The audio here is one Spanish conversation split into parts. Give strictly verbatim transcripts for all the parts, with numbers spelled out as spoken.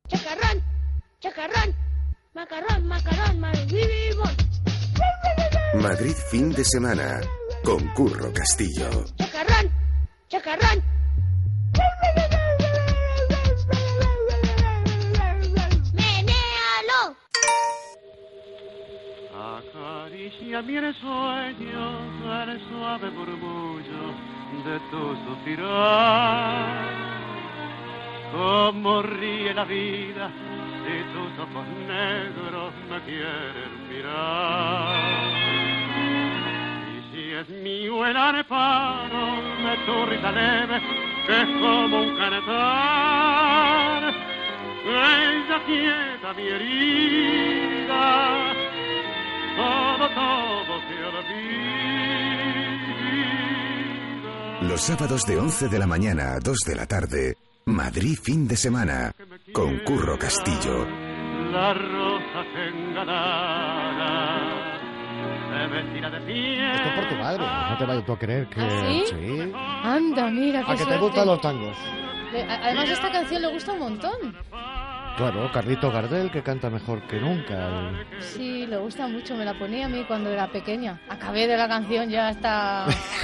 chacarrón, chacarrón, macarrón, macarrón, malvivimos. Madrid fin de semana con Curro Castillo. Chacarrón, chacarrón. ¡Menéalo! Acaricia mi sueño, el suave murmullo de tu suspirar. Cómo ríe la vida si tus ojos negros me quieren mirar. Y si es mío el amparo de tu risa leve, que es como un cantar, ella quieta mi herida, todo, todo se olvida. Los sábados de once de la mañana a dos de la tarde, Madrid fin de semana con Curro Castillo. La rosa que engalana se vestirá de piel. Esto es por tu madre, no te vayas tú a creer que... ¿Ah, sí? Sí. Anda, mira, qué A que te suerte. gustan los tangos. Le- a- Además, esta canción le gusta un montón. Claro, Carlito Gardel, que canta mejor que nunca. Sí, le gusta mucho. Me la ponía a mí cuando era pequeña. Acabé de la canción ya hasta...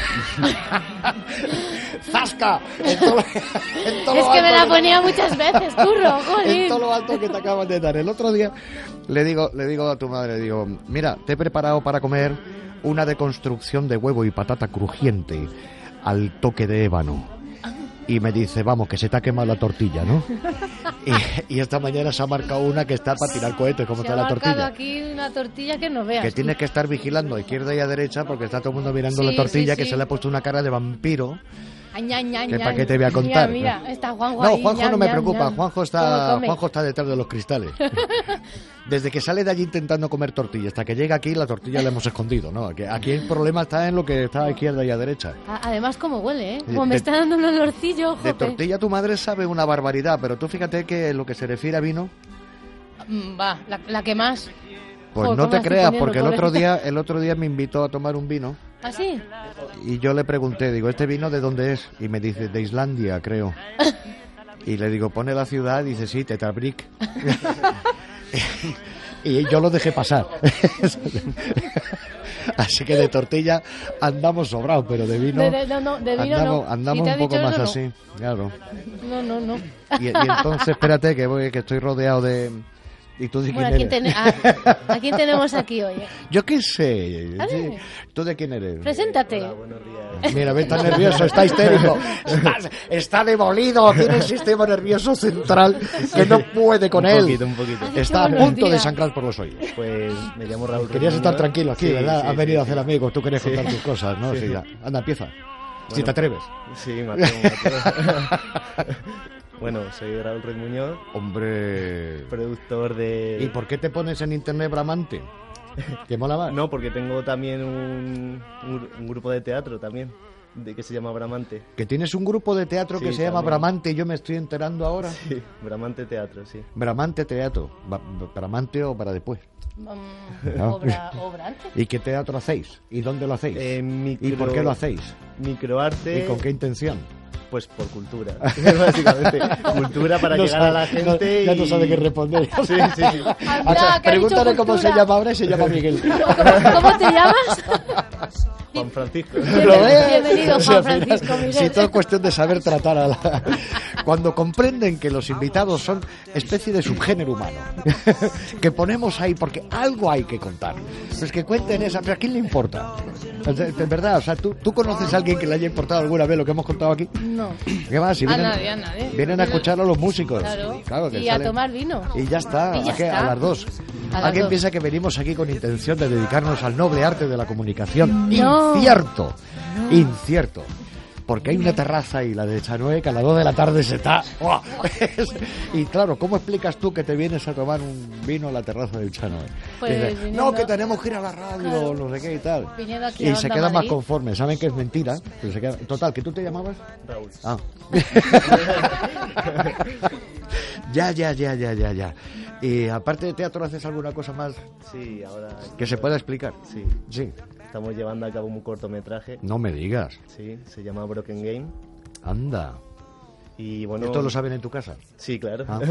¡Zasca! En todo, en todo Es lo que me alto la que- ponía muchas veces, Curro, En jolín. todo lo alto que te acabas de dar. El otro día le digo, le digo a tu madre, digo, mira, te he preparado para comer una deconstrucción de huevo y patata crujiente al toque de ébano. Y me dice, vamos, que se te ha quemado la tortilla, ¿no? Y, y esta mañana se ha marcado una que está para tirar cohetes, como Se está ha la marcado tortilla. aquí una tortilla que no veas. Que tienes que estar vigilando a izquierda y a derecha porque está todo el mundo mirando Sí, la tortilla, sí, que sí. se le ha puesto una cara de vampiro. Aña, aña, ¿Que aña. para qué te voy a contar? Mira, mira, está Juanjo No, ahí, Juanjo ñam, no me ñam, preocupa, ñam. Juanjo ¿Cómo está, come? Juanjo está detrás de los cristales. Desde que sale de allí intentando comer tortilla hasta que llega aquí, la tortilla la hemos escondido, ¿no? Aquí, aquí el problema está en lo que está a izquierda y a derecha. A- Además, cómo huele, ¿eh? De- Como me de- está dando un olorcillo, De jope. tortilla tu madre sabe una barbaridad, pero tú fíjate que en lo que se refiere a vino, Mm, Va, la, la que más. pues Joder, no cómo te la estoy creas, poniendo, porque el pobre. otro día, el otro día me invitó a tomar un vino ¿Ah, sí? y yo le pregunté, digo, ¿este vino de dónde es? Y me dice, de Islandia, creo. Y le digo, pone la ciudad, y dice, sí, Tetrabric. Y yo lo dejé pasar. Así que de tortilla andamos sobrados, pero de vino De, de- no, no, de vino andamos, no. andamos Si te ha un poco dicho más eso, no. así, claro. No, no, no. Y, y entonces, espérate, que voy, que estoy rodeado de... ¿Y tú de quién Bueno, ¿a quién, eres? ten- a, ¿a quién tenemos aquí hoy? eh? Yo qué sé. A sí. ver. ¿Tú de quién eres? Preséntate. Mira, ve, está nervioso, está histérico, está, está demolido, tiene el sistema nervioso central que no puede con un él. poquito, un poquito. Está a Buenos punto de días. sangrar por los oídos. Pues me llamo Raúl. Querías estar Remuñoz. tranquilo aquí, Sí, ¿verdad? sí, Has venido sí, a hacer sí. amigos, tú querías Sí. contar tus cosas, ¿no? Sí. Sí, ya. Anda, empieza. si Bueno. te atreves. Sí, me atrevo, me atrevo. Bueno, soy Raúl Ruiz Muñoz, Hombre... productor de... ¿Y por qué te pones en internet Bramante? ¿Te mola más? No, porque tengo también un, un, un grupo de teatro también, de que se llama Bramante. Que tienes un grupo de teatro Sí, que se llama también. Bramante y yo me estoy enterando ahora. Sí, Bramante Teatro, sí. Bramante Teatro. Ba- Bramante o para después. Mm, No. obra, obra antes. ¿Y qué teatro hacéis? ¿Y dónde lo hacéis? Eh, micro- ¿Y por qué lo hacéis? Microarte... ¿Y con qué intención? Pues por cultura, básicamente. Cultura para No llegar sabe- a la gente no- y... ya no sabe qué responder. Sí, sí, sí. Anda, O sea, que ha dicho pregúntale cómo se cultura. llama ahora y se llama Miguel. ¿Cómo, cómo te llamas? Juan Francisco. Bien- ¿Lo ves? Bienvenido, O sea, Juan al final, Francisco Miguel. Si todo es cuestión de saber tratar a la... Cuando comprenden que los invitados son especie de subgénero humano, que ponemos ahí porque algo hay que contar. Pues que cuenten esa, pero ¿a quién le importa? O sea, de verdad, o sea, ¿tú, ¿tú conoces a alguien que le haya importado alguna vez lo que hemos contado aquí? No. ¿Qué más? Si A vienen, nadie, a nadie. vienen a escuchar a los músicos. Claro. que Y a salen- tomar vino. Y ya está, Y ya ¿a qué? está. A las dos. A las Alguien dos. piensa que venimos aquí con intención de dedicarnos al noble arte de la comunicación. No. Incierto, incierto. Porque hay una terraza y la de Chanoe que a las dos de la tarde se está... ¡Buah! Y claro, ¿cómo explicas tú que te vienes a tomar un vino a la terraza del Chanoe? Pues Dices, viniendo- no, que tenemos que ir a la radio, Claro. no sé qué y tal. Viniendo aquí Y a se Onda quedan más Madrid. conformes, saben que es mentira. Pero se quedan... Total, ¿que tú te llamabas? Raúl. Ah. Ya, ya, ya, ya, ya, ya. Y aparte de teatro, ¿haces alguna cosa más Sí, ahora... que se pueda explicar? Sí, Sí. estamos llevando a cabo un cortometraje. No me digas. Sí, se llama Broken Game. Anda. Y bueno... ¿Esto lo saben en tu casa? Sí, claro. Ah.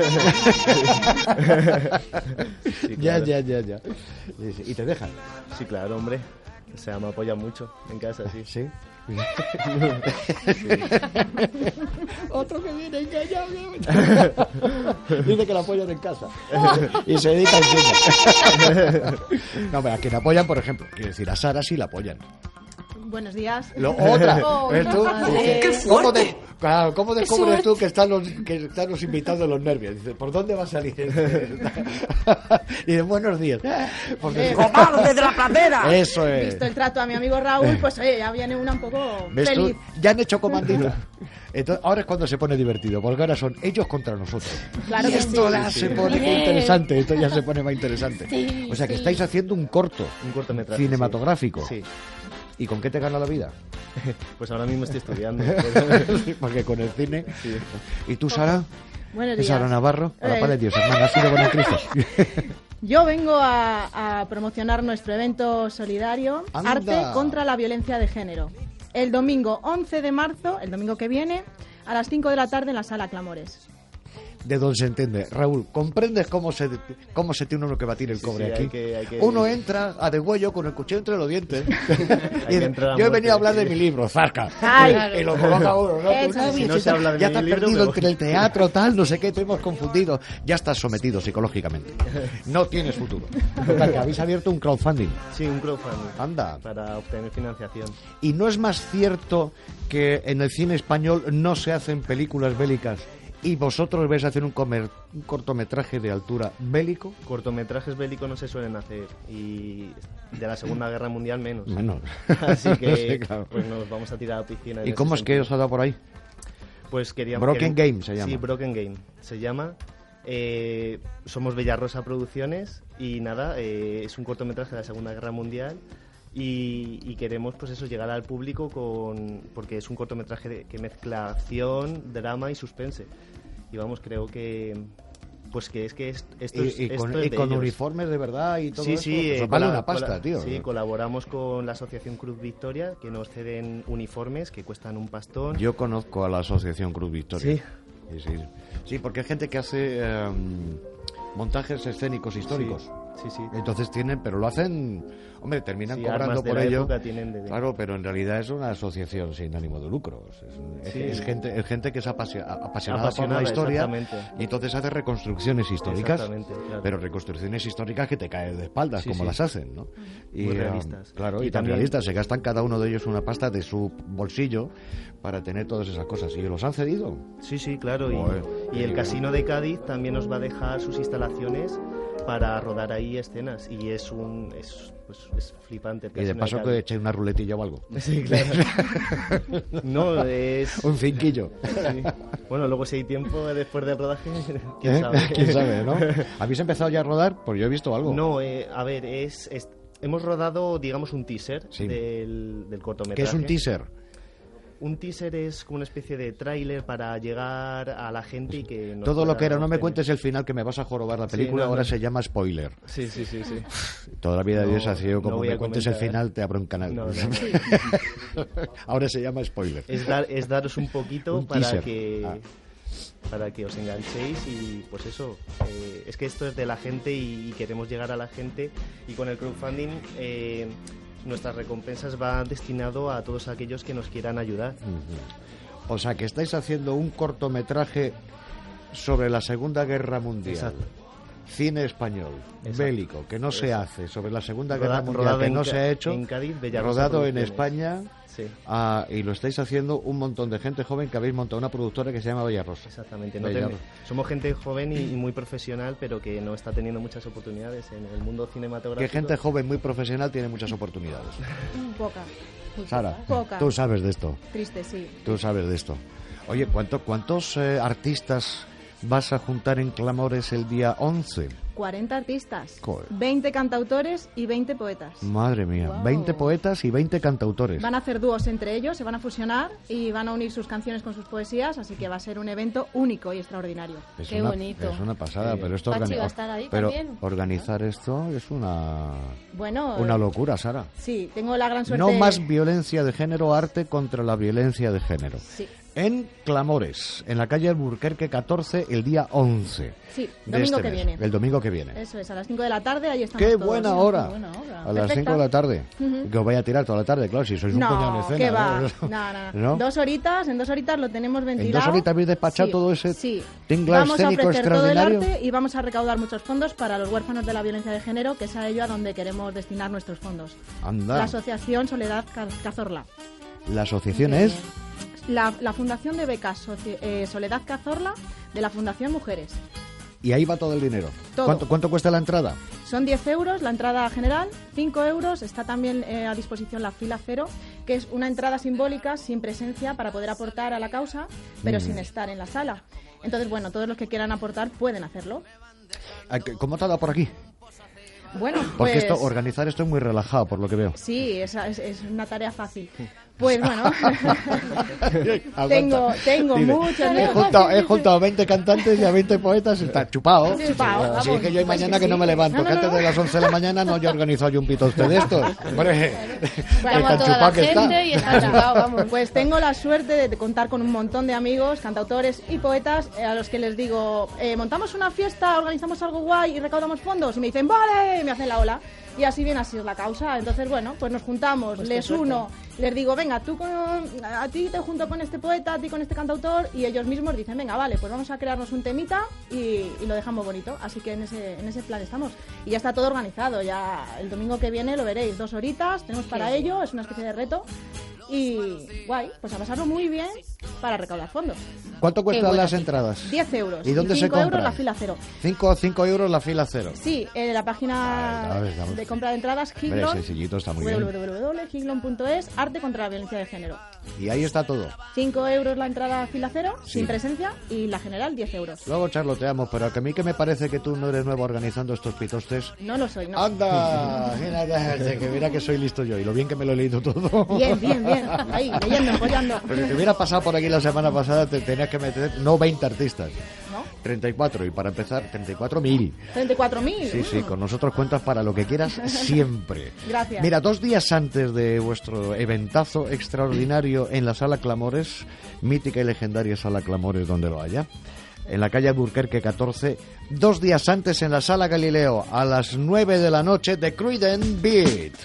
Sí, Ya, claro. ya, ya, ya. ¿Y te dejan? Sí, claro, hombre. O sea, me apoyan mucho en casa, sí. Sí. Otro que viene engañado. Dice que la apoyan en casa. Y se dedica al cine. No, pero a quien apoyan, por ejemplo, quiero decir, a Sara sí la apoyan. Buenos días. Lo, otra. Oh, ¿Ves tú? madre. Dice, ¡Qué ¿Cómo, de- claro, ¿cómo descubres suerte! tú que están, los, que están los invitados de los nervios? Dice, ¿por dónde va a salir? Y dice, buenos días. Porque- Eh, ¡Cobarde de la pradera! Eso es. Visto el trato a mi amigo Raúl, pues oye, ya viene una un poco ¿Ves tú? feliz. Ya han hecho comandita. Entonces, ahora es cuando se pone divertido, porque ahora son ellos contra nosotros. Claro y que esto sí. ya Sí, se sí. pone Bien. interesante, esto ya se pone más interesante. Sí, O sea que sí. estáis haciendo un corto Un cortometraje. cinematográfico. Sí. ¿Y con qué te gana la vida? Pues ahora mismo estoy estudiando. Porque con el cine. Sí. ¿Y tú, Sara? Buenos ¿Es días. Sara Navarro? A la Eh, paz de Dios, hermana, ha sido con el Cristo. Yo vengo a, a promocionar nuestro evento solidario Anda. Arte contra la Violencia de Género. El domingo once de marzo, el domingo que viene, a las cinco de la tarde en la Sala Clamores. De don se entiende. Raúl, ¿comprendes cómo se, cómo se tiene uno que batir el Sí, cobre sí, aquí? hay que- hay que- Uno entra a degüello con el cuchillo entre los dientes. Hay que entrar a Yo he muerte, venido a hablar sí. de mi libro, Zarca. Ay. Y lo coloca uno, ¿no? Eso Tú, sí. Si no se habla de ya mi te has libro, perdido pero- entre el teatro, tal, no sé qué, te hemos confundido. Ya estás sometido psicológicamente. No tienes futuro. Total, que habéis abierto un crowdfunding. Sí, un crowdfunding. Anda. Para obtener financiación. ¿Y no es más cierto que en el cine español no se hacen películas bélicas y vosotros vais a hacer un, comer- un cortometraje de altura bélico? Cortometrajes bélicos no se suelen hacer. Y de la Segunda Guerra Mundial menos. Menos. Así que Sí, claro. pues nos vamos a tirar a la piscina. en ¿Y ese cómo es que sentido. os ha dado por ahí? Pues queríamos... Broken queremos- Game se llama. Sí, Broken Game se llama. Eh, somos Bellarrosa Producciones y nada, eh, es un cortometraje de la Segunda Guerra Mundial y, y queremos pues eso, llegar al público con porque es un cortometraje de- que mezcla acción, drama y suspense. Y vamos, creo que pues que es que es- esto es, Y, y esto con, es y de con ellos. uniformes de verdad y todo Sí, eso. sí, Pues eh, os vale cola- una pasta, cola- tío. Sí, colaboramos con la Asociación Cruz Victoria, que nos ceden uniformes que cuestan un pastón. Yo conozco a la Asociación Cruz Victoria. Sí. Sí, sí. Sí, porque hay gente que hace em, montajes escénicos históricos. Sí, sí. Entonces tienen, pero lo hacen, hombre, terminan Sí, cobrando armas de por la ello. época tienen de- Claro, pero en realidad es una asociación sin ánimo de lucro. Es, es- Sí. es gente, es gente que es apasio- apasionada, por Apasionada, la historia exactamente. y entonces hace reconstrucciones históricas. Exactamente, claro. Pero reconstrucciones históricas que te caen de espaldas, Sí, como sí. las hacen, ¿no? Y, Muy em, realistas. claro, y, Y tan también- realistas. Se gastan cada uno de ellos una pasta de su bolsillo para tener todas esas cosas. ¿Y los han cedido? Sí, sí, claro. Y, Joder, y qué el nivel. Casino de Cádiz también nos va a dejar sus instalaciones para rodar ahí escenas. Y es un es, pues, es flipante. El Y de Casino paso que Cádiz. eche una ruletilla o algo. Sí, claro. No, es... Un cinquillo. Sí. Bueno, luego si hay tiempo después del rodaje, quién ¿Eh? sabe. ¿Quién sabe, no? ¿Habéis empezado ya a rodar? Pues yo he visto algo. No, eh, a ver, es, es- hemos rodado, digamos, un teaser Sí. del, del cortometraje. ¿Qué es un teaser? Un teaser es como una especie de tráiler para llegar a la gente y que nos Todo lo pueda que era, no me obtener. cuentes el final que me vas a jorobar la Sí, película, no, ahora no. se llama spoiler. Sí, sí, sí, sí. Toda la vida de No, Dios ha sido no como voy me a cuentes el comentar. final, te abro un canal. No, no, no. Ahora se llama spoiler. Es, dar, es daros un poquito Un para teaser. que Ah. para que os enganchéis y pues eso, eh, es que esto es de la gente y, y queremos llegar a la gente y con el crowdfunding eh, nuestras recompensas van destinado a todos aquellos que nos quieran ayudar. O sea, que estáis haciendo un cortometraje sobre la Segunda Guerra Mundial. Exacto. Cine español, Exacto. bélico, que no se Exacto. hace sobre la Segunda Roda- Guerra Mundial, rodado que en no Ca- se ha hecho, en Cádiz, Bellarrosa rodado en Producciones. España, Sí, ah, y lo estáis haciendo un montón de gente joven que habéis montado una productora que se llama Bellarrosa. exactamente. No Bellarro- ten- somos gente joven y, y muy profesional, pero que no está teniendo muchas oportunidades en el mundo cinematográfico. Que gente joven muy profesional tiene muchas oportunidades. Poca. Muy Sara, Poca. tú sabes de esto, Triste, sí. tú sabes de esto. Oye, ¿cuánto, ¿cuántos eh, artistas vas a juntar en Clamores el día once? cuarenta artistas, Joder. veinte cantautores y veinte poetas. Madre mía, Wow. veinte poetas y veinte cantautores. Van a hacer dúos entre ellos, se van a fusionar y van a unir sus canciones con sus poesías, así que va a ser un evento único y extraordinario. Es Qué una, bonito. Es una pasada, Sí. pero esto Pachi organi- va a estar ahí pero también. organizar esto es una Bueno, una eh, locura, Sara. sí, tengo la gran suerte. No más violencia de género, arte contra la violencia de género. Sí. En Clamores, en la calle Alburquerque catorce, el día once. Sí, de domingo este que mes, viene. El domingo que viene. Eso es, a las cinco de la tarde, ahí estamos ¡Qué todos. buena hora! Qué buena hora. A las Perfecta. cinco de la tarde. Ujú. Que os vaya a tirar toda la tarde, claro, si sois un puñado en No, escena. ¿qué va? ¿no? No, no, ¿No? Dos horitas, en dos horitas lo tenemos ventilado. dos horitas habéis despachado Sí, todo ese sí. tinglao Vamos a escénico ofrecer todo el extraordinario. arte y vamos a recaudar muchos fondos para los huérfanos de la violencia de género, que es a ello a donde queremos destinar nuestros fondos. Anda. La Asociación Soledad Ca- Cazorla. La asociación Qué es... bien. La, la Fundación de Becas Soci- eh, Soledad Cazorla de la Fundación Mujeres. Y ahí va todo el dinero. Todo. ¿Cuánto, ¿Cuánto cuesta la entrada? Son diez euros la entrada general, cinco euros. Está también eh, a disposición la fila cero, que es una entrada simbólica sin presencia para poder aportar a la causa, pero Mm. sin estar en la sala. Entonces, bueno, todos los que quieran aportar pueden hacerlo. ¿Cómo te ha dado por aquí? Bueno, Porque pues... esto, organizar esto es muy relajado, por lo que veo. Sí, es, es, es una tarea fácil. Pues bueno, Aguanta. tengo, tengo Dime, muchos... He juntado, he juntado a veinte cantantes y a veinte poetas, está chupado. Chupao, Así vamos. es que yo hoy Pues mañana que que no sí. me levanto, No, no, que antes no. de las once de la mañana no he organizado yo un pitoste de estos. Hombre, Llama tan a toda chupado la que está. gente y está chupado, vamos. Pues tengo la suerte de contar con un montón de amigos, cantautores y poetas eh, a los que les digo, eh, montamos una fiesta, organizamos algo guay y recaudamos fondos. Y me dicen, vale, y me hacen la ola. Y así viene así es la causa. Entonces, bueno, pues nos juntamos, Pues les qué suerte. uno, les digo, venga, tú con, a ti te junto con este poeta, a ti con este cantautor, y ellos mismos dicen, venga, vale, pues vamos a crearnos un temita y, y lo dejamos bonito. Así que en ese, en ese plan estamos. Y ya está todo organizado, ya el domingo que viene lo veréis, dos horitas, tenemos para Qué ello, es una especie de reto. Y guay, pues a pasarlo muy bien para recaudar fondos. ¿Cuánto Qué cuestan buena las pinta. entradas? diez euros. ¿Y dónde se cinco euros compran? la fila cero. cinco euros la fila cero. Sí, en la página Ah, a ver, vamos. de compra de entradas Hombre, Higlon, sencillito, está muy bien. w w w punto higlon punto es, arte contra la violencia de género. Y ahí está todo. cinco euros la entrada fila cero, Sí. sin presencia, y la general diez euros. Luego charloteamos, pero que a mí que me parece que tú no eres nuevo organizando estos pitostes. No lo soy, no. ¡Anda! Mira que, mira que soy listo yo y lo bien que me lo he leído todo. Bien, bien, bien. Ahí, leyendo, apoyando. Pero si te hubiera pasado por aquí la semana pasada, te tenías que meter, no veinte artistas, ¿No? treinta y cuatro, y para empezar, treinta y cuatro mil. treinta y cuatro mil. Sí, sí, con nosotros cuentas para lo que quieras siempre. Gracias. Mira, dos días antes de vuestro eventazo extraordinario en la Sala Clamores, mítica y legendaria Sala Clamores donde lo haya, en la calle Alburquerque catorce, dos días antes en la Sala Galileo, a las nueve de la noche, The Creedence Beat.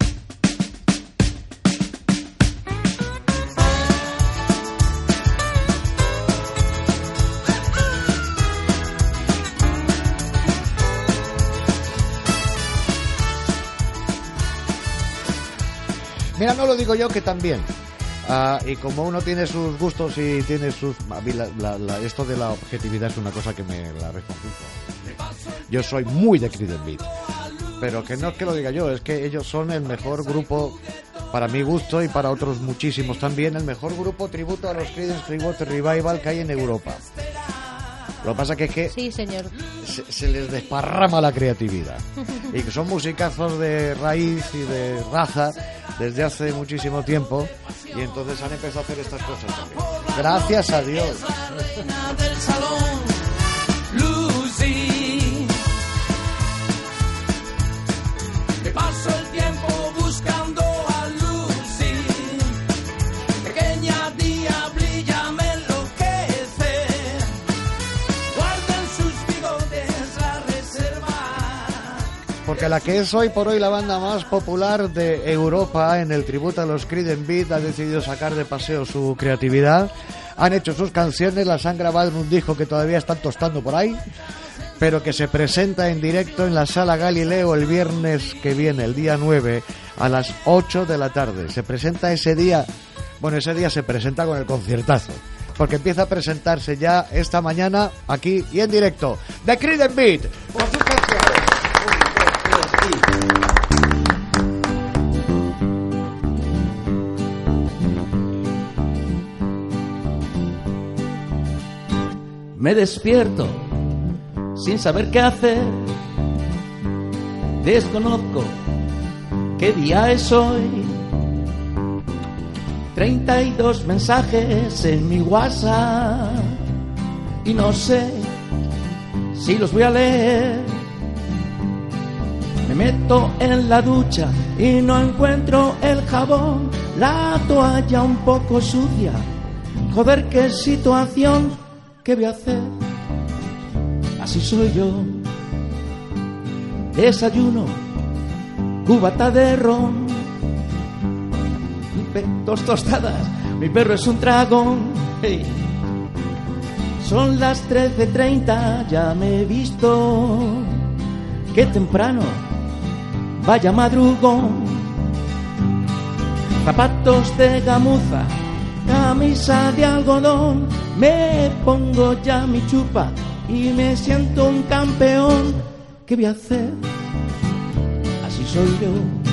Mira, no lo digo yo, que también. Ah, y como uno tiene sus gustos y tiene sus... a mí la- la- la- esto de la objetividad es una cosa que me la resta mucho. Yo soy muy de Creedence Beat. Pero que no es que lo diga yo, es que ellos son el mejor grupo, para mi gusto y para otros muchísimos también, el mejor grupo tributo a los Creedence Clearwater Revival que hay en Europa. Lo que pasa que es que Sí, señor. se, se les desparrama la creatividad. Y que son musicazos de raíz y de raza desde hace muchísimo tiempo. Y entonces han empezado a hacer estas cosas también. Gracias a Dios. del salón, Lucy. Me paso el tiempo buscando a Lucy. Pequeña diablilla me enloquece. Guarda en sus bigotes la reserva. Porque la que es hoy por hoy la banda más popular de Europa en el tributo a los Creedence Beat ha decidido sacar de paseo su creatividad. Han hecho sus canciones, las han grabado en un disco que todavía están tostando por ahí, pero que se presenta en directo en la Sala Galileo el viernes que viene, el día nueve, a las ocho de la tarde. Se presenta ese día, bueno, ese día se presenta con el conciertazo, porque empieza a presentarse ya esta mañana aquí y en directo. The Creedence Beat, por sus canciones. Me despierto sin saber qué hacer. Desconozco qué día es hoy. Treinta y dos mensajes en mi WhatsApp y no sé si los voy a leer. Me meto en la ducha y no encuentro el jabón, la toalla un poco sucia Joder, qué situación, ¿qué voy a hacer? Así soy yo. Desayuno, cubata de ron, dos tostadas, mi perro es un dragón. Hey. Son las trece treinta, ya me he visto. Qué temprano, vaya madrugón. Zapatos de gamuza, camisa de algodón. Me pongo ya mi chupa y me siento un campeón. ¿Qué voy a hacer? Así soy yo.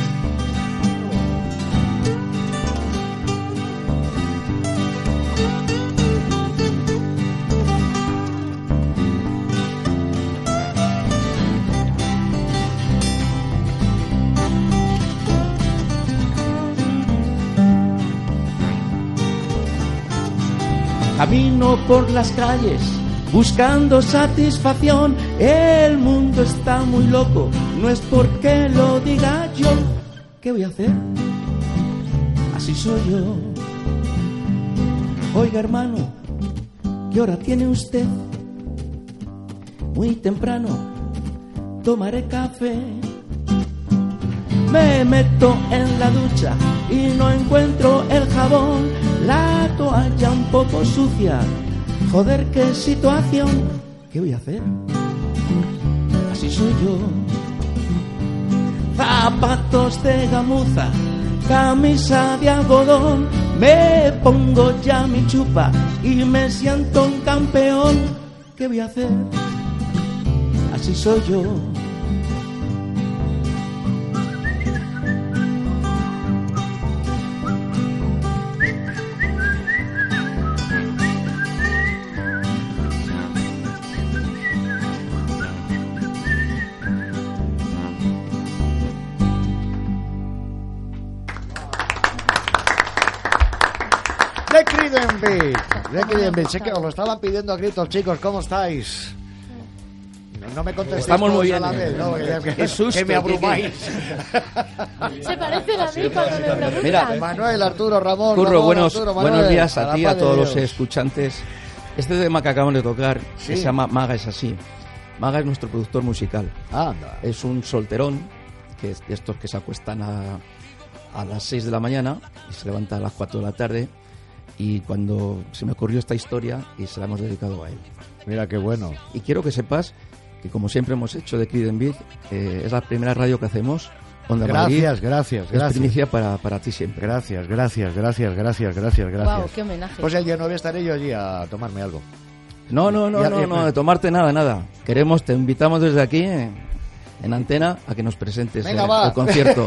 Camino por las calles buscando satisfacción. El mundo está muy loco, no es porque lo diga yo. ¿Qué voy a hacer? Así soy yo. Oiga, hermano, ¿qué hora tiene usted? Muy temprano, tomaré café. Me meto en la ducha y no encuentro el jabón, la toalla un poco sucia. Joder, qué situación. ¿Qué voy a hacer? Así soy yo. Zapatos de gamuza, camisa de algodón. Me pongo ya mi chupa y me siento un campeón. ¿Qué voy a hacer? Así soy yo. De Creedence, de Creedence. Sé que os lo estaban pidiendo a gritos, chicos. ¿Cómo estáis? No, no me contestéis. Estamos muy bien. A la vez, ¿no? que, Qué susto, que me abrumáis. Se parecen a mí cuando me preguntan. Mira, Manuel, Arturo, Ramón. Curro, Ramón, buenos, Arturo, Manuel, buenos días a a la ti, paz a de todos Dios. los escuchantes. Este tema que acabamos de tocar, Sí. que se llama Maga es así. Maga es nuestro productor musical. Anda. Es un solterón, que es de estos que se acuestan a, a las seis de la mañana y se levanta a las cuatro de la tarde. Y cuando se me ocurrió esta historia y se la hemos dedicado a él. Mira qué bueno. Y quiero que sepas que, como siempre hemos hecho de Creedence, eh, es la primera radio que hacemos. Onda Madrid. Gracias, gracias, Es gracias. primicia para, para ti siempre. Gracias, gracias, gracias, gracias, gracias, gracias. Wow, qué homenaje. Pues el día nueve estaré yo allí a tomarme algo. No, no, no, Ya- no, ya- no, de tomarte nada, nada. Queremos, te invitamos desde aquí, eh, en antena, a que nos presentes Venga, eh, va. el concierto.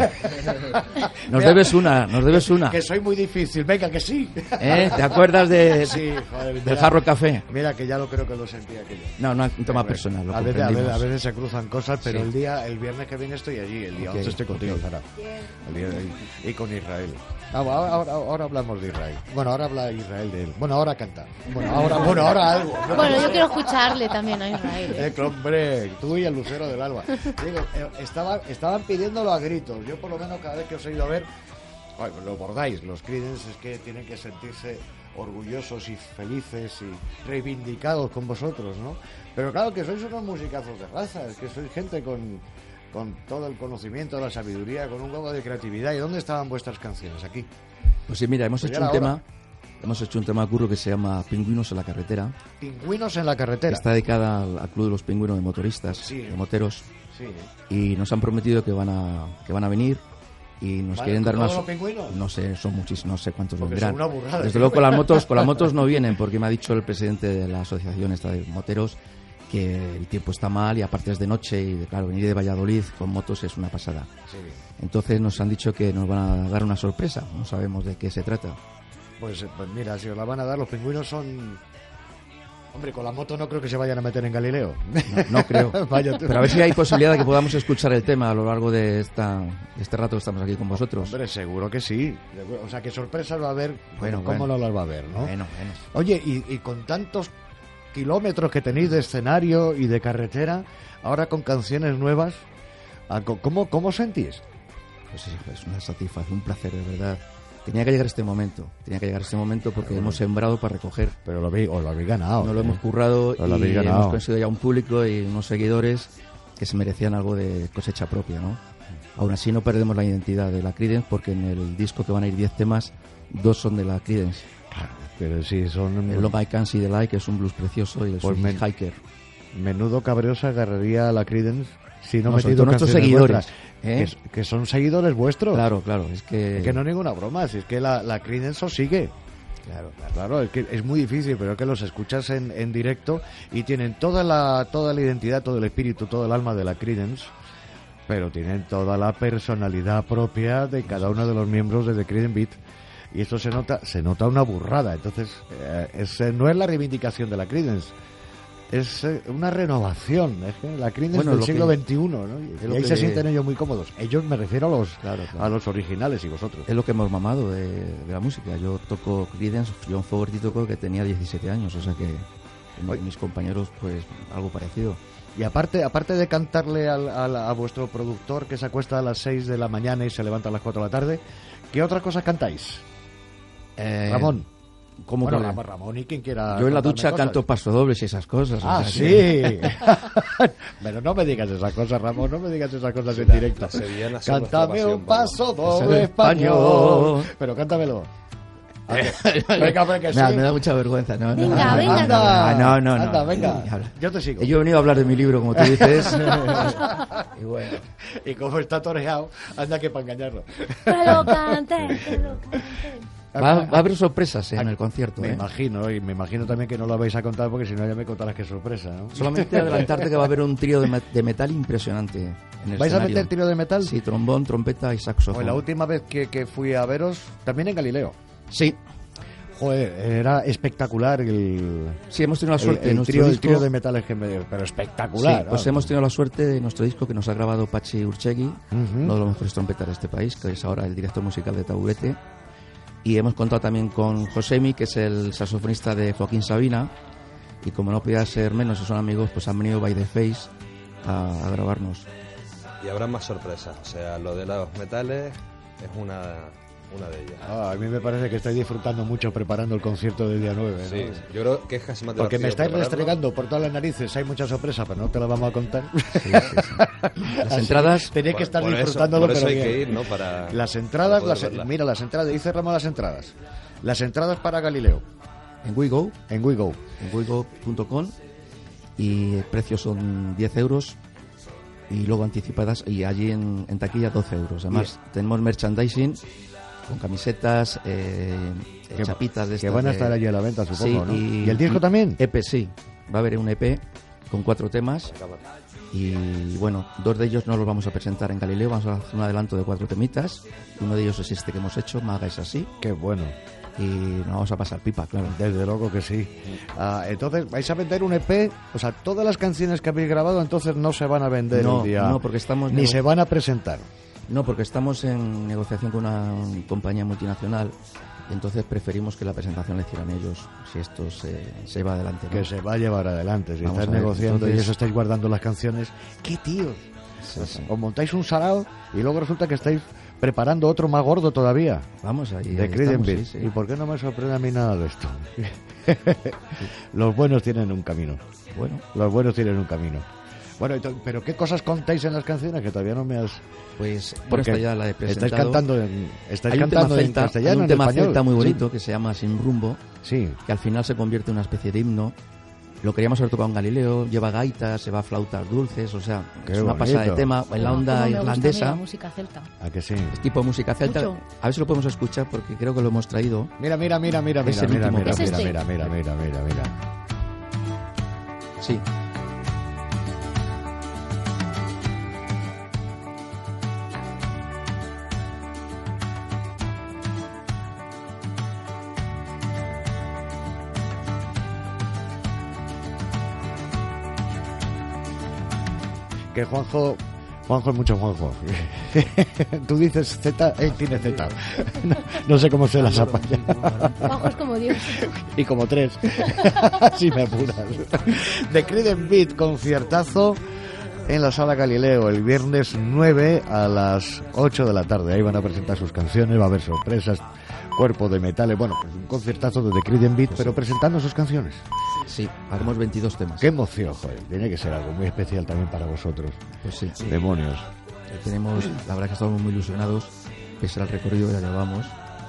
Nos Mira, debes una, nos debes una. Que soy muy difícil, venga, que sí. ¿Eh? ¿Te acuerdas de, Sí, joder, del mira. jarro café? Mira que ya lo creo que lo sentí aquello. No, no, un tema personal, lo a, veces, a, veces, comprendimos. a veces se cruzan cosas, pero Sí. el día, el viernes que viene estoy allí, el día Ok, once estoy contigo, ok. Sara. El día de- y con Israel. Ah, ahora, ahora, ahora hablamos de Israel. Bueno, ahora habla Israel de él. Bueno, ahora canta. Bueno, ahora, bueno, ahora algo. ¿no? Bueno, yo quiero escucharle también a Israel. ¿eh? Eh, hombre, tú y el lucero del alba. Digo, eh, estaba, estaban pidiéndolo a gritos. Yo por lo menos cada vez que os he ido a ver, ay, lo bordáis. Los Creedence es que tienen que sentirse orgullosos y felices y reivindicados con vosotros, ¿no? Pero claro que sois unos musicazos de raza, es que sois gente con, con todo el conocimiento, la sabiduría, con un huevo de creatividad. ¿Y dónde estaban vuestras canciones? Aquí. Pues sí, mira, hemos Pues hecho ya un era tema, hemos hecho un tema, Curro, que se llama Pingüinos en la carretera. Pingüinos en la Que carretera. está dedicada al, al Club de los Pingüinos de Motoristas, Sí. de Moteros. Sí. Y nos han prometido que van a, que van a venir y nos ¿Van quieren dar todos unas... los pingüinos? No sé, son muchísimos, no sé cuántos Porque vendrán. son una burrada. Desde luego con las motos, con las motos no vienen, porque me ha dicho el presidente de la asociación esta de moteros que el tiempo está mal y aparte es de noche y claro, venir de Valladolid con motos es una pasada. Sí. Entonces nos han dicho que nos van a dar una sorpresa, no sabemos de qué se trata. Pues, eh, pues mira, si os la van a dar, los pingüinos son... Hombre, con la moto no creo que se vayan a meter en Galileo. No, no creo. Vaya tú. Pero a ver si hay posibilidad de que podamos escuchar el tema a lo largo de esta de este rato que estamos aquí con vosotros. Hombre, seguro que sí. O sea, que sorpresas va a haber. Bueno, ¿Cómo bueno. no las va a haber, no? Bueno, bueno. Oye, y, y con tantos kilómetros que tenéis de escenario y de carretera, ahora con canciones nuevas, ¿a co- ¿cómo, cómo sentís? Pues sí, es una satisfacción, un placer de verdad Tenía que llegar este momento, tenía que llegar este momento porque hemos sembrado para recoger. Pero lo habéis, os lo habéis ganado. No lo ¿eh? hemos currado Os lo y habéis ganado. hemos conseguido ya un público y unos seguidores que se merecían algo de cosecha propia, ¿no? Aún así no perdemos la identidad de la Creedence porque en el disco que van a ir diez temas, dos son de la Creedence. Pero sí, son... El Love I Can See the Light, que es un blues precioso, y el Pues Swedish men- Hiker. Menudo cabreo se agarraría a la Creedence si no No, sobre metido todo nuestros canciones seguidores, vuestras. ¿eh? Que, es- que son seguidores vuestros. Claro, claro, es que... Es que no es ninguna broma, si es que la, la Creedence os sigue. Claro, Claro, es que es muy difícil, pero es que los escuchas en, en directo y tienen toda la, toda la identidad, todo el espíritu, todo el alma de la Creedence, pero tienen toda la personalidad propia de cada uno de los miembros de The Creedence Beat. Y esto se nota, se nota una burrada. Entonces, eh, es, eh, no es la reivindicación de la Creedence, es eh, una renovación. Es que la Creedence Bueno, del lo siglo que- veintiuno, ¿no? Y es lo ahí que- se sienten ellos muy cómodos. Ellos, me refiero a los, Claro, claro. a los originales y vosotros. Es lo que hemos mamado de, de la música. Yo toco Creedence, John Fogerty tocó que tenía diecisiete años, o sea que mi- mis compañeros, pues algo parecido. Y aparte, aparte de cantarle al, al- a vuestro productor que se acuesta a las seis de la mañana y se levanta a las cuatro de la tarde, ¿qué otras cosas cantáis? Eh, Ramón. ¿Cómo Bueno, que- Ramón, Ramón y quien quiera. Yo en la contarme ducha cosas. canto pasodobles y esas cosas. o Ah, sea sí. que- Pero no me digas esas cosas, Ramón, no me digas esas cosas en La- directo. las sevillanas son nuestra Cántame pasión, un vamos. paso Eso doble es español. español. Pero cántamelo. Venga, venga, me, da, sí. me da mucha vergüenza. No, no, Venga, no, venga, Anda, Ah, no, no, no. anda, venga. Ni hablar. Yo te sigo. Yo he venido a hablar de mi libro, como tú dices. y bueno, Y como está toreado, anda que para engañarlo. Que lo cante, que lo cante. va, va a haber sorpresas eh, en el concierto. Me eh. imagino, y me imagino también que no lo vais a contar porque si no ya me contarás qué sorpresa, ¿no? Solamente adelantarte que va a haber un trío de, me- de metal impresionante en el ¿Vais a escenario. meter trío de metal? Sí, trombón, trompeta y saxofón. Pues la última vez que, que fui a veros, también en Galileo. Sí, Joder, era espectacular el, sí, hemos tenido la el, suerte. el nuestro trío, el disco- trío de metales que me... Pero espectacular. Sí, pues ¿no? hemos tenido la suerte de nuestro disco que nos ha grabado Pachi Urchegui, Ujú. uno de los mejores trompetas de este país, que es ahora el director musical de Taburete. Y hemos contado también con Josemi, que es el saxofonista de Joaquín Sabina. Y como no podía ser menos, si son amigos, pues han venido by the face a, a grabarnos. Y habrá más sorpresas. O sea, lo de los metales es una, una de ellas. Ah, a mí me parece que estáis disfrutando mucho preparando el concierto del día nueve, ¿no? Sí, yo creo que es casi más Porque me divertido estáis prepararlo. restregando por todas las narices, hay muchas sorpresas, pero no te las vamos a contar. Sí, sí, sí. Las Así entradas, tenéis Por- que estar por eso- disfrutándolo, por eso pero hay bien. que ir, ¿no? Para, Las entradas, para las, poder verla. mira, las entradas, dice Ramón las entradas. Las entradas para Galileo, en WeGo, en WeGo. en wego punto com, y el precio son diez euros. Y luego anticipadas, y allí en, en taquilla doce euros. Además, tenemos merchandising con camisetas, eh, Que- chapitas de Que estas van a de- estar allí a la venta, supongo, Sí, ¿no? y, ¿Y el disco también? E P, sí. Va a haber un E P con cuatro temas. Y bueno, dos de ellos no los vamos a presentar en Galileo. Vamos a hacer un adelanto de cuatro temitas. Uno de ellos es este que hemos hecho, Maga es así. Qué bueno. Y nos vamos a pasar pipa, claro. Desde luego que sí. Ah, entonces, ¿vais a vender un E P? O sea, todas las canciones que habéis grabado entonces no se van a vender No, el día. no, porque estamos Ni nego- se van a presentar. No, porque estamos en negociación con una compañía multinacional. Y entonces preferimos que la presentación la hicieran ellos, si esto se, se va adelante, ¿no? Que se va a llevar adelante. Si Vamos estáis a ver, negociando y entonces- eso estáis guardando las canciones. ¡Qué tíos! Sí, sí. Os montáis un sarao y luego resulta que estáis preparando otro más gordo todavía. Vamos ahí. De ahí Creedence estamos, Beat. sí, sí. ¿Y por qué no me sorprende a mí nada de esto? Los buenos tienen un camino. Bueno, Los buenos tienen un camino. Bueno, ento- pero ¿qué cosas contáis en las canciones que todavía no me has... pues por Porque esta ya la he presentado. estáis cantando en, estáis Hay un tema cantando en celta, hay castellano, un en tema español. celta muy Sí. bonito que se llama Sin Rumbo, Sí. que al final se convierte en una especie de himno. Lo queríamos haber tocado en Galileo, lleva gaitas, se va a flautas dulces, o sea, Qué es una pasada de bonito. tema en la Cómo onda me gusta a mí irlandesa, la música celta. ¿A que sí? es tipo de música celta. Mucho. A ver si lo podemos escuchar porque creo que lo hemos traído. Mira, mira, mira, mira, Es mira, el mira, último. mira, Es mira, este. mira, mira, mira, mira, mira. Sí. Que Juanjo... Juanjo es mucho Juanjo. Tú dices Z, él tiene Z. No, no sé cómo se las apaña. Juanjo es como Dios. Y como tres. Así me apuras. The Creedence Beat, conciertazo en la Sala Galileo el viernes nueve a las ocho de la tarde. Ahí van a presentar sus canciones, va a haber sorpresas. cuerpo de metales. Bueno, pues un conciertazo de The Creed Beat, pero presentando sus canciones. Sí, haremos veintidós temas. Qué emoción, joder. Tiene que ser algo muy especial también para vosotros. Pues sí. sí. Demonios. Tenemos, la verdad que estamos muy ilusionados, pese al recorrido que ya llevamos.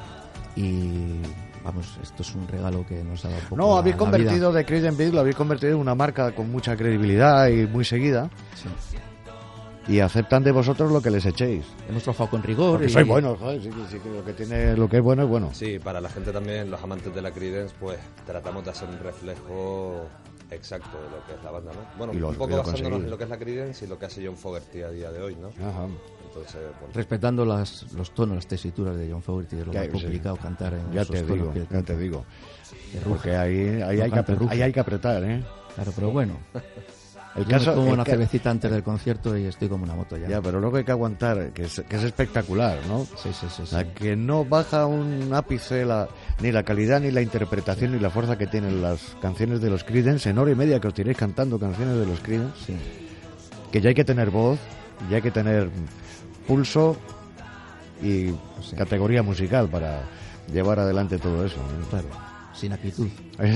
Y vamos, esto es un regalo que nos ha dado un poco. No, habéis la, la convertido vida. The Creed Beat, lo habéis convertido en una marca con mucha credibilidad y muy seguida. Sí. Y aceptan de vosotros lo que les echéis. Hemos trabajado con rigor. Porque y... sois buenos, joder, sí, sí, que lo que tiene, lo que es bueno es bueno. Sí, para la gente también, los amantes de la Creedence, pues tratamos de hacer un reflejo exacto de lo que es la banda, ¿no? Bueno, Y lo- un y poco lo basándonos conseguís. en lo que es la Creedence y lo que hace John Fogerty a día de hoy, ¿no? Ajá. Entonces, bueno. Respetando las, los tonos, las tesituras de John Fogerty, de lo Ya, más sí. complicado cantar en Ya esos te tonos digo, que ya canta. te digo. Que ruge. Porque ahí, ahí, No hay que, canta, apre- ruge. ahí hay que apretar, ¿eh? Claro, pero bueno. El Yo caso me tomo el una ca- cervecita antes del concierto y estoy como una moto ya. Ya, pero luego hay que aguantar, que es, que es espectacular, ¿no? Sí, sí, sí. O sí. sea, que no baja un ápice la, ni la calidad, ni la interpretación, ni la fuerza que tienen las canciones de los Creedence. En hora y media que os tiréis cantando canciones de los Creedence, Sí. que ya hay que tener voz, ya hay que tener pulso y Sí. categoría musical para llevar adelante todo eso, ¿no? Claro, sin actitud.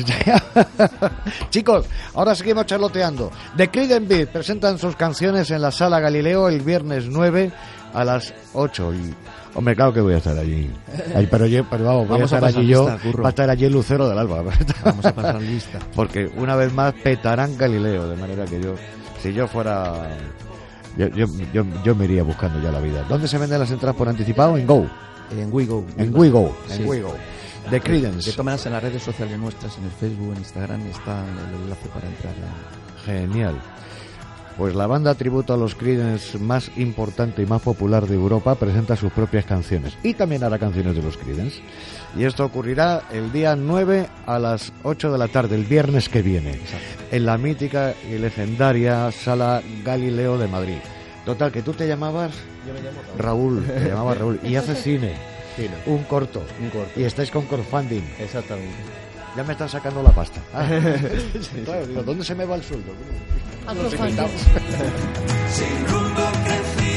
Chicos, ahora seguimos charloteando. The Creed Beat presentan sus canciones en la Sala Galileo el viernes nueve a las ocho. Y, hombre, claro que voy a estar allí. Ay, pero, yo, pero vamos, voy Vamos a a estar pasar allí yo. lista, Curro. Va a estar allí el Lucero del Alba. Vamos a pasar lista. Porque una vez más petarán Galileo. De manera que yo, si yo fuera. Yo, yo, yo, yo me iría buscando ya la vida. ¿Dónde se venden las entradas por anticipado? En Go. En WeGo. En WeGo. Sí. En WeGo. The De Creedence. todas maneras, en las redes sociales nuestras, en el Facebook, en Instagram, está el enlace para entrar. a- Genial. Pues la banda tributo a los Creedence más importante y más popular de Europa presenta sus propias canciones y también hará canciones de los Creedence. Y esto ocurrirá el día nueve a las ocho de la tarde, el viernes que viene, en la mítica y legendaria Sala Galileo de Madrid. Total, que tú te llamabas Yo me llamo Raúl, te llamabas Raúl, y haces cine, Sí, no. un corto, Un corto. y estáis con crowdfunding. Exactamente. Ya me están sacando la pasta. Ah, claro, digo, ¿dónde se me va el sueldo? A Los crowdfunding. invitados. Sin rumbo crecí.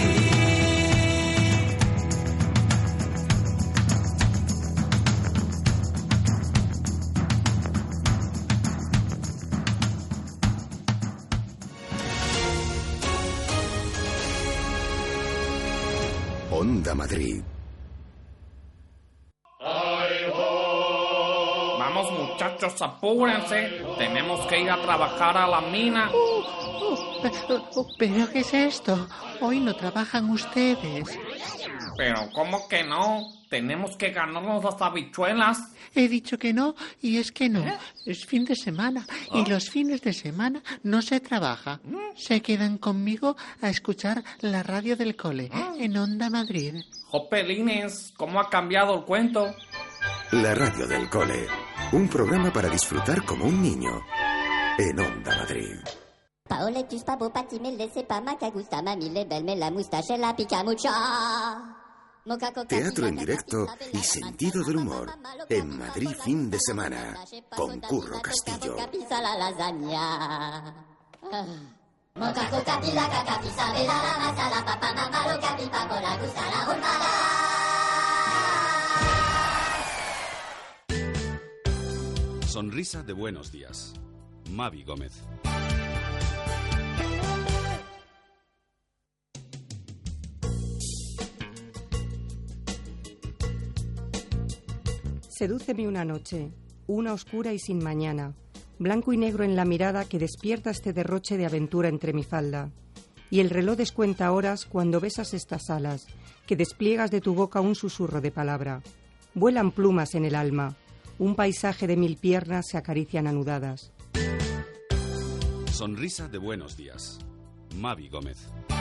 Onda Madrid. Vamos muchachos, apúrense. Tenemos que ir a trabajar a la mina. ¿Pero qué es esto? Hoy no trabajan ustedes. Pero ¿cómo que no? Tenemos que ganarnos las habichuelas. He dicho que no, y es que no. Es fin de semana, y los fines de semana no se trabaja. Se quedan conmigo a escuchar la radio del cole, en Onda Madrid. Jopelines, ¿cómo ha cambiado el cuento? La radio del cole. Un programa para disfrutar como un niño. En Onda Madrid. Paola, tus papo, pati, me le sepa, maca, gusta, mami, le bel, me la mustache, la pica mucho. Teatro en directo y sentido del humor. En Madrid fin de semana. Con Curro Castillo. Pisa la lasaña. Moca, coca, pila, caca, pisa, vela, la masa, la papa, mamá, lo capi, papo, la gusta, la jornada. Sonrisa de buenos días. Mavi Gómez. Sedúceme una noche, una oscura y sin mañana, blanco y negro en la mirada que despierta este derroche de aventura entre mi falda. Y el reloj descuenta horas cuando besas estas alas, que despliegas de tu boca un susurro de palabra. Vuelan plumas en el alma, un paisaje de mil piernas se acarician anudadas. Sonrisa de buenos días. Mavi Gómez.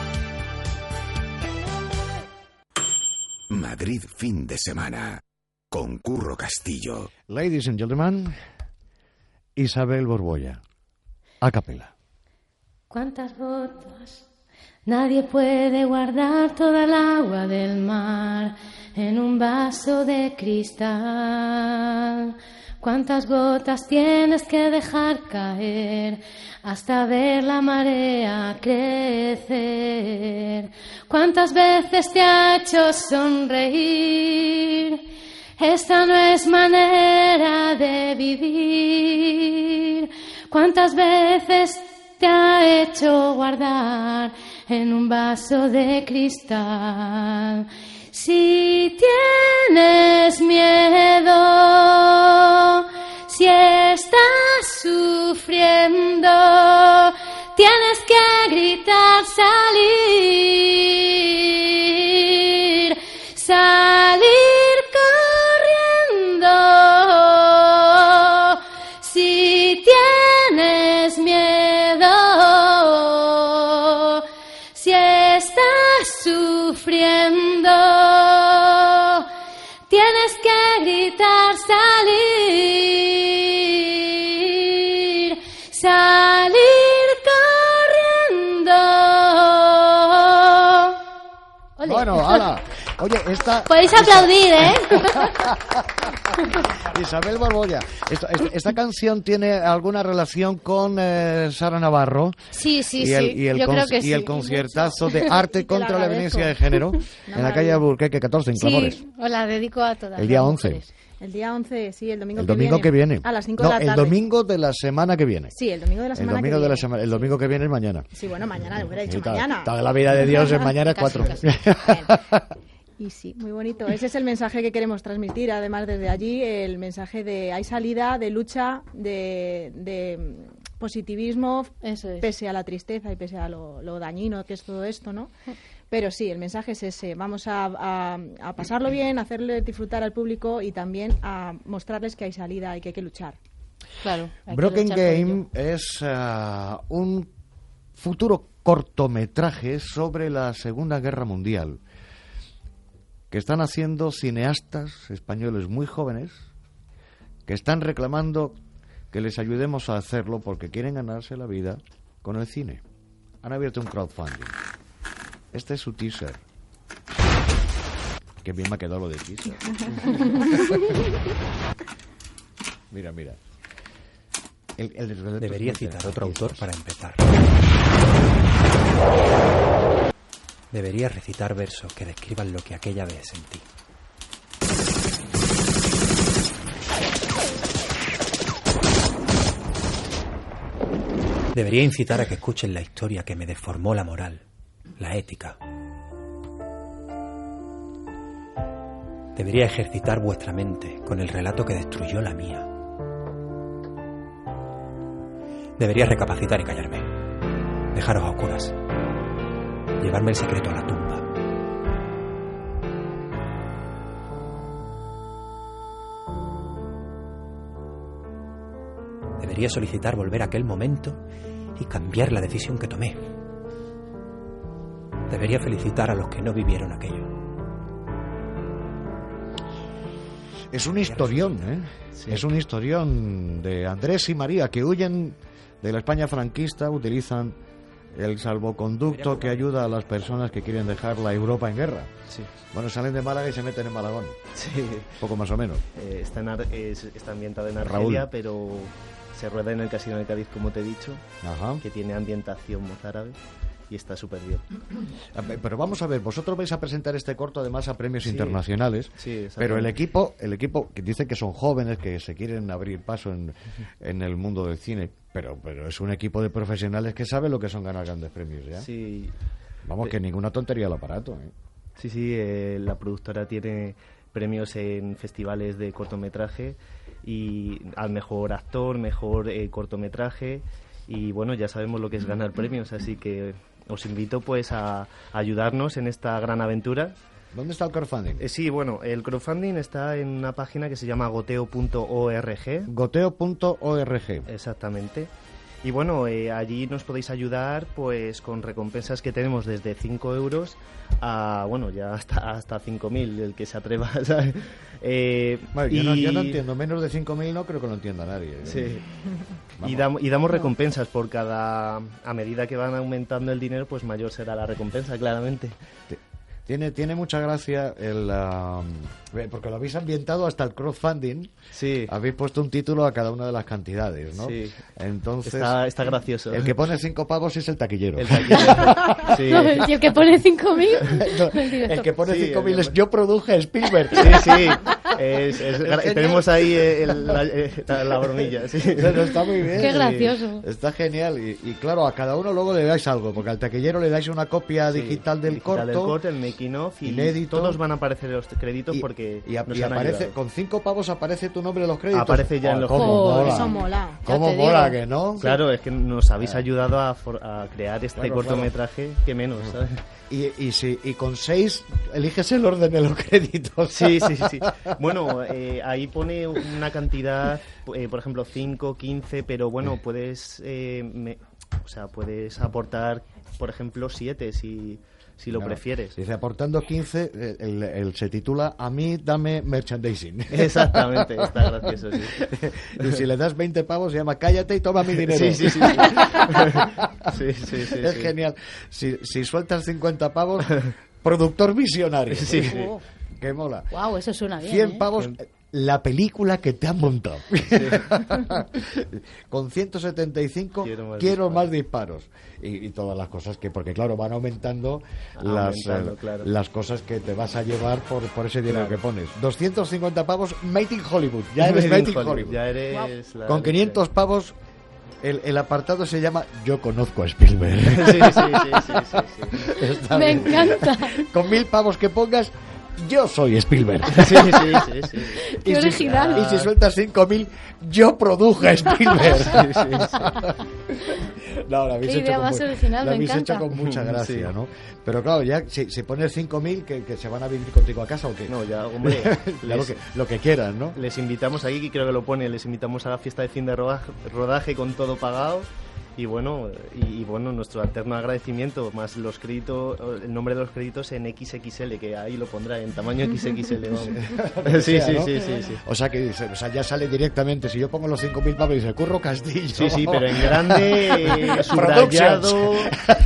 Madrid fin de semana. Con Curro Castillo. Ladies and gentlemen, Isabel Borbolla, a capela. ¿Cuántas botas? Nadie puede guardar toda el agua del mar en un vaso de cristal. ¿Cuántas gotas tienes que dejar caer hasta ver la marea crecer? ¿Cuántas veces te ha hecho sonreír esta no es manera de vivir. ¿Cuántas veces te ha hecho guardar en un vaso de cristal? Si tienes miedo, si estás sufriendo, tienes que gritar, salir, salir corriendo. Si tienes miedo, si estás sufriendo, tienes que gritar, salir, salir corriendo. Ole. Bueno, hala. Oye, esta... Podéis aplaudir, ¿eh? Isabel Borbolla, esta, esta, esta canción tiene alguna relación con eh, Sara Navarro. Sí, sí, y el, sí. Y el, Yo con, creo que y sí. el conciertazo de arte contra la agradezco. violencia de género en la calle Alburquerque catorce, en Clamores. Sí, os la dedico a todas. El día las once. mujeres. El día once, sí, el domingo, El que, domingo viene, que viene. A las cinco no, de la tarde. el domingo de la semana que viene. Sí, el domingo de la El semana domingo que de la viene. semana, el domingo que viene es mañana. Sí, bueno, mañana, hubiera dicho Sí, ta- mañana. Toda la vida de Dios es mañana es Casi, cuatro. casi. Y sí, muy bonito. Ese es el mensaje que queremos transmitir. Además, desde allí, el mensaje de hay salida, de lucha, de, de positivismo, Eso es. pese a la tristeza y pese a lo, lo dañino que es todo esto, ¿no? Pero sí, el mensaje es ese. Vamos a, a, a pasarlo bien, a hacerle disfrutar al público y también a mostrarles que hay salida y que hay que luchar. Claro. hay que Broken luchar por ello. Game es uh, un futuro cortometraje sobre la Segunda Guerra Mundial que están haciendo cineastas españoles muy jóvenes que están reclamando que les ayudemos a hacerlo porque quieren ganarse la vida con el cine. Han abierto un crowdfunding. Este es su teaser. Qué bien me ha quedado lo de teaser. Mira, mira. El- el- el- Debería citar otro autor para empezar. Debería recitar versos que describan lo que aquella vez sentí. Debería incitar a que escuchen la historia que me deformó la moral, la ética. Debería ejercitar vuestra mente con el relato que destruyó la mía. Debería recapacitar y callarme. Dejaros a oscuras. Llevarme el secreto a la tumba. Debería solicitar volver a aquel momento y cambiar la decisión que tomé. Debería felicitar a los que no vivieron aquello. Es un historión, ¿eh? Sí. Es un historión de Andrés y María que huyen de la España franquista, utilizan el salvoconducto que ayuda a las personas que quieren dejar la Europa en guerra. Sí. Bueno, salen de Málaga y se meten en Malagón. Sí. Poco más o menos. Eh, está, en Ar- es- está ambientado en Raúl. Argelia, pero se rueda en el Casino de Cádiz, como te he dicho, Ajá. que tiene ambientación mozárabe y está súper bien. A ver, Pero vamos a ver, vosotros vais a presentar este corto además a premios Sí. internacionales, Sí, exactamente. pero el equipo, el equipo que dice que son jóvenes, que se quieren abrir paso en, en el mundo del cine, pero, pero es un equipo de profesionales que sabe lo que son ganar grandes premios, ¿ya? Sí. Vamos, que ninguna tontería el aparato, ¿eh? Sí, sí, eh, la productora tiene premios en festivales de cortometraje y al mejor actor, mejor eh, cortometraje y bueno, ya sabemos lo que es ganar premios, así que os invito pues a ayudarnos en esta gran aventura. ¿Dónde está el crowdfunding? Eh, sí, bueno, el crowdfunding está en una página que se llama goteo punto org. goteo punto org. Exactamente. Y bueno, eh, allí nos podéis ayudar pues con recompensas que tenemos desde cinco euros a, bueno, ya hasta hasta cinco mil, el que se atreva, ¿sabes? Eh, Bueno, yo, no, y- yo no entiendo, menos de cinco mil no creo que lo entienda nadie. ¿eh? Sí. Vamos. Y, dam- y damos recompensas por cada... A medida que van aumentando el dinero, pues mayor será la recompensa, claramente. Tiene, tiene mucha gracia el um, eh, porque lo habéis ambientado hasta el crowdfunding. Sí. Habéis puesto un título a cada una de las cantidades, ¿no? Sí. Entonces Está- está gracioso. El que pone cinco pavos es el taquillero. El taquillero. Sí. ¿Y el que pone cinco mil? No, el que pone Sí, cinco mil el- es yo produje Spielberg. Sí, sí. Es, es, Es genial. tenemos ahí eh, el- la, eh, la- la bromilla, sí. Pero está muy bien. Qué sí. gracioso. Está genial. Y, y claro, a cada uno luego le dais algo, porque al taquillero le dais una copia Sí, digital del digital corto. del corto, el making of, y inédito. todos van a aparecer los créditos porque Y, a- nos y han aparece, ayudado. con cinco pavos aparece tu nombre en los créditos. Aparece ya en los ¿Cómo créditos. mola? Eso mola. ya ¿Cómo te mola digo. que no? Claro, es que nos habéis ayudado a, for- a crear este Claro, cortometraje, que menos, ¿sabes? Y, y, si, y con seis eliges el orden de los créditos. Sí, sí, sí. Bueno, eh, ahí pone una cantidad, eh, por ejemplo, cinco, quince, pero bueno, puedes, eh, me- o sea, puedes aportar, por ejemplo, siete si, si lo Claro. prefieres. Dice, aportando quince, el, el- el- se titula A mí dame merchandising. Exactamente, está gracioso, sí. Y si le das veinte pavos, se llama cállate y toma mi dinero. Sí, sí, sí. Sí, sí, sí, Es sí. genial. Si, si sueltas cincuenta pavos, productor visionario. Sí, sí. Oh. Que mola. Wow, eso suena bien. cien ¿eh? pavos, la película que te han montado. Con ciento setenta y cinco quiero Quiero más más disparos. disparos. Y, y todas las cosas que, porque claro, van aumentando, las, Aumentando, eh, claro. las cosas que te vas a llevar por, por ese dinero Claro. que pones. doscientos cincuenta pavos, Made in Hollywood. Ya eres Made in Hollywood. Ya eres la- Con quinientos pavos, el, el apartado se llama Yo conozco a Spielberg. Sí, sí, sí, sí, sí, sí. Está Me bien. encanta. Con mil pavos que pongas, yo soy Spielberg. Sí, sí, sí, sí. Qué Y si- original. Y si sueltas cinco mil, yo produjo a Spielberg. Sí, sí, No, lo habéis Qué hecho idea con más mu- original, lo me habéis encanta. hecho con mucha gracia, Sí. ¿no? Pero claro, ya si, si pones cinco mil, que, que se van a vivir contigo a casa o qué. No, ya, hombre. Ya lo, que, lo que quieran, ¿no? Les invitamos aquí, que creo que lo pone, les invitamos a la fiesta de fin de rodaje, rodaje con todo pagado. Y bueno, y, y bueno, nuestro eterno agradecimiento, más los créditos, el nombre de los créditos en equis equis ele, que ahí lo pondrá en tamaño equis equis ele. Lo Vamos. que Sí, sea, sí, ¿no? sí, sí, sí. O sea que dice, o sea, ya sale directamente. Si yo pongo los cinco mil pavos, dice Curro Castillo. Sí, sí, pero en grande, eh, subrayado,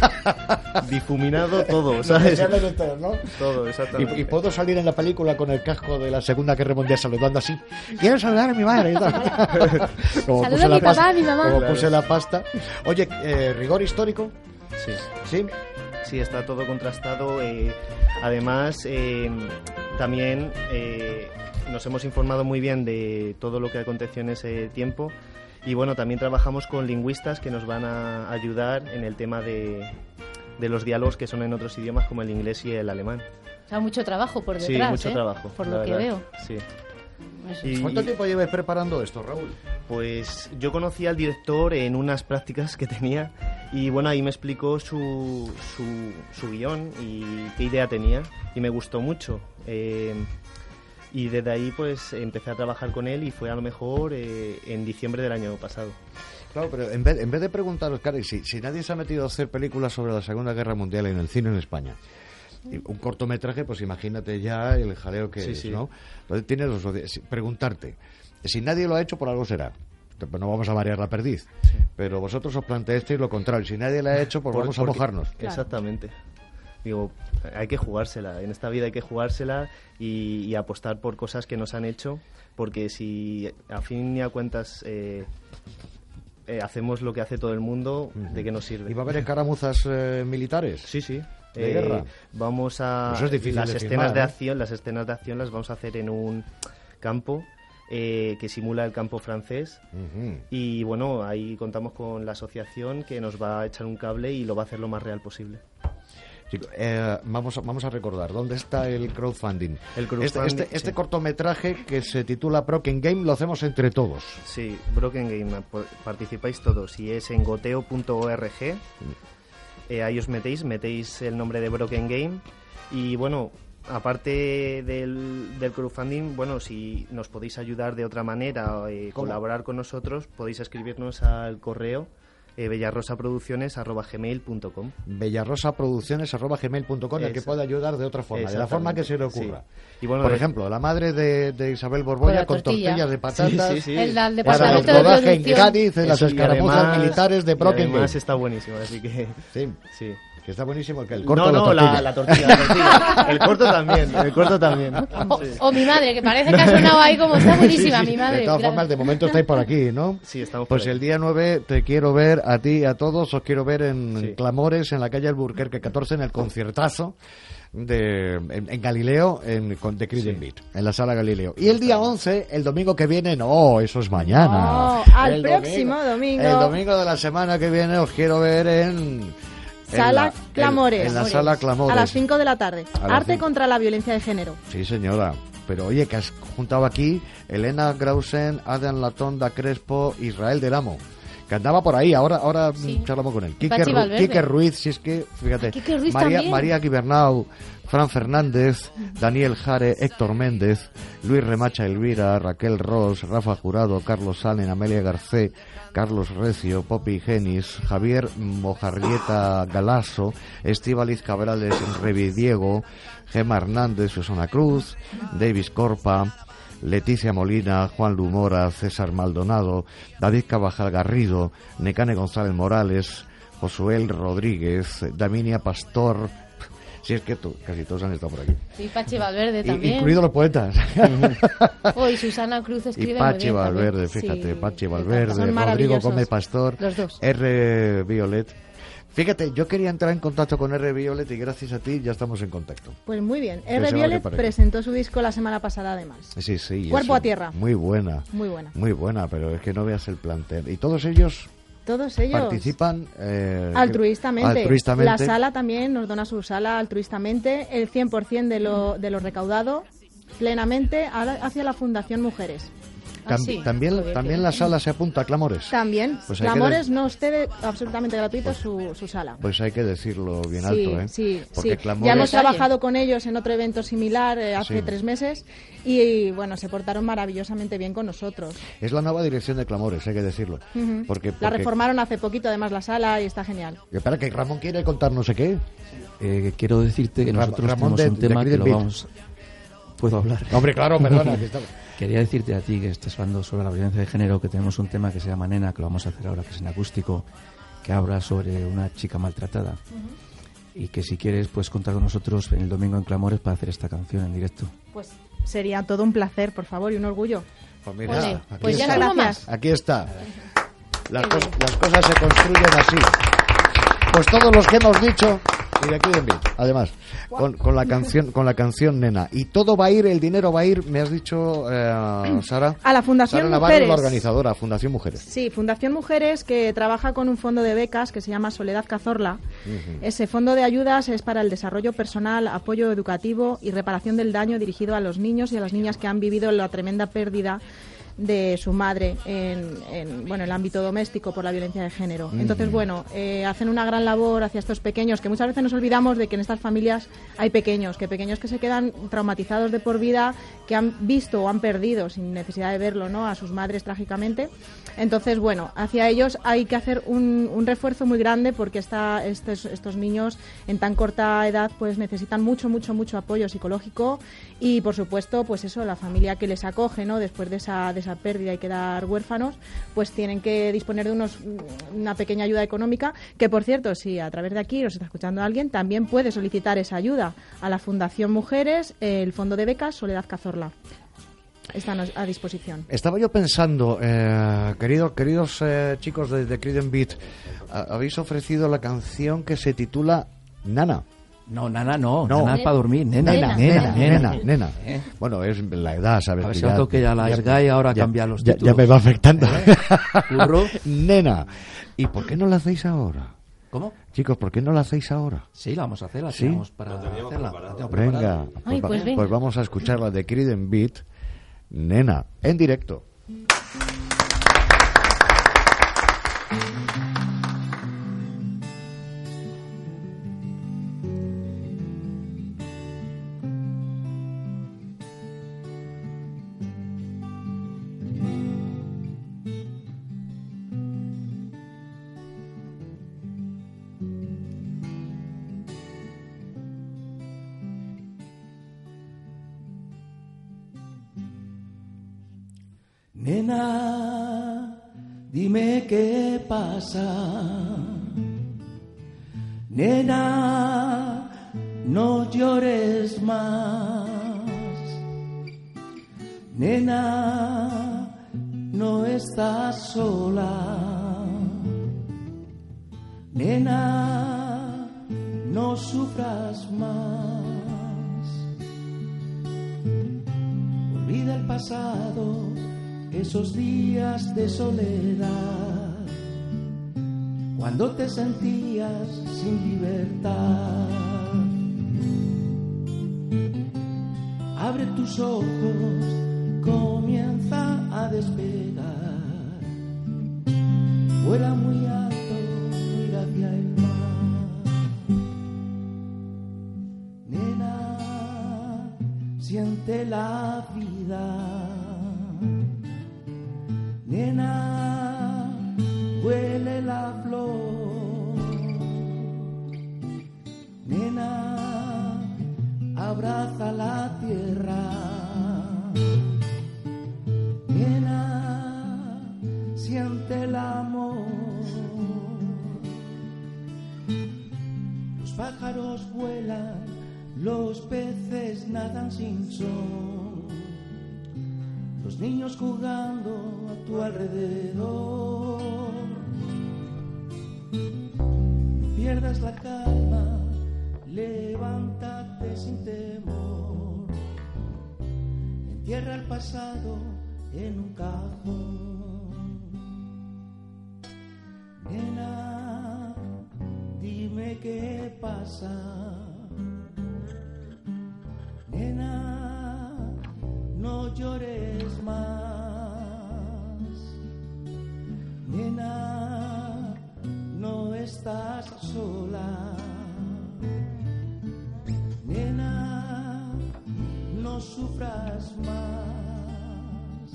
difuminado, todo, ¿sabes? Lo que sea de todo, ¿no? Todo, exactamente. Y, y puedo salir en la película con el casco de la Segunda Guerra Mundial saludando así. Quiero saludar a mi madre. y tal. Como Saluda puse a la mi papá, pasta- a mi mamá. Como Claro. puse la pasta. Oye, eh, rigor histórico. Sí. Sí. Sí, está todo contrastado. eh, además, eh, también eh, nos hemos informado muy bien de todo lo que aconteció en ese tiempo. Y bueno, también trabajamos con lingüistas que nos van a ayudar en el tema de, de los diálogos que son en otros idiomas como el inglés y el alemán. O sea, mucho trabajo por Sí, detrás, mucho ¿eh? trabajo. Por la lo que verdad, veo. Sí. Eso. Y- ¿Cuánto tiempo lleves preparando esto, Raúl? Pues yo conocí al director en unas prácticas que tenía y bueno, ahí me explicó su, su, su guión y qué idea tenía y me gustó mucho. Eh, y desde ahí pues empecé a trabajar con él y fue a lo mejor eh, en diciembre del año pasado. Claro, pero en vez, en vez de preguntaros, Cari, si, si nadie se ha metido a hacer películas sobre la Segunda Guerra Mundial en el cine en España, y un cortometraje, pues imagínate ya el jaleo que Sí, es, sí. ¿no? Entonces tienes los si- preguntarte, si nadie lo ha hecho, por algo será. Pues no vamos a variar la perdiz. Pero vosotros os planteasteis lo contrario. Si nadie la ha hecho, pues Por- vamos a porque- mojarnos. Exactamente. Digo, hay que jugársela. En esta vida hay que jugársela y, y apostar por cosas que nos han hecho, porque si a fin y a cuentas eh, eh, hacemos lo que hace todo el mundo, ¿de qué nos sirve? ¿Y va a haber escaramuzas eh, militares? Sí, sí. ¿De Eh, guerra? Vamos a Eso es difícil las de escenas filmar, de ¿eh? acción, las escenas de acción las vamos a hacer en un campo eh, que simula el campo francés. Ujú. Y bueno, ahí contamos con la asociación que nos va a echar un cable y lo va a hacer lo más real posible. Chico, eh, vamos, a, vamos a recordar, ¿dónde está el crowdfunding? El Este, crowdfunding, este, este sí. cortometraje que se titula Broken Game lo hacemos entre todos. Sí, Broken Game, po- participáis todos y es en goteo punto org. Eh, ahí os metéis, metéis el nombre de Broken Game y bueno, aparte del, del crowdfunding, bueno, si nos podéis ayudar de otra manera, eh, ¿Cómo? colaborar con nosotros, podéis escribirnos al correo eh, bellarrosaproducciones arroba gmail punto com. bellarrosaproducciones arroba gmail punto com, el que Esa- pueda ayudar de otra forma, de la forma que se le ocurra. Sí. Y bueno, Por de- ejemplo, la madre de, de Isabel Con Borbolla la con tortilla. tortillas de patatas Sí, sí, sí. El, al para el departamento de rodaje en producción. Cádiz, en las Eso, y escaramuzas además- militares de y Broken además Game. está buenísimo, así que Sí. sí. Que está buenísimo, que el corto No, no, la tortilla. la, la tortilla, la tortilla. El corto también, el corto también. O, o mi madre, que parece que ha sonado ahí como está buenísima, Sí, sí. mi madre. De todas claro. formas, de momento estáis por aquí, ¿no? Sí, estamos por Pues ahí. el día nueve te quiero ver a ti y a todos, os quiero ver en Clamores, en la calle Alburquerque catorce, en el conciertazo de en, en Galileo, en, con The Creed and Beat, en la sala Galileo. Y el día once, el domingo que viene, no, eso es mañana. Oh, al El próximo domingo. El domingo de la semana que viene os quiero ver en... Sala en la- Clamores. En, en la sala Clamores. A las cinco de la tarde. A las Arte cinco. contra la violencia de género. Sí, señora. Pero oye, que has juntado aquí Elena Grausen, Adam Latonda Crespo, Israel del Amo. Que andaba por ahí, ahora ahora Sí. charlamos con él. Quique, Pachi Ru- Valverde. Quique Ruiz, si es que, fíjate. Ah, Quique Ruiz María, también. María Guibernau, Fran Fernández, Daniel Jare, Héctor Méndez, Luis Remacha Elvira, Raquel Ross, Rafa Jurado, Carlos Salen, Amelia Garcé, Carlos Recio, Popi Genis, Javier Mojarrieta Galasso, Estíbaliz Cabrales Revidiego, Gemma Hernández, Susana Cruz, Davis Corpa, Leticia Molina, Juan Lumora, César Maldonado, David Cabajal Garrido, Necane González Morales, Josuel Rodríguez, Daminia Pastor. Si es que tú, casi todos han estado por aquí. Sí, Pachi Valverde I- también. incluidos los poetas. Oh, y Susana Cruz Y escribe muy Pachi bien Valverde, también. fíjate, Sí. Pachi Valverde, Son Rodrigo maravillosos. Gómez Pastor, Los dos. R. Violet. Fíjate, yo quería entrar en contacto con R. Violet y gracias a ti ya estamos en contacto. Pues muy bien. Que R. se va Violet que para aquí. presentó su disco la semana pasada, además. Sí, sí. Cuerpo eso. a tierra. Muy buena. Muy buena. Muy buena, pero es que no veas el plantel. Y todos ellos Todos ellos. participan eh, Altruistamente. altruistamente. La sala también nos dona su sala altruistamente, el cien por ciento de lo, de lo recaudado plenamente a la- hacia la Fundación Mujeres. Tam- sí. También, Joder, también qué la bien. sala se apunta a Clamores. También, Pues hay que Clamores de- no cede absolutamente gratuito su, su sala. Pues hay que decirlo bien Sí, alto, ¿eh? sí, Porque sí. Clamores... Ya hemos Detalle. trabajado con ellos en otro evento similar eh, hace Sí. tres meses y, bueno, se portaron maravillosamente bien con nosotros. Es la nueva dirección de Clamores, hay que decirlo. Ujú. Porque, La porque- reformaron hace poquito, además, la sala y está genial. Espera, que Ramón quiere contar no sé qué. Eh, quiero decirte que Ra- nosotros Ramón tenemos de- un de tema Creed que lo Beat. vamos... ¿Puedo hablar? Hombre, claro, perdona. que está- Quería decirte a ti que estés hablando sobre la violencia de género, que tenemos un tema que se llama Nena, que lo vamos a hacer ahora, que es en acústico, que habla sobre una chica maltratada. Y que si quieres, puedes contar con nosotros en el domingo en Clamores para hacer esta canción en directo. Pues sería todo un placer, por favor, y un orgullo. Pues mira, Ole, aquí pues ya está. no hubo Gracias. más. Aquí está. Las, cos- las cosas se construyen así. Pues todos los que hemos dicho y de aquí de bien. Además, con, con la canción, con la canción Nena. Y todo va a ir, el dinero va a ir, me has dicho, eh, Sara. A la Fundación Sara Navarro, Mujeres. la organizadora, Fundación Mujeres. Sí, Fundación Mujeres, que trabaja con un fondo de becas que se llama Soledad Cazorla. Ujú. Ese fondo de ayudas es para el desarrollo personal, apoyo educativo y reparación del daño dirigido a los niños y a las niñas que han vivido la tremenda pérdida de su madre en, en, bueno, el ámbito doméstico por la violencia de género. Mm. Entonces, bueno, eh, hacen una gran labor hacia estos pequeños, que muchas veces nos olvidamos de que en estas familias hay pequeños, que pequeños que se quedan traumatizados de por vida, que han visto o han perdido, sin necesidad de verlo, ¿no?, a sus madres trágicamente. Entonces, bueno, hacia ellos hay que hacer un, un refuerzo muy grande porque esta, estos, estos niños en tan corta edad pues necesitan mucho, mucho, mucho apoyo psicológico y, por supuesto, pues eso, la familia que les acoge, ¿no?, después de esa, de esa pérdida y quedar huérfanos, pues tienen que disponer de unos una pequeña ayuda económica, que, por cierto, si a través de aquí os está escuchando alguien, también puede solicitar esa ayuda a la Fundación Mujeres, el Fondo de Becas Soledad Cazorla. Están a disposición. Estaba yo pensando, eh, querido, queridos eh, chicos de, de Creed and Beat, a- habéis ofrecido la canción que se titula Nana. No, nana no, No. nana es para dormir, nena, Nena, nena, nena, nena. nena, nena. ¿Eh? Bueno, es la edad, ¿sabes? A ver que si noto que ya la Sky ahora cambia los ya, títulos. ya me va afectando. Curro. Nena. ¿Y por qué no la hacéis ahora? ¿Cómo? Chicos, ¿por qué no la hacéis ahora? Sí, la vamos a hacer, la ¿Sí? tenemos para hacerla. la tengo Venga, preparada. pues, Ay, va- pues venga. pues vamos a escucharla de Creed and Beat, Nena, en directo. Nena, dime qué pasa. Nena, no llores más. Nena, no estás sola. Nena, no sufras más. Olvida el pasado, esos días de soledad, cuando te sentías sin libertad. Abre tus ojos, comienza a despegar. Vuela muy alto, mira hacia el mar. Nena, siente la vida. Nena, huele la flor. Nena, abraza la tierra. Nena, siente el amor. Los pájaros vuelan, los peces nadan sin son. Los niños jugando a tu alrededor. No pierdas la calma, levántate sin temor. Entierra el pasado en un cajón. Nena, dime qué pasa. Nena, no llores más. Nena, no estás sola. Nena, no sufras más.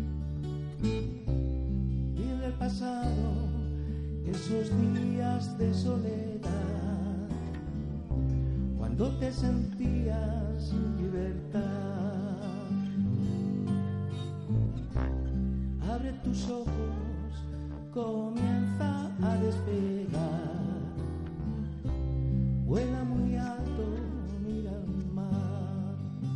Vive el pasado, esos días de soledad, cuando te sentías sin libertad. Abre tus ojos, comienza a despegar. Vuela muy alto, mira el mar.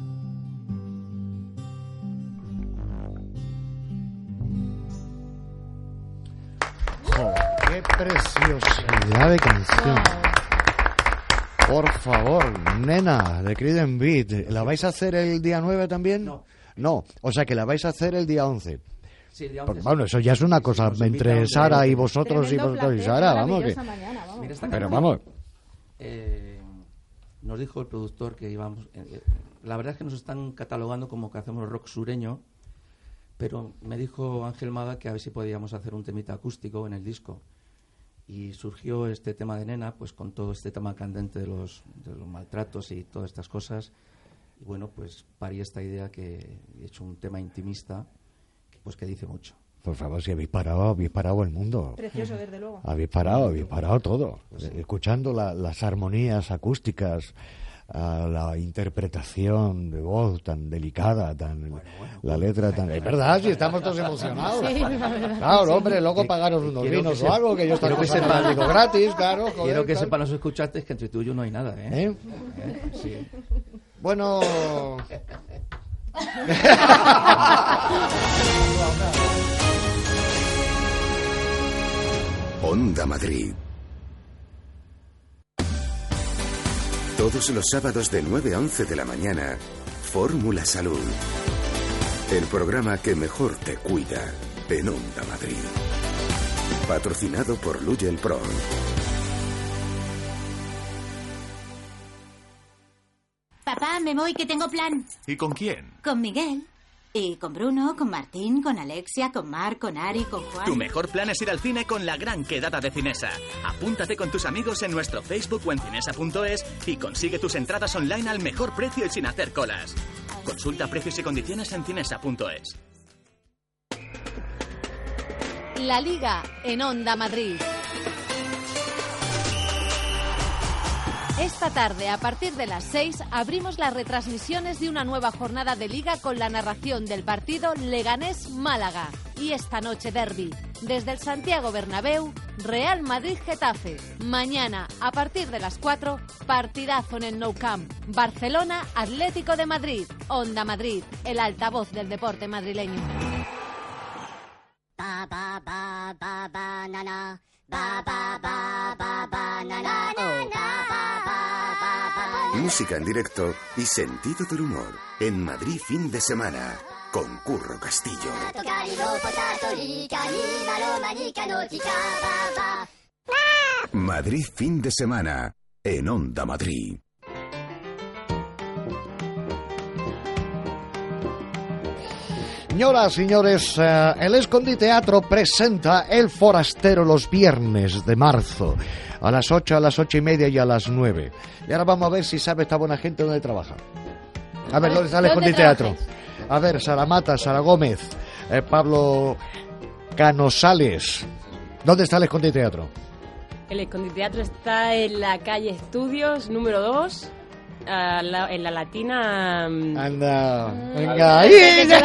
Oh, ¡qué preciosidad de canción! Por favor, Nena, de Creedence Beat. ¿La vais a hacer el día nueve también? No. No, o sea que la vais a hacer el día once. Sí, el día once. Porque, bueno, eso ya es una cosa entre Sara y vosotros y Tremendo vosotros y placer, Sara, vamos que... maravillosa mañana, vamos. Mira esta Pero canción. vamos, Eh, nos dijo el productor que íbamos... eh, eh, la verdad es que nos están catalogando como que hacemos rock sureño, pero me dijo Ángel Maga que a ver si podíamos hacer un temita acústico en el disco. Y surgió este tema de Nena, pues con todo este tema candente de los, de los maltratos y todas estas cosas. Y bueno, pues parí esta idea que he hecho un tema intimista, que, pues que dice mucho. por favor, si habéis parado, habéis parado el mundo. Precioso, desde luego. Habéis parado, habéis parado todo. Escuchando la, las armonías acústicas, a la interpretación de voz tan delicada, tan bueno, bueno, la letra tan... Es verdad, si estamos todos emocionados. Sí, claro, sí. Hombre, luego pagaros unos quiero vinos o algo, que yo estoy que sepan digo gratis, claro. Joder, quiero que claro. sepan los escuchantes que entre tú y yo no hay nada, ¿eh? ¿Eh? ¿Eh? Sí. Bueno... Onda Madrid. Todos los sábados de nueve a once de la mañana, Fórmula Salud. El programa que mejor te cuida en Onda Madrid. Patrocinado por Lugel Pro. Papá, me voy, que tengo plan. ¿Y con quién? Con Miguel. Y con Bruno, con Martín, con Alexia, con Mar, con Ari, con Juan... Tu mejor plan es ir al cine con la gran quedada de Cinesa. Apúntate con tus amigos en nuestro Facebook o en cinesa punto es y consigue tus entradas online al mejor precio y sin hacer colas. Consulta precios y condiciones en cinesa punto es. La Liga en Onda Madrid. Esta tarde, a partir de las seis, abrimos las retransmisiones de una nueva jornada de Liga con la narración del partido Leganés-Málaga. Y esta noche derbi, desde el Santiago Bernabéu, Real Madrid-Getafe. Mañana, a partir de las cuatro, partidazo en el Nou Camp. Barcelona-Atlético de Madrid. Onda Madrid, el altavoz del deporte madrileño. Ba ba ba ba banana. Ba ba ba ba banana. Oh, ba ba ba ba ba. Música en directo y sentido del humor en Madrid fin de semana con Curro Castillo. Madrid fin de semana en Onda Madrid. Señoras, señores, uh, el Escondite Teatro presenta El Forastero los viernes de marzo, a las ocho, a las ocho y media y a las nueve. Y ahora vamos a ver si sabe esta buena gente dónde trabaja. A ver, ¿dónde está el Escondite Teatro? A ver, Sara Mata, Sara Gómez, eh, Pablo Canosales. ¿Dónde está el Escondite Teatro? El Escondite Teatro está en la calle Estudios, número dos. A la, en la Latina. Anda, venga, ahí.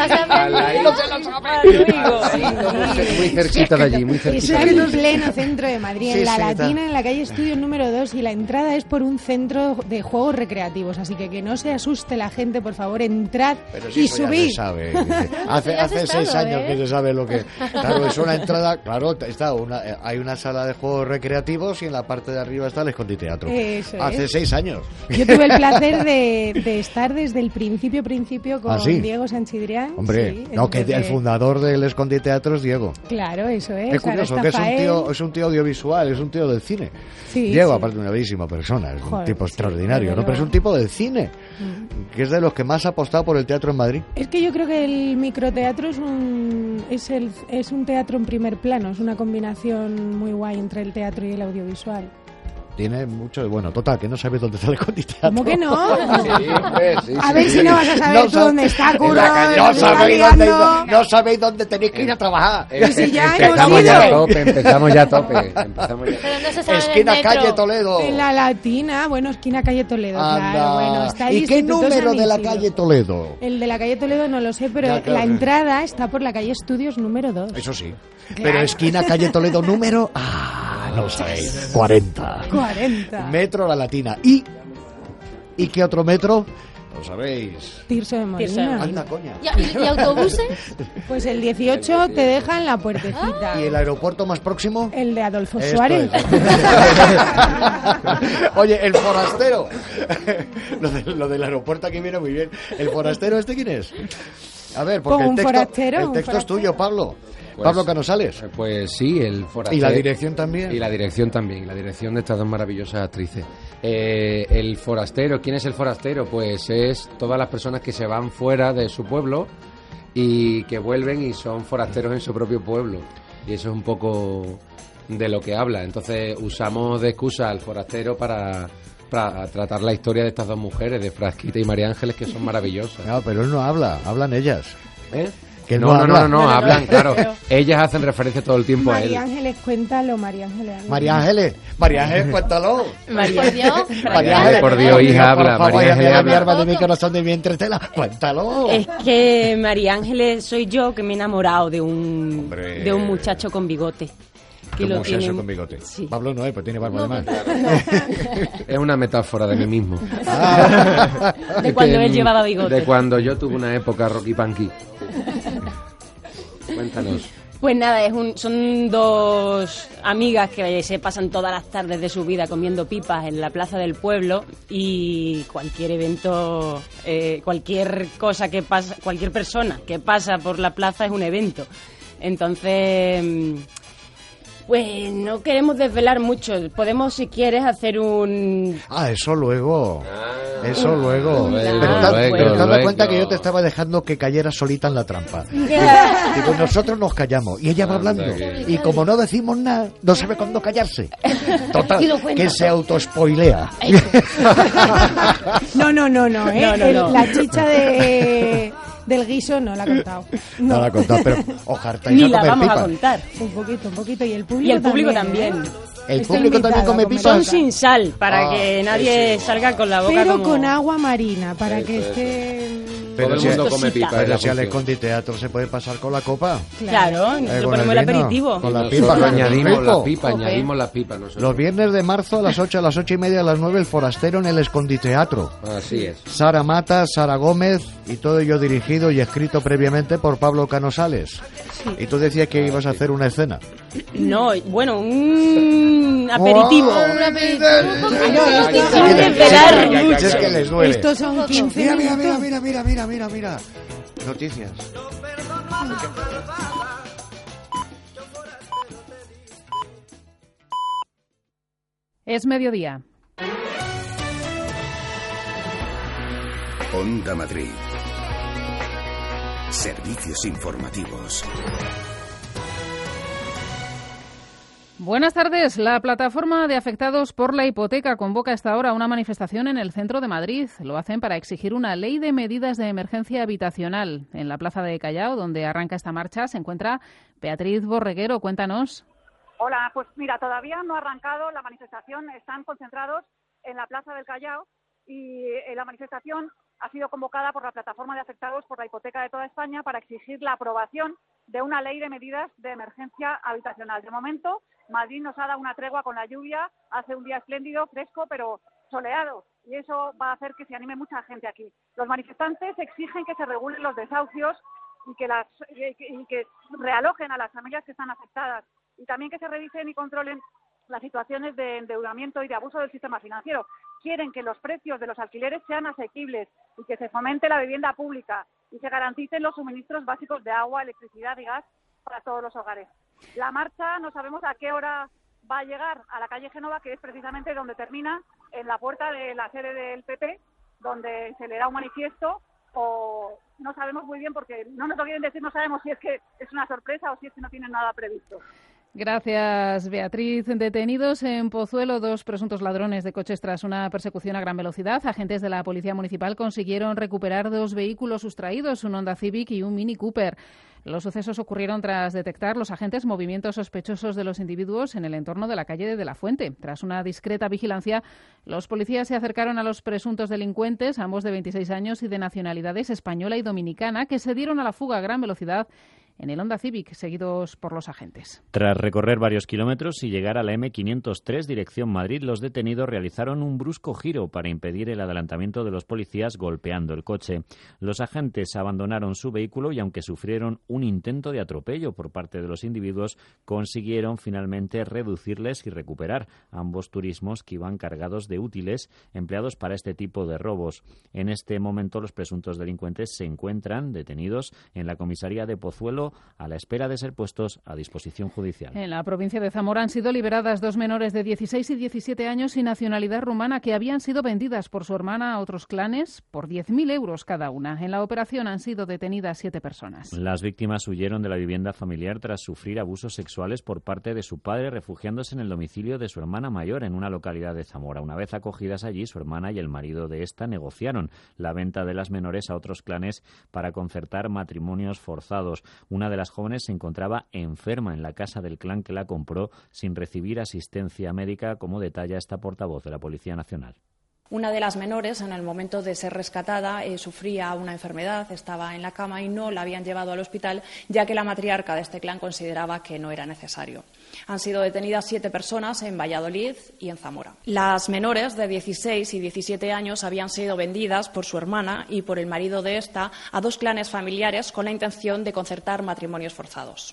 Muy cerquita de allí, muy cerquita. Está en pleno centro de Madrid, Sí, en la sí, Latina, está. en la calle Estudios número dos, y la entrada es por un centro de juegos recreativos, así que que no se asuste la gente, por favor, entrad Pero si y eso ya subid. se sabe. Hace, Ya has hace estado, seis años ¿eh? que se sabe lo que... Claro, es una entrada... Claro, está una, eh, hay una sala de juegos recreativos y en la parte de arriba está el Escondite Teatro. Eso Hace es. seis años. Yo tuve el placer de, de estar desde el principio, principio con ¿Ah, sí? Diego Sanchidrián. Hombre, sí, no, que desde- el fundador del Escondite Teatro es Diego. Claro, eso es. Es curioso, Ahora que es está un, Fael. tío, es un tío audiovisual, es un tío del cine. Sí, Diego, sí. aparte de una bellísima persona, es un Joder, tipo sí, extraordinario, desde ¿no? Pero es luego. un tipo del cine, Mm. que es de los que más ha apostado por el teatro en Madrid. Es que yo creo que el microteatro es un es el es un teatro en primer plano, es una combinación muy guay entre el teatro y el audiovisual. Tiene mucho... Bueno, total, que no sabes dónde está el Escondite Teatro. ¿Cómo que no? Sí, hombre, sí, A sí. ver si no vas a saber tú sab- dónde está, En Curro, la calle, que No te está sabéis dónde, liando. no sabéis dónde tenéis que ir a trabajar. Pues si ya hemos Empezamos ya a ido. tope, empezamos ya a tope. Empezamos ya. ¿Pero dónde se sabe Esquina el metro? calle Toledo. En la Latina, bueno, esquina calle Toledo, Anda. claro, bueno, está ahí ¿Y qué Instituto número San de la Isidro. calle Toledo? El de la calle Toledo no lo sé, pero Ya, claro. la entrada está por la calle Estudios número dos. Eso sí. Claro. Pero esquina calle Toledo número... Ah, no sabéis. cuarenta. cuarenta. Metro La Latina. ¿Y, ¿y qué otro metro? Lo sabéis. Tirso de Molina. Tirso de Molina. Anda, coña. ¿Y, y- y autobuses? Pues el dieciocho te deja en la puertecita. ¿Y el aeropuerto más próximo? El de Adolfo Esto Suárez. es. Oye, el forastero. Lo, de- lo del aeropuerto aquí viene muy bien. ¿El forastero este quién es? A ver, porque Pues el un texto, forastero, el un texto es forastero. tuyo, Pablo. Pues- Pablo Canosales. Pues sí, el forastero. ¿Y la dirección también? Y la dirección también, y la dirección de estas dos maravillosas actrices. Eh, el forastero, ¿quién es el forastero? Pues es todas las personas que se van fuera de su pueblo y que vuelven y son forasteros en su propio pueblo. Y eso es un poco de lo que habla. Entonces usamos de excusa al forastero para, para tratar la historia de estas dos mujeres, de Frasquita y María Ángeles, que son maravillosas. No, pero él no habla, hablan ellas. ¿Eh? Que no, no no, no, habla. no, no, No, no, no, hablan, claro. pero- Ellas hacen referencia todo el tiempo a él. María Ángeles, cuéntalo, María Ángeles. María Ángeles, María Ángeles, cuéntalo. María. Por Dios. María Ay, por Dios, hija, habla, Por favor, María ya Ángeles me habla. arma de mi corazón de mi entretela. Cuéntalo. Es que María Ángeles soy yo que me he enamorado de un Hombre. de un muchacho con bigote. Que Un lo muchacho tiene con bigote. Sí. Pablo no es, pues tiene barba de más. Es una metáfora de mí mismo. Ah. De cuando Que, él llevaba bigote. De cuando yo tuve una época Rocky Punky. Cuéntanos. Pues nada, es un, son dos amigas que se pasan todas las tardes de su vida comiendo pipas en la plaza del pueblo y cualquier evento, eh, cualquier cosa que pasa, cualquier persona que pasa por la plaza es un evento. Entonces, mm, pues no queremos desvelar mucho. Podemos, si quieres, hacer un... Ah, eso luego. Eso luego. luego, pero ta- luego, pero te das luego. cuenta que yo te estaba dejando que cayera solita en la trampa. Digo, nosotros nos callamos y ella va hablando. Anda, Y como no decimos nada, no sabe cuándo callarse. Total, Y lo cuenta. que se autospoilea. No, no, no, no, ¿eh? No, no, El- no. La chicha de, del guiso no la ha contado. No la he contado, pero ojalá Ni a la comer vamos a pipas. contar. Un poquito, un poquito. Y el público Y el público también. también. ¿eh? ¿El Estoy público invitada también come a comer. pipas? Son sin sal, para Ah, que nadie sí. salga con la boca Pero como... con agua marina, para Eso, que eso. esté... Todo el si- mundo come pipa. Pero es la si al función. Escondi Teatro se puede pasar con la copa. Claro, Eh, le con ponemos el el vino, aperitivo. con la Nosotros pipa, con el añadimos la rico. pipa, Jope. añadimos la pipa nosotros. Los viernes de marzo a las ocho, a las ocho y media, a las nueve, el Forastero en el Escondi Teatro. Así es. Sara Mata, Sara Gómez y todo ello dirigido y escrito previamente por Pablo Canosales. Y tú decías que ibas a hacer una escena. No, bueno, un aperitivo. ¡Ay, Un aperitivo. Ay, Sin ay, desvelar. ay, ay, ay, es que les duele. Estos son quince Mira, mira, minutos. mira, mira, mira, mira, mira. Noticias. Es mediodía. Onda Madrid. Servicios informativos. Buenas tardes. La plataforma de afectados por la hipoteca convoca a esta hora una manifestación en el centro de Madrid. Lo hacen para exigir una ley de medidas de emergencia habitacional. En la plaza de Callao, donde arranca esta marcha, se encuentra Beatriz Borreguero. Cuéntanos. Hola, pues mira, todavía no ha arrancado la manifestación. Están concentrados en la plaza del Callao y eh, la manifestación ha sido convocada por la plataforma de afectados por la hipoteca de toda España para exigir la aprobación de una ley de medidas de emergencia habitacional. De momento, Madrid nos ha dado una tregua con la lluvia, hace un día espléndido, fresco, pero soleado, y eso va a hacer que se anime mucha gente aquí. Los manifestantes exigen que se regulen los desahucios y que, las, y que realojen a las familias que están afectadas, y también que se revisen y controlen las situaciones de endeudamiento y de abuso del sistema financiero. Quieren que los precios de los alquileres sean asequibles y que se fomente la vivienda pública y se garanticen los suministros básicos de agua, electricidad y gas para todos los hogares. La marcha no sabemos a qué hora va a llegar a la calle Génova, que es precisamente donde termina, en la puerta de la sede del P P, donde se le da un manifiesto, o no sabemos muy bien porque no nos lo quieren decir, no sabemos si es que es una sorpresa o si es que no tienen nada previsto. Gracias, Beatriz. Detenidos en Pozuelo dos presuntos ladrones de coches tras una persecución a gran velocidad. Agentes de la Policía Municipal consiguieron recuperar dos vehículos sustraídos, un Honda Civic y un Mini Cooper. Los sucesos ocurrieron tras detectar los agentes movimientos sospechosos de los individuos en el entorno de la calle de la Fuente. Tras una discreta vigilancia, los policías se acercaron a los presuntos delincuentes, ambos de veintiséis años y de nacionalidades española y dominicana, que se dieron a la fuga a gran velocidad en el Honda Civic, seguidos por los agentes. Tras recorrer varios kilómetros y llegar a la eme quinientos tres dirección Madrid, los detenidos realizaron un brusco giro para impedir el adelantamiento de los policías golpeando el coche. Los agentes abandonaron su vehículo y, aunque sufrieron un intento de atropello por parte de los individuos, consiguieron finalmente reducirles y recuperar ambos turismos que iban cargados de útiles empleados para este tipo de robos. En este momento los presuntos delincuentes se encuentran detenidos en la comisaría de Pozuelo a la espera de ser puestos a disposición judicial. En la provincia de Zamora han sido liberadas dos menores de dieciséis y diecisiete años sin nacionalidad rumana que habían sido vendidas por su hermana a otros clanes por diez mil euros cada una. En la operación han sido detenidas siete personas. Las víctimas huyeron de la vivienda familiar tras sufrir abusos sexuales por parte de su padre, refugiándose en el domicilio de su hermana mayor en una localidad de Zamora. Una vez acogidas allí, su hermana y el marido de esta negociaron la venta de las menores a otros clanes para concertar matrimonios forzados. Una de las jóvenes se encontraba enferma en la casa del clan que la compró sin recibir asistencia médica, como detalla esta portavoz de la Policía Nacional. Una de las menores, en el momento de ser rescatada, eh, sufría una enfermedad, estaba en la cama y no la habían llevado al hospital, ya que la matriarca de este clan consideraba que no era necesario. Han sido detenidas siete personas en Valladolid y en Zamora. Las menores de dieciséis y diecisiete años habían sido vendidas por su hermana y por el marido de esta a dos clanes familiares con la intención de concertar matrimonios forzados.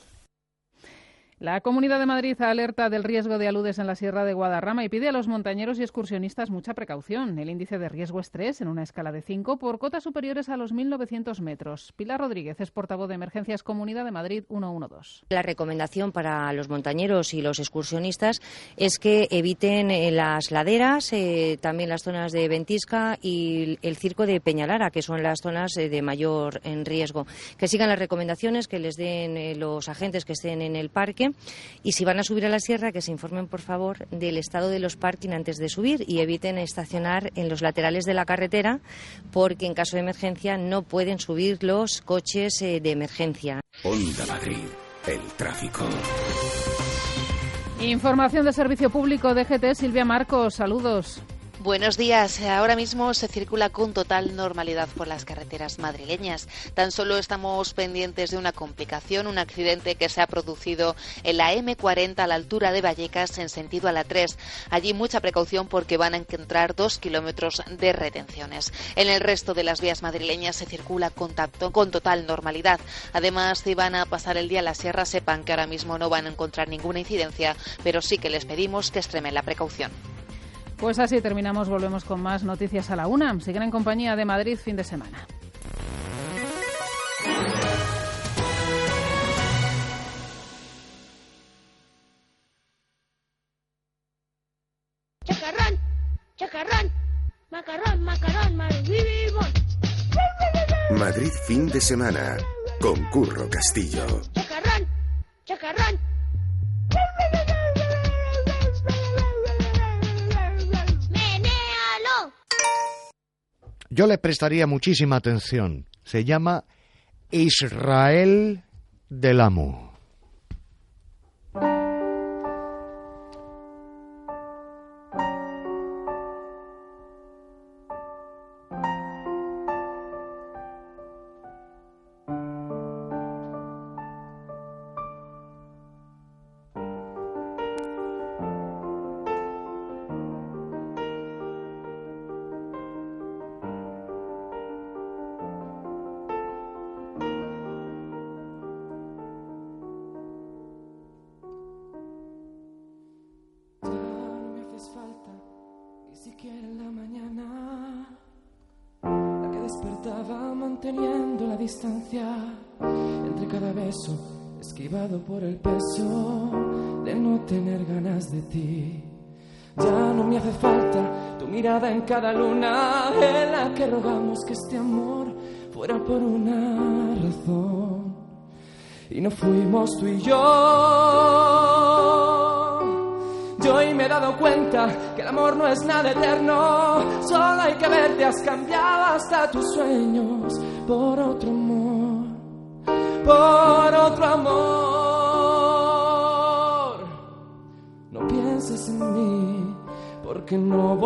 La Comunidad de Madrid alerta del riesgo de aludes en la Sierra de Guadarrama y pide a los montañeros y excursionistas mucha precaución. El índice de riesgo es tres en una escala de cinco por cotas superiores a los mil novecientos metros. Pilar Rodríguez es portavoz de Emergencias Comunidad de Madrid ciento doce. La recomendación para los montañeros y los excursionistas es que eviten eh, las laderas, eh, también las zonas de ventisca y el circo de Peñalara, que son las zonas eh, de mayor en riesgo. Que sigan las recomendaciones que les den eh, los agentes que estén en el parque. Y si van a subir a la sierra, que se informen, por favor, del estado de los parking antes de subir y eviten estacionar en los laterales de la carretera, porque en caso de emergencia no pueden subir los coches eh, de emergencia. Onda Madrid, el tráfico. Información de servicio público D G T, Silvia Marcos, saludos. Buenos días. Ahora mismo se circula con total normalidad por las carreteras madrileñas. Tan solo estamos pendientes de una complicación, un accidente que se ha producido en la eme cuarenta a la altura de Vallecas en sentido a la tres. Allí mucha precaución porque van a encontrar dos kilómetros de retenciones. En el resto de las vías madrileñas se circula con, tacto, con total normalidad. Además, si van a pasar el día en la sierra, sepan que ahora mismo no van a encontrar ninguna incidencia, pero sí que les pedimos que extremen la precaución. Pues así terminamos, volvemos con más noticias a la una. Siguen en compañía de Madrid fin de semana. Chacarrón, chacarrón, macarrón, macarrón, malvivimos. Madrid fin de semana con Curro Castillo. Chacarrón, chacarrón. Yo le prestaría muchísima atención. Se llama Israel del Amo. Manteniendo la distancia entre cada beso, esquivado por el peso de no tener ganas de ti. Ya no me hace falta tu mirada en cada luna en la que rogamos que este amor fuera por una razón. Y no fuimos tú y yo. Yo hoy me he dado cuenta que el amor no es nada eterno. Solo hay que ver, te has cambiado hasta tus sueños por otro amor, por otro amor. No pienses en mí, porque no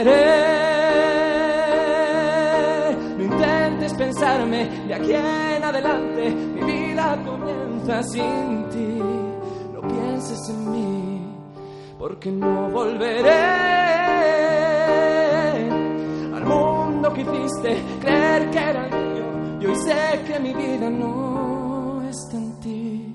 volveré. No intentes pensarme, de aquí en adelante mi vida comienza sin ti. No pienses en mí, porque no volveré. Al mundo que hiciste creer que era mío, y hoy sé que mi vida no está en ti.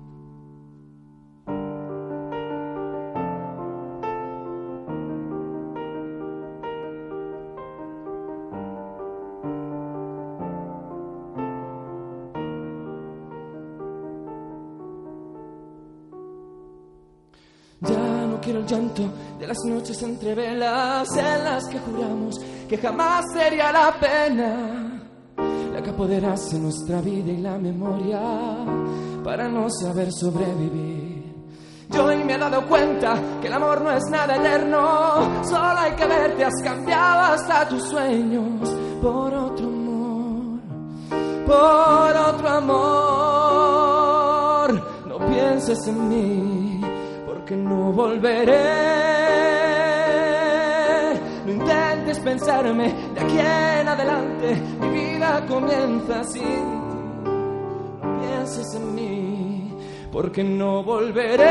Ya no quiero el llanto de las noches entre velas en las que juramos que jamás sería la pena la que apoderase nuestra vida y la memoria para no saber sobrevivir. Yo hoy me he dado cuenta que el amor no es nada eterno. Solo hay que ver, te has cambiado hasta tus sueños por otro amor, por otro amor. No pienses en mí, porque no volveré. No intentes pensarme, de aquí en adelante mi vida comienza sin ti. No pienses en mí, porque no volveré.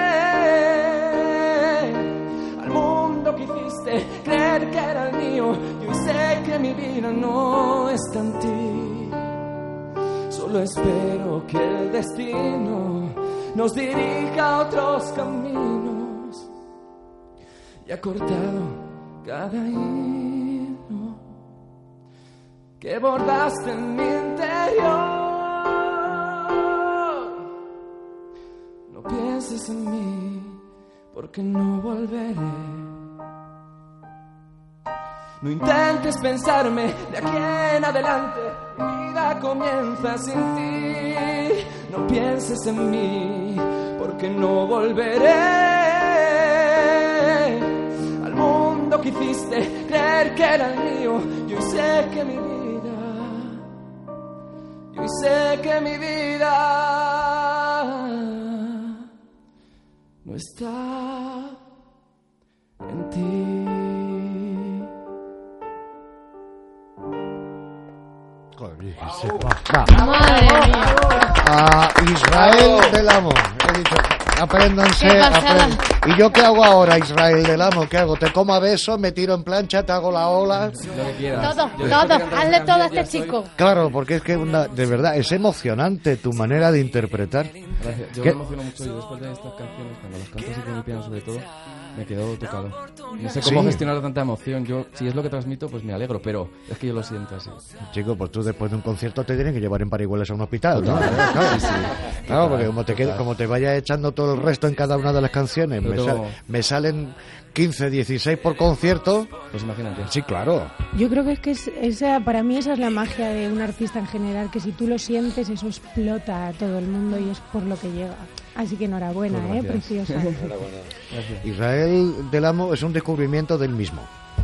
Al mundo que hiciste creer que era el mío, yo sé que mi vida no está en ti. Solo espero que el destino nos dirija a otros caminos y ha cortado cada hilo que bordaste en mi interior. No pienses en mí, porque no volveré. No intentes pensarme, de aquí en adelante mi vida comienza sin ti. No pienses en mí, porque no volveré. Al mundo que hiciste creer que era el mío, yo sé que mi vida, yo sé que mi vida no está en ti. Joder, se va. Va. Madre mía. A Israel del Amo. He dicho, apréndanse. Qué pasada. Aprend... ¿Y yo qué hago ahora, Israel del Amo? ¿Qué hago? ¿Te como a besos? ¿Me tiro en plancha? ¿Te hago la ola? Lo que quieras. Todo, Yo todo. después de cantar Hazle esa todo a canción este ya chico. Claro, porque es que una, de verdad es emocionante tu manera de interpretar. Gracias. Yo ¿Qué? me emociono mucho y después de estas canciones, cuando las canto así con el piano sobre todo, me quedo tocado. No sé cómo Sí. gestionar tanta emoción. Yo, si es lo que transmito, pues me alegro, pero es que yo lo siento así. Chico, pues tú después de un concierto te tienen que llevar en parihuelas a un hospital, ¿no? Claro, Claro, sí, sí. Claro, porque como te, Total. quede- como te vaya echando todo el resto en cada una de las canciones, me, Pero sal- todo- me salen quince, dieciséis por concierto. Pues imagínate. Sí, claro. Yo creo que es que es, esa, para mí esa es la magia de un artista en general, que si tú lo sientes, eso explota a todo el mundo y es por lo que llega. Así que enhorabuena, Pues ¿eh? gracias. Preciosa. Gracias. Israel del Amo es un descubrimiento del mismo.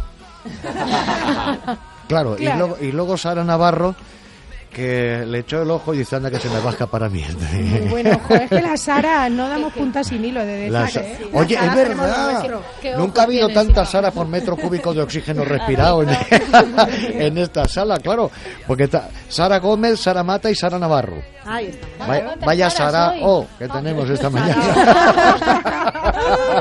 Claro, Y, Claro. luego, y luego Sara Navarro, que le echó el ojo y dice, anda que se me va a escapar a mí. Muy bueno, ojo, es que la Sara no damos puntas sin hilo de La decir, Sa- ¿eh? Oye, La es Sara tenemos lo verdad. nuestro. Qué Nunca ha ojo habido tienes, tanta hija. Sara por metro cúbico de oxígeno respirado en, en esta sala, claro. Porque está Sara Gómez, Sara Mata y Sara Navarro. Ahí está. Vaya, ¿cuántas vaya Saras Sara hoy? oh, que tenemos esta mañana.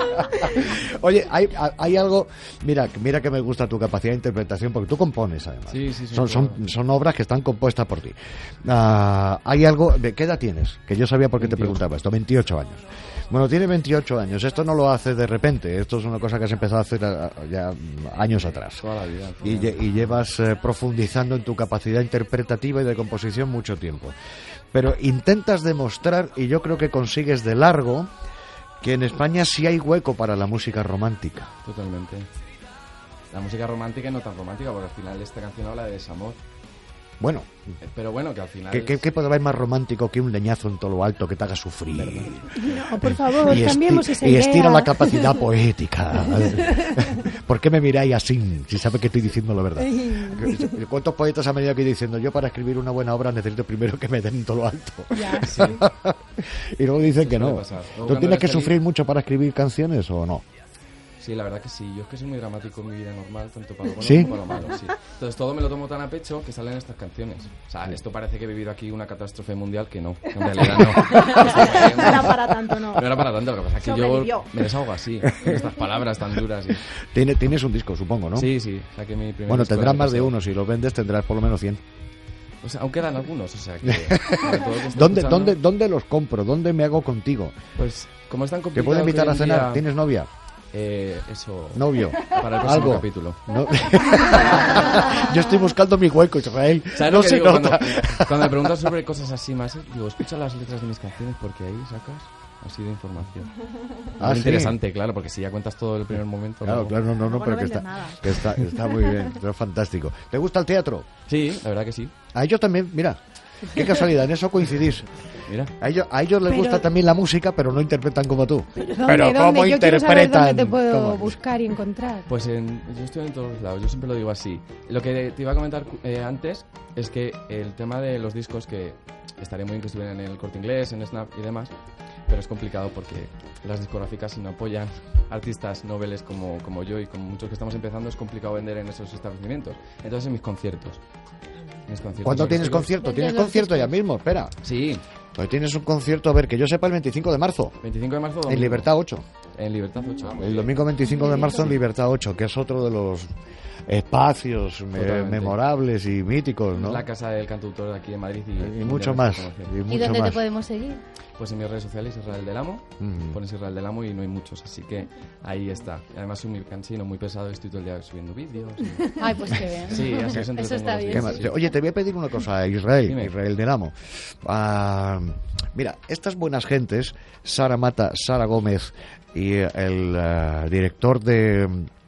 Oye, hay, hay algo, mira, mira que me gusta tu capacidad de interpretación, porque tú compones además. Sí, sí, sí, son, son, claro. son obras que están compuestas por ti. Ah, hay algo, ¿de qué edad tienes? Que yo sabía por qué te veintiocho. preguntaba esto, veintiocho años. Bueno, tiene veintiocho años, esto no lo hace de repente, esto es una cosa que has empezado a hacer ah, ya años atrás. Toda la vida. toda Y, la lle- vida. y llevas eh, profundizando en tu capacidad interpretativa y de composición mucho tiempo. Pero intentas demostrar, y yo creo que consigues de largo, que en España sí hay hueco para la música romántica. Totalmente. La música romántica y no tan romántica, porque al final esta canción habla de desamor. Bueno, Eh, Pero bueno, que al final... ¿qué, qué, qué puede haber más romántico que un leñazo en todo lo alto que te haga sufrir? No, por favor, Y, esti- cambiemos esa y estira idea. la capacidad poética. ¿Por qué me miráis así? Si sabe que estoy diciendo la verdad. ¿Cuántos poetas han venido aquí diciendo, yo para escribir una buena obra necesito primero que me den en todo lo alto? Ya. Sí. Y luego dicen que Suele no. pasar. Luego ¿Tú cuando tienes que eres feliz- sufrir mucho para escribir canciones o no? Sí, la verdad que sí. Yo es que soy muy dramático en mi vida normal, tanto para lo bueno ¿Sí? como para lo malo. Sí. Entonces todo me lo tomo tan a pecho que salen estas canciones. O sea, esto parece que he vivido aquí una catástrofe mundial que no, que en realidad no. No era para tanto, no. No era para tanto, lo que pasa es que yo Sobrevivió. me desahogo así, con estas palabras tan duras. Y... Tiene- Tienes un disco, supongo, ¿no? Sí, sí, saqué mi primer Bueno, disco el tendrás año más de pasado. uno. Si los vendes tendrás por lo menos cien. O sea, aún quedan algunos, o sea que... sobre todo que estoy ¿Dónde, escuchando, dónde, ¿Dónde los compro? ¿Dónde me hago contigo? Pues, como es tan ¿Te complicado puedo invitar que a hoy en cenar? día- ¿Tienes novia? Eh, eso... ¿Novio? Para el próximo ¿Algo? capítulo. No. Yo estoy buscando mi hueco, Israel. ¿Sabes No lo que se digo? nota. Cuando, cuando me preguntas sobre cosas así más, eh, digo, escucha las letras de mis canciones porque ahí sacas así de información. Ah, Muy ¿sí? interesante, claro, porque si ya cuentas todo el primer momento... Claro, luego- claro, no, no, no, Luego pero no que vendes está, nada. que está, está muy bien, está fantástico. ¿Te gusta el teatro? Sí, la verdad que sí. A ellos también, mira, qué casualidad, en eso coincidís. Mira. A ellos, a ellos les Pero- gusta también la música, pero no interpretan como tú. ¿Dónde, pero dónde? ¿cómo Yo quiero saber interpretan? dónde te puedo ¿Cómo? buscar y encontrar. Pues en, yo estoy en todos lados, yo siempre lo digo así. Lo que te iba a comentar eh, antes es que el tema de los discos, que estaría muy bien que estuvieran en el Corte Inglés, en Snap y demás, pero es complicado porque las discográficas, si no apoyan artistas noveles como, como yo y como muchos que estamos empezando, es complicado vender en esos establecimientos. Entonces en mis conciertos. En mis conciertos ¿Cuándo lo que tienes estoy- concierto? ¿Tienes concierto ya mismo? Espera. Sí. Pues tienes un concierto, a ver, que yo sepa, el veinticinco de marzo. veinticinco de marzo. En domingo. Libertad ocho. En Libertad ocho. El domingo veinticinco de marzo en Libertad ocho, que es otro de los espacios me- Totalmente. memorables y míticos, ¿no? Es la casa del cantautor de aquí en Madrid y, Y mucho mundialmente más. conocido. Y ¿Y mucho dónde más. te podemos seguir? Pues en mis redes sociales, Israel del Amo. Mm. Pones Israel del Amo y no hay muchos, así que ahí está. Y además soy muy cansino, muy pesado y estoy todo el día subiendo vídeos. y- Ay, pues qué bien. Sí, así os Eso entretengo está los bien. ¿Qué días, más? sí. Oye, te voy a pedir una cosa a Israel, Dime. Israel del Amo. Ah, mira, estas buenas gentes, Sara Mata, Sara Gómez y el ah, director de,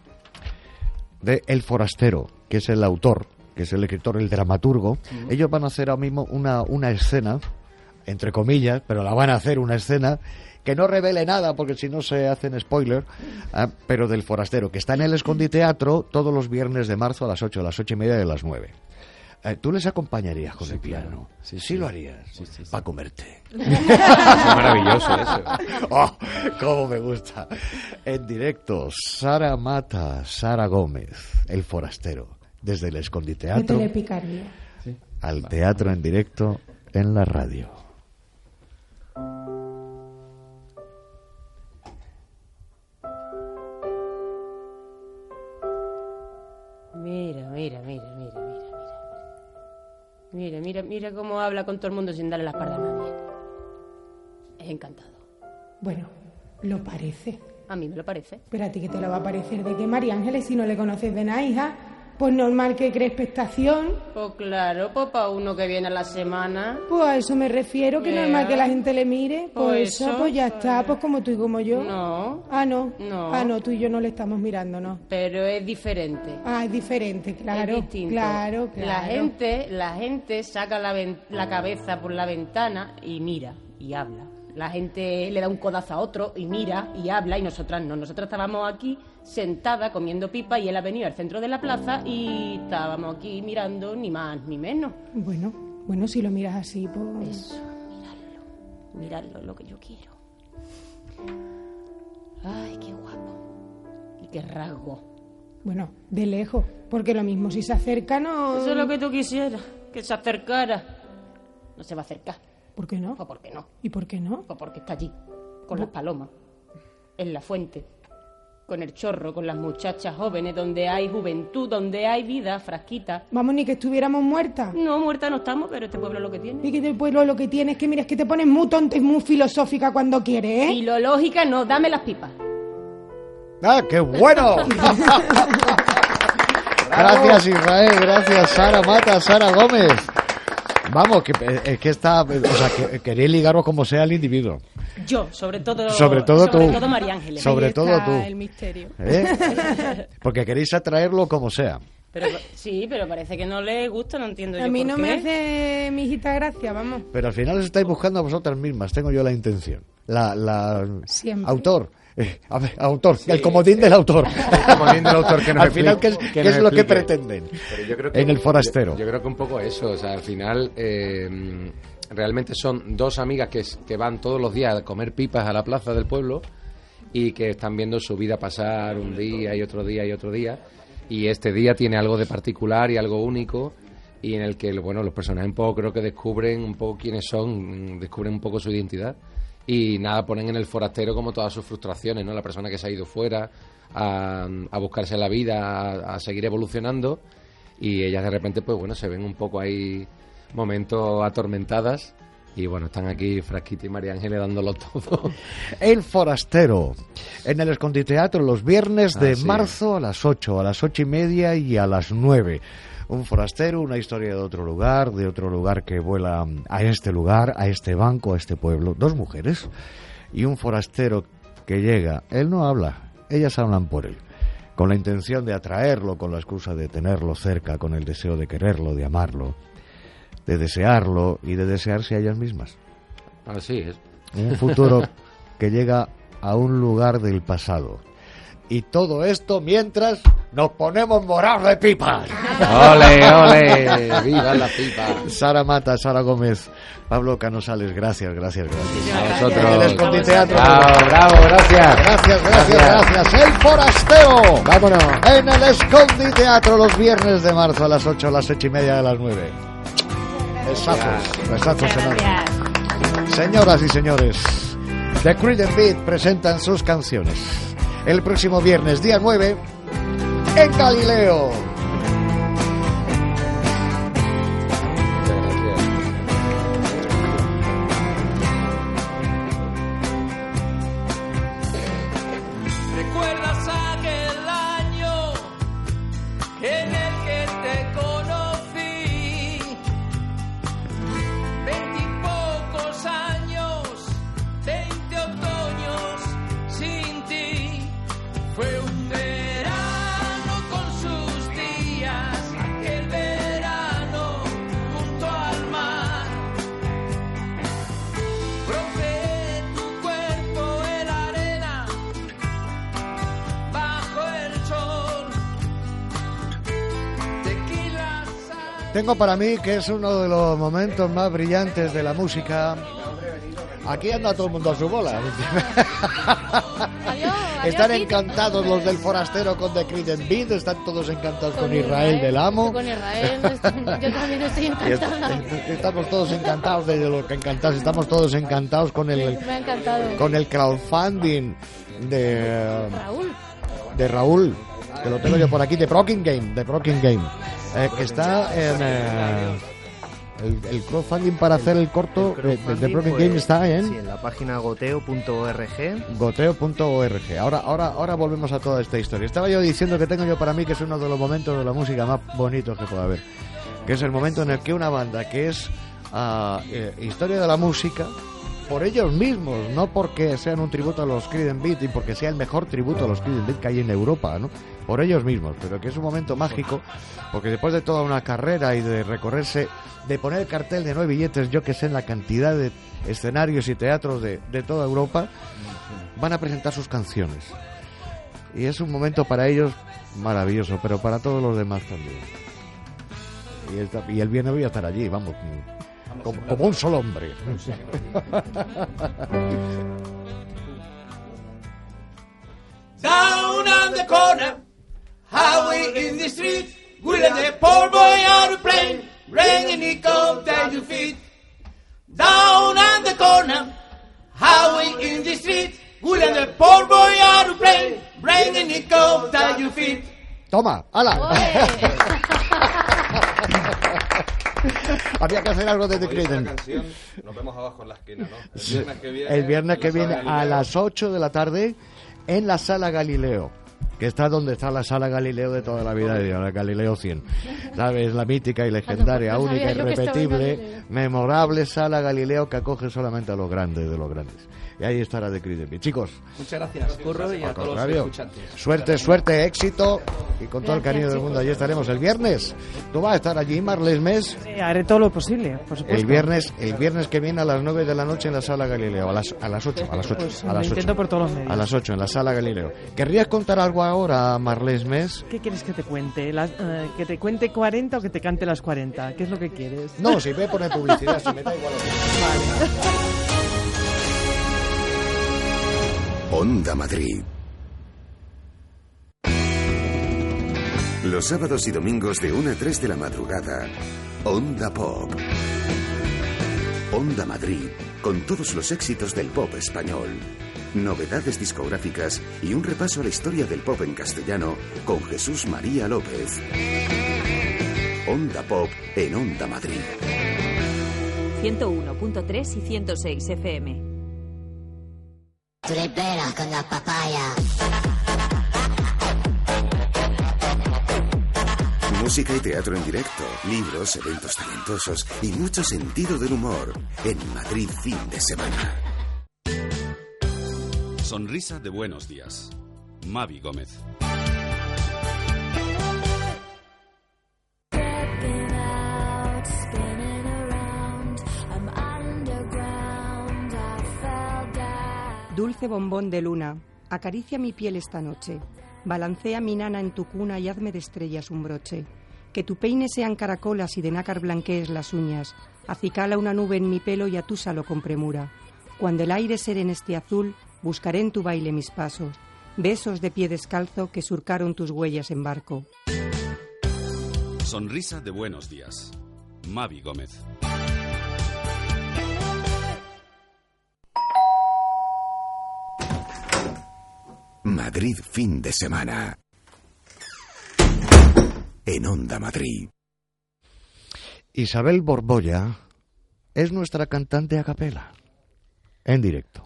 de El Forastero, que es el autor, que es el escritor, el dramaturgo, Ujú. ellos van a hacer ahora mismo una, una escena, entre comillas, pero la van a hacer una escena que no revele nada porque si no se hacen spoiler, ah, pero del Forastero, que está en el Escondi Teatro todos los viernes de marzo a las ocho, a las ocho y media y a las nueve. Eh, ¿Tú les acompañarías con Sí, el piano? claro. Sí, Sí, sí. lo harías. Sí, sí, sí. Para comerte. Es maravilloso eso. ¡Oh, cómo me gusta! En directo, Sara Mata, Sara Gómez, El Forastero, desde el Escondite Teatro Métele picardía. al teatro en directo en la radio. Mira, mira, mira, mira, mira, mira. Mira, mira, mira cómo habla con todo el mundo sin darle la espalda a nadie. Es encantado. Bueno, lo parece. A mí me lo parece. Pero a ti que te lo va a parecer de que María Ángeles, si no le conoces de nada, hija, pues normal que crees expectación. Pues claro, pues para uno que viene a la semana. Pues a eso me refiero, que Vea. normal que la gente le mire. Pues, Pues eso, eso, pues ya pues está, pues como tú y como yo. No. Ah, no. No. Ah, no, tú y yo no le estamos mirando, no. Pero es diferente. Ah, es diferente, claro. Es distinto. Claro, claro. La gente, la gente saca la, ven- la cabeza por la ventana y mira y habla. La gente le da un codazo a otro y mira y habla y nosotras no. Nosotras estábamos aquí sentada comiendo pipa y él ha venido al centro de la plaza y estábamos aquí mirando ni más ni menos. Bueno, bueno, si lo miras así, pues... Eso, miradlo. Miradlo, es lo que yo quiero. Ay, qué guapo. Y qué rasgo. Bueno, de lejos, porque lo mismo si se acerca no... Eso es lo que tú quisieras, que se acercara. No se va a acercar. ¿Por qué no? ¿O por qué no? ¿Y por qué no? Pues porque está allí, con las palomas, en la fuente, con el chorro, con las muchachas jóvenes, donde hay juventud, donde hay vida frasquita. Vamos, ni que estuviéramos muertas. No, muertas no estamos, pero este pueblo lo que tiene. Y que este pueblo lo que tiene es que, mira, es que te pones muy tonta y muy filosófica cuando quieres, ¿eh? Filológica no, dame las pipas. ¡Ah, qué bueno! Gracias, Israel. Gracias, Sara Mata, Sara Gómez. Vamos, que es que está, o sea, que queréis ligaros como sea el individuo. Yo, sobre todo, Sobre todo sobre tú. todo María Ángeles. Sobre Ahí todo está tú. el misterio. ¿Eh? Porque queréis atraerlo como sea. Pero, sí, pero parece que no le gusta, no entiendo yo A mí por no qué. me hace mi hijita gracia, vamos. Pero al final os estáis buscando a vosotras mismas. Tengo yo la intención. La, la Siempre. autor. Eh, a ver, autor. El comodín del autor. El comodín del autor que nos Al final, ¿qué es, explique- qué que es nos lo que explique. pretenden? Pero yo creo que- En el forastero. Yo, yo creo que un poco eso, o sea, al final eh, realmente son dos amigas que, s- que van todos los días a comer pipas a la plaza del pueblo y que están viendo su vida pasar un día y otro día y otro día, y este día tiene algo de particular y algo único, y en el que, bueno, los personajes un poco creo que descubren un poco quiénes son, mm, descubren un poco su identidad. Y nada, ponen en el forastero como todas sus frustraciones, ¿no? La persona que se ha ido fuera a, a buscarse la vida, a, a seguir evolucionando, y ellas de repente, pues bueno, se ven un poco ahí momentos atormentadas, y bueno, están aquí Frasquita y María Ángeles dándolo todo. El Forastero, en el Esconditeatro los viernes de Ah, sí. marzo a las ocho, a las ocho y media y a las nueve. Un forastero, una historia de otro lugar, de otro lugar que vuela a este lugar, a este banco, a este pueblo. Dos mujeres y un forastero que llega. Él no habla, ellas hablan por él, con la intención de atraerlo, con la excusa de tenerlo cerca, con el deseo de quererlo, de amarlo, de desearlo y de desearse a ellas mismas. Así es. Un futuro que llega a un lugar del pasado. Y todo esto mientras nos ponemos morados de pipas. ¡Ole, ole! ¡Viva la pipa! Sara Mata, Sara Gómez, Pablo Canosales, gracias, gracias, gracias. A vosotros. En el Esconditeatro. Bravo, bravo, gracias. Gracias, gracias, gracias. El Forastero. Vámonos. En el Esconditeatro los viernes de marzo a las ocho, a las ocho y media, a las nueve. Besazos, besazos enormes. Señoras y señores, The Creed and Beat presentan sus canciones. El próximo viernes, día nueve, en Galileo. ¿Recuerdas aquel año en el que te conocí? Veintipocos años, veinte otoños sin ti. Fue un verano con sus días tengo para mí que es uno de los momentos más brillantes de la música. Aquí anda todo el mundo a su bola. Adiós, Están adiós, encantados los del Forastero con The Creed and Beat, están todos encantados con, Con Israel, Israel, del Amo. Con Israel, yo también estoy Y encantada. est- Estamos todos encantados de lo que encantados, estamos todos encantados con el Me ha encantado. con el crowdfunding de Raúl. de Raúl, que lo tengo yo por aquí, de Broken Game, de Broken Game, eh, que está en eh, el, el crowdfunding para hacer el corto de, de- de Broken Pues, Game está en sí, en la página goteo punto org. goteo punto org. Ahora, ahora, ahora volvemos a toda esta historia. Estaba yo diciendo que tengo yo para mí que es uno de los momentos de la música más bonitos que puede haber, que es el momento en el que una banda que es ah, eh, historia de la música, por ellos mismos, no porque sean un tributo a los Creed and Beat y porque sea el mejor tributo a los Creed and Beat que hay en Europa, ¿no? Por ellos mismos, pero que es un momento mágico, porque después de toda una carrera y de recorrerse, de poner el cartel de nueve billetes, yo que sé, en la cantidad de escenarios y teatros de, de toda Europa, van a presentar sus canciones. Y es un momento para ellos maravilloso, pero para todos los demás también. Y el, y el viernes voy a estar allí, vamos, como, como un solo hombre. Down on the corner, highway in the street, William the poor boy on a plane, rain and it comes down your feet. Down on the corner, highway in the street, William the poor boy on a plane, rain and it comes down your feet. Toma, hala. Había que hacer algo de The Como dice la Creedence. canción, nos vemos abajo en la esquina, ¿no? El Sí. viernes que viene, El viernes que en la viene Sala a Galileo. las ocho de la tarde en la Sala Galileo, que está donde está la Sala Galileo de toda la vida de Dios, la Galileo cien. ¿Sabes? La mítica y legendaria, Ah, no, no única, sabía yo que estaba en irrepetible, Galileo. memorable Sala Galileo que acoge solamente a los grandes de los grandes. Y ahí estará The Creed and Beat. Chicos, Muchas gracias, Curro, y a al todos los contrario, escuchantes. suerte, suerte, éxito y con todo el Gracias, cariño del chicos. mundo. Allí estaremos el viernes. ¿Tú vas a estar allí, Marles Mes? Sí, haré todo lo posible, por supuesto. El viernes, el viernes que viene a las nueve de la noche en la Sala Galileo, a las a las ocho, a las ocho, Pues a lo las intento ocho. por todos los medios. A las ocho en la Sala Galileo. ¿Querrías contar algo ahora, Marles Mes? ¿Qué quieres que te cuente? Las- eh, ¿Que te cuente cuarenta o que te cante las cuarenta? ¿Qué es lo que quieres? No, si me pone publicidad, si me da igual. Onda Madrid. Los sábados y domingos de una a tres de la madrugada, Onda Pop. Onda Madrid, con todos los éxitos del pop español. Novedades discográficas y un repaso a la historia del pop en castellano con Jesús María López. Onda Pop en Onda Madrid. ciento uno punto tres y ciento seis F M. Tú le pegas con la papaya. Música y teatro en directo, libros, eventos talentosos y mucho sentido del humor en Madrid fin de semana. Sonrisa de buenos días. Mavi Gómez. Dulce bombón de luna, acaricia mi piel esta noche. Balancea mi nana en tu cuna y hazme de estrellas un broche. Que tu peine sean caracolas y de nácar blanquees las uñas. Acicala una nube en mi pelo y atúsalo con premura. Cuando el aire serene este azul, buscaré en tu baile mis pasos. Besos de pie descalzo que surcaron tus huellas en barco. Sonrisa de buenos días. Mavi Gómez. Madrid fin de semana. En Onda Madrid. Isabel Borbolla es nuestra cantante a capela, en directo.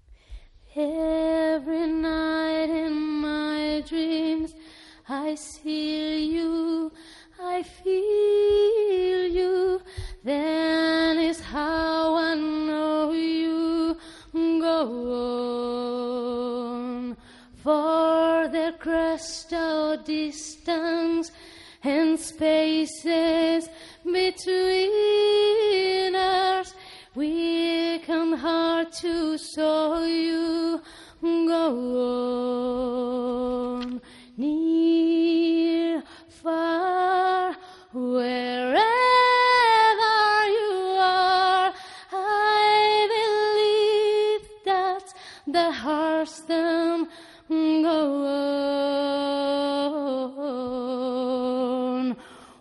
Every night in my dreams I see you, I feel you. Then is how I know you go on. For the crystal distance and spaces between us, we can hard to saw you go on. Near, far, wherever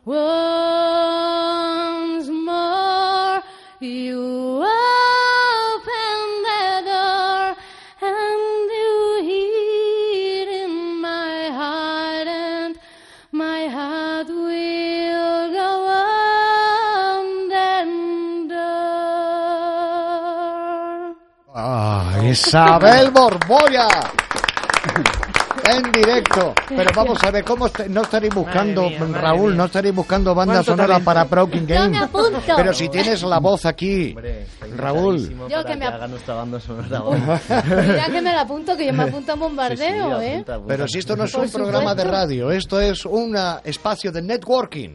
Once more you open the door and you hear in my heart, and my heart will go on and on. ¡Ah, Isabel Borbolla! En directo. Pero vamos a ver, ¿cómo est- no estaréis buscando, Madre mía, madre Raúl, mía. no estaréis buscando banda ¿Cuánto sonora talento? para Broken Yo Game? me apunto. Pero si tienes la voz aquí, Hombre, está Raúl. invitadísimo Yo para que me ap- haga nuestra banda sonora hoy. Mira que me la apunto, que yo me apunto a un bombardeo, Sí, sí, ¿eh? apunta, apunta. Pero si esto no es Por un programa de supuesto. radio, esto es un espacio de networking.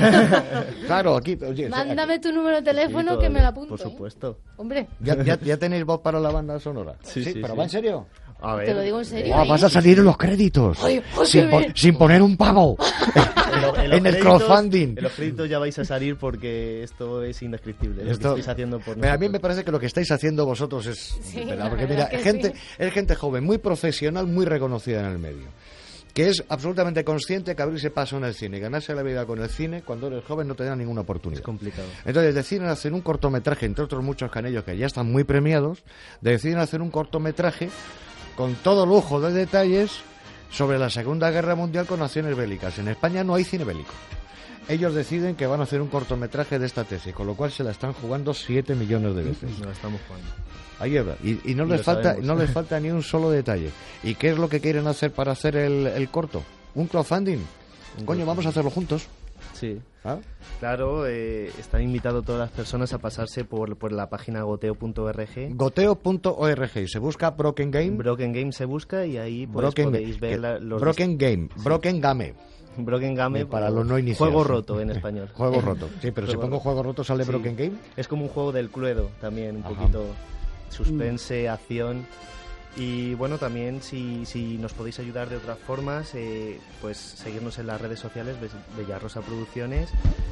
Claro, aquí, oye, Mándame tu número de teléfono Sí, que me la por apunto. ¿eh? supuesto. Hombre, ¿Ya, ya, ya tenéis voz para la banda sonora? Sí, sí, pero sí. ¿va en serio? A ver, te lo digo en serio. Oh, ¿eh? vas a salir en los créditos. Ay, ay, sin, qué pon- bien. sin poner un pavo. en, en el crowdfunding. En los créditos ya vais a salir porque esto es indescriptible. Lo Esto- que estáis haciendo por Mira, a mí nosotros. me parece que lo que estáis haciendo vosotros es... Sí, ¿verdad? la Porque verdad mira, que gente, sí. es gente joven, muy profesional, muy reconocida en el medio, que es absolutamente consciente que abrirse paso en el cine y ganarse la vida con el cine, cuando eres joven no te da ninguna oportunidad. Es complicado. Entonces deciden hacer un cortometraje, entre otros muchos canellos que ya están muy premiados, deciden hacer un cortometraje con todo lujo de detalles sobre la Segunda Guerra Mundial con acciones bélicas. En España no hay cine bélico. Ellos deciden que van a hacer un cortometraje de esta tesis, con lo cual se la están jugando siete millones de veces. Nos la estamos jugando. Ahí es, y, y no Y les lo falta sabemos. no les falta ni un solo detalle. ¿Y qué es lo que quieren hacer para hacer el, el corto? ¿Un crowdfunding? Coño, vamos a hacerlo juntos. Sí. ¿Ah? Claro, eh, están invitados todas las personas a pasarse por, por la página goteo punto org. Goteo punto org y se busca Broken Game. Broken Game se busca y ahí pues, Broken, podéis ver que- la- los Broken Game, Broken Game. Broken Game Para los no iniciados. Juego roto en español. Juego roto. Sí, pero si Juego pongo roto. juego roto sale Sí. Broken Game. Es como un juego del Cluedo también, un Ajá. poquito suspense, acción. Y bueno, también si, si nos podéis ayudar de otras formas, eh, pues seguirnos en las redes sociales, Be- Bellarrosa Producciones.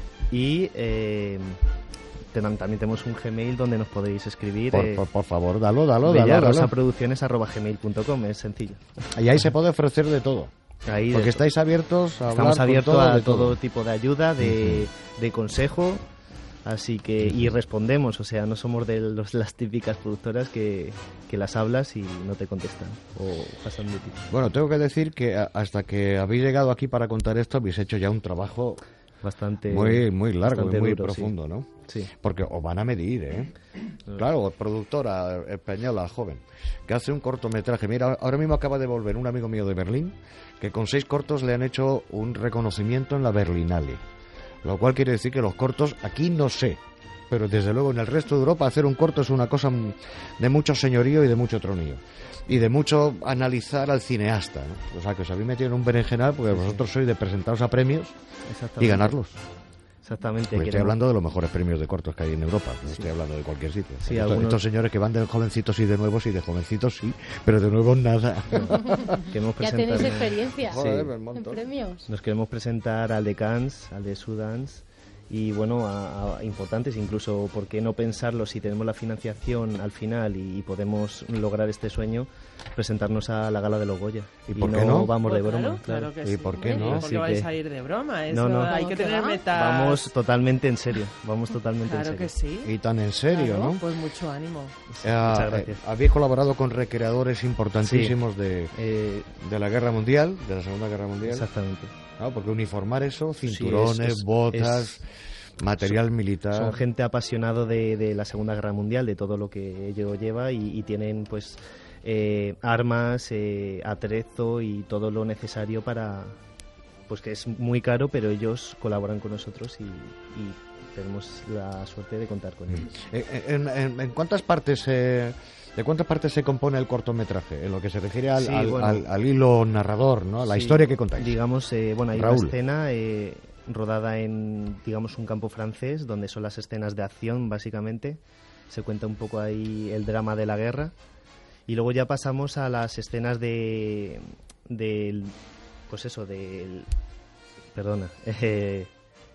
Y eh, tenan- también tenemos un Gmail donde nos podéis escribir. Por, eh, por, por favor, dalo, dalo, dalo, dalo. bellarrosaproducciones arroba gmail punto com, es sencillo. Y ahí se puede ofrecer de todo. Ahí de Porque todo. estáis abiertos a hablar Estamos con abiertos todo, a de todo, tipo de ayuda, de, de consejo, así que y respondemos, o sea, no somos de los, las típicas productoras que, que las hablas y no te contestan o pasan de ti. Bueno, tengo que decir que a- hasta que habéis llegado aquí para contar esto, habéis hecho ya un trabajo Bastante muy muy largo y bastante muy duro, profundo, sí. ¿no? Sí. Porque os van a medir, ¿eh? Claro, productora española joven que hace un cortometraje. Mira, ahora mismo acaba de volver un amigo mío de Berlín que con seis cortos le han hecho un reconocimiento en la Berlinale. Lo cual quiere decir que los cortos aquí no sé, pero desde luego en el resto de Europa hacer un corto es una cosa mm, de mucho señorío y de mucho tronío. Y de mucho analizar al cineasta, ¿no? O sea, que os habéis metido en un berenjenal porque vosotros sois de presentaros a premios y Exactamente. ganarlos. Exactamente. Porque estoy queremos- hablamos de los mejores premios de cortos que hay en Europa, no estoy hablando de cualquier sitio. Sí, estos, algunos- estos señores que van de jovencitos y de nuevos y de jovencitos sí, pero de nuevos nada. Queremos Ya presentar- tenéis experiencia Sí. Joder, un en montón. premios. Nos queremos presentar al de Cannes, al de Sundance y bueno, a, a importantes, incluso, ¿por qué no pensarlo si tenemos la financiación al final y, y podemos lograr este sueño, presentarnos a la gala de los Goya? ¿Y por qué no no? vamos de Pues broma, claro, claro que ¿Y sí. por qué no? ¿Por qué Así vais que- a ir de broma? Eso No, no. hay que tener metas. Vamos totalmente en serio, vamos totalmente Claro en que serio. sí. Y tan en serio, Claro, ¿no? Pues mucho ánimo. Eh, Muchas gracias. eh, habéis colaborado con recreadores importantísimos de, Eh, de la Guerra Mundial, de la Segunda Guerra Mundial. Exactamente. Claro, porque uniformar eso, Sí, cinturones, es- es- botas, es- material son- militar. Son gente apasionado de, de la Segunda Guerra Mundial, de todo lo que ello lleva y, y tienen pues eh, armas, eh, atrezo y todo lo necesario para, pues que es muy caro, pero ellos colaboran con nosotros y, y tenemos la suerte de contar con ellos. Eh, ¿En, en- en cuántas partes eh, de cuántas partes se compone el cortometraje? En lo que se refiere al, Sí, al- bueno. al- al hilo narrador, ¿no? A la Sí, historia que contáis. Digamos, eh, bueno, hay Raúl. una escena eh, rodada en, digamos, un campo francés, donde son las escenas de acción, básicamente. Se cuenta un poco ahí el drama de la guerra. Y luego ya pasamos a las escenas de... del pues eso, del... Perdona. eh,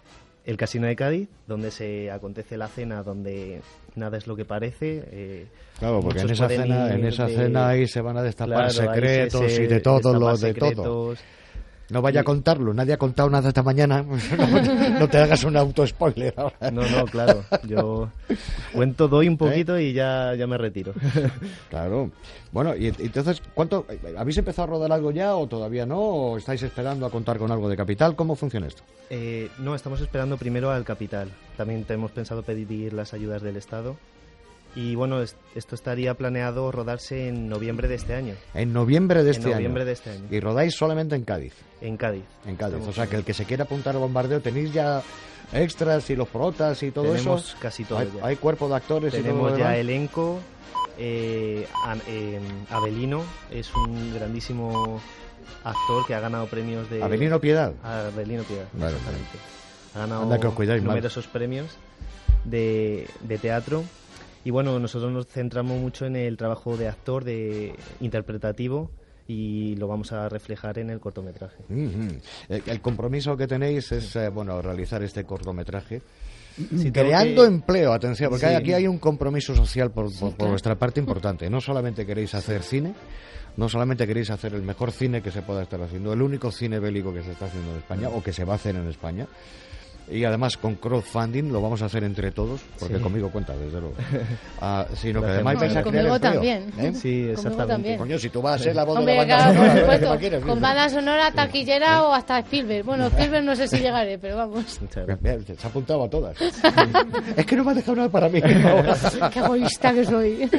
el Casino de Cádiz, donde se acontece la cena, donde nada es lo que parece. eh, Claro, porque en muchos esa pueden cena, ir en esa de- cena ahí se van a destapar Claro, ahí secretos se- y de todo destapan lo de todo. secretos. No vaya a contarlo, nadie ha contado nada esta mañana. No, no te hagas un auto-spoiler ahora. No, no, claro. Yo cuento, doy un poquito ¿Eh? y ya, ya me retiro. Claro. Bueno, y entonces, ¿cuánto habéis empezado a rodar algo ya o todavía no? ¿O estáis esperando a contar con algo de capital? ¿Cómo funciona esto? Eh, no, estamos esperando primero al capital. También tenemos pensado pedir las ayudas del Estado. Y bueno, es, esto estaría planeado rodarse en noviembre de este año. En noviembre de este en año. noviembre de este año. Y rodáis solamente en Cádiz. En Cádiz. En Cádiz. Estamos o sea, que el que se quiera apuntar al bombardeo, ¿tenéis ya extras y los protas y todo Tenemos eso? casi todo ¿Hay, ya. hay cuerpo de actores Tenemos y todo lo ya demás? elenco. Eh, a, eh, Abelino es un grandísimo actor que ha ganado premios de... ¿Abelino Piedad? Abelino Piedad, Vale, exactamente. Ha ganado Anda, que os cuidáis, numerosos mal. premios de, de teatro. Y bueno, nosotros nos centramos mucho en el trabajo de actor, de interpretativo, y lo vamos a reflejar en el cortometraje. Uh-huh. el, el compromiso que tenéis es eh, bueno, realizar este cortometraje. Sí, creando que... empleo, atención, porque sí. aquí hay un compromiso social por, por, sí, por claro. vuestra parte importante. No solamente queréis hacer cine, no solamente queréis hacer el mejor cine que se pueda estar haciendo, el único cine bélico que se está haciendo en España o que se va a hacer en España. Y además con crowdfunding lo vamos a hacer entre todos, porque sí. conmigo cuenta, desde luego. Ah, sino que además no, vais a crear conmigo empleo. también. ¿Eh? Sí, exactamente. También. Coño, si tú vas a ser la voz Hombre, de la banda claro, sonora, por supuesto, quieres, con banda sonora, taquillera ¿Eh? o hasta Spielberg. Bueno, Spielberg no sé si llegaré, pero vamos. Se ha apuntado a todas. Es que no me ha dejado nada para mí. Qué egoísta que soy.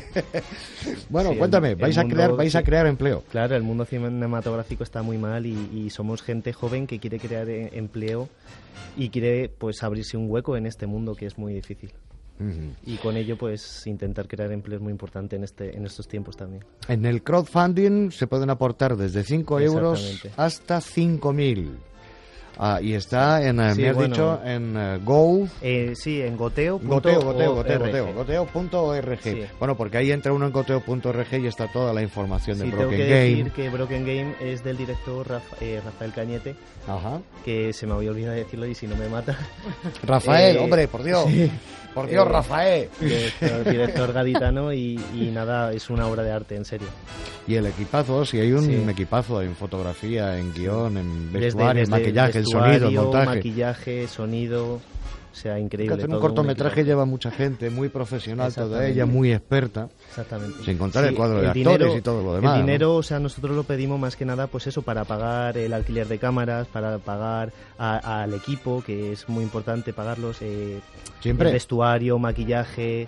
Bueno, sí, cuéntame, el, vais el a crear mundo, vais sí. a crear empleo. Claro, el mundo cinematográfico está muy mal y, y somos gente joven que quiere crear empleo y quiere pues abrirse un hueco en este mundo que es muy difícil. Uh-huh. Y con ello pues intentar crear empleo es muy importante en este en estos tiempos también. En el crowdfunding se pueden aportar desde cinco euros hasta cinco mil. Ah, y está en, sí, me has bueno, dicho, en uh, Go... Eh, sí, en goteo. Goteo, goteo, goteo, goteo, goteo punto org. Sí. Bueno, porque ahí entra uno en goteo punto org y está toda la información sí, de Broken tengo que Game. decir que Broken Game es del director Rafa, eh, Rafael Cañete. Ajá. Que se me había olvidado decirlo y si no me mata. Rafael, eh, hombre, por Dios. Sí. Por Dios, eh, Rafael. Director, director gaditano y, y nada, es una obra de arte, en serio. Y el equipazo, si hay un sí. equipazo en fotografía, en guión, en vestuario, desde, desde maquillaje, el sonido, el montaje. Maquillaje, sonido, o sea, increíble. Hacer un cortometraje un lleva mucha gente, muy profesional, toda ella, muy experta. Exactamente. Sin contar sí, el cuadro de el actores dinero, y todo lo demás. El dinero, ¿no? O sea, nosotros lo pedimos más que nada, pues eso, para pagar el alquiler de cámaras, para pagar a, al equipo, que es muy importante pagarlos. Eh, Siempre. El vestuario, maquillaje,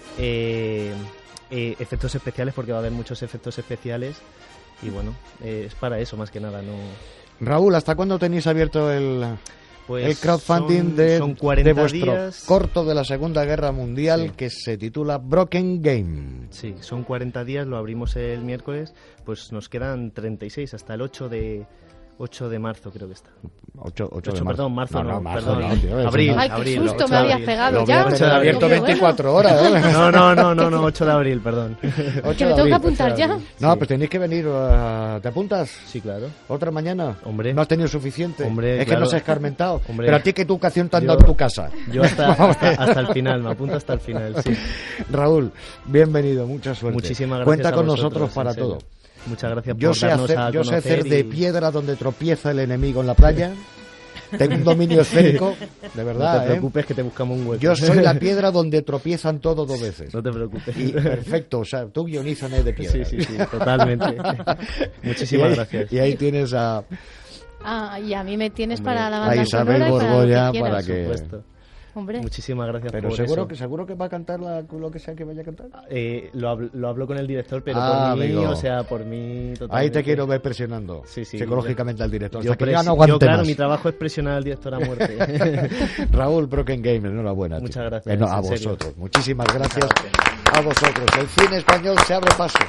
eh, eh, efectos especiales, porque va a haber muchos efectos especiales. Y bueno, eh, es para eso más que nada, no. Raúl, ¿hasta cuándo tenéis abierto el, pues el crowdfunding son, de, son cuarenta de vuestro días. corto de la Segunda Guerra Mundial sí. que se titula Broken Game? Sí, son cuarenta días, lo abrimos el miércoles, pues nos quedan treinta y seis hasta el ocho de marzo creo que está. ocho, ocho, ocho de marzo. Perdón, marzo no, no, no marzo perdón. No, tío, abril, Ay, qué abril, susto me habías pegado lo ya. Lo voy a abierto veinticuatro horas, ¿eh? No, no, no, no, no, ocho de abril, perdón. Que me tengo que apuntar ya. No, sí. Pues tenéis que venir, uh, ¿te apuntas? Sí, claro. ¿Otra mañana? Hombre. ¿No has tenido suficiente? Hombre, es claro. que no se ha escarmentado. Hombre. Pero a ti, ¿qué educación te han Yo, dado en tu casa? Yo hasta, hasta, hasta el final, me apunto hasta el final, sí. Raúl, bienvenido, mucha suerte. Muchísimas gracias. Cuenta a con vosotros, nosotros para todo. Muchas gracias por yo sé darnos hacer, a Yo sé hacer y... de piedra donde tropieza el enemigo en la playa. Tengo un dominio esférico, de verdad. No te preocupes, ¿eh? que te buscamos un hueco. Yo soy la piedra donde tropiezan todos dos veces. No te preocupes. Y perfecto, o sea, tú guionízame de piedra. Sí, sí, sí, totalmente. Muchísimas y ahí, gracias. Y ahí tienes a... Ah, y a mí me tienes Hombre, para la banda a Isabel sonora Borgoya y para, para que... Por supuesto. Hombre. Muchísimas gracias. Pero por seguro eso. que seguro que va a cantar la, lo que sea que vaya a cantar. Eh, lo, hablo, lo hablo con el director, pero ah, por mí, amigo. o sea, por mí totalmente. Ahí te quiero ver presionando sí, sí, psicológicamente yo, al director. Yo, hasta que presi- ya no aguante yo claro, más. mi trabajo es presionar al director a muerte. Raúl, Broken Game, enhorabuena. Muchas tío. gracias. Eh, no, a en vosotros. serio. Muchísimas gracias, gracias a vosotros. El cine español se abre pasos.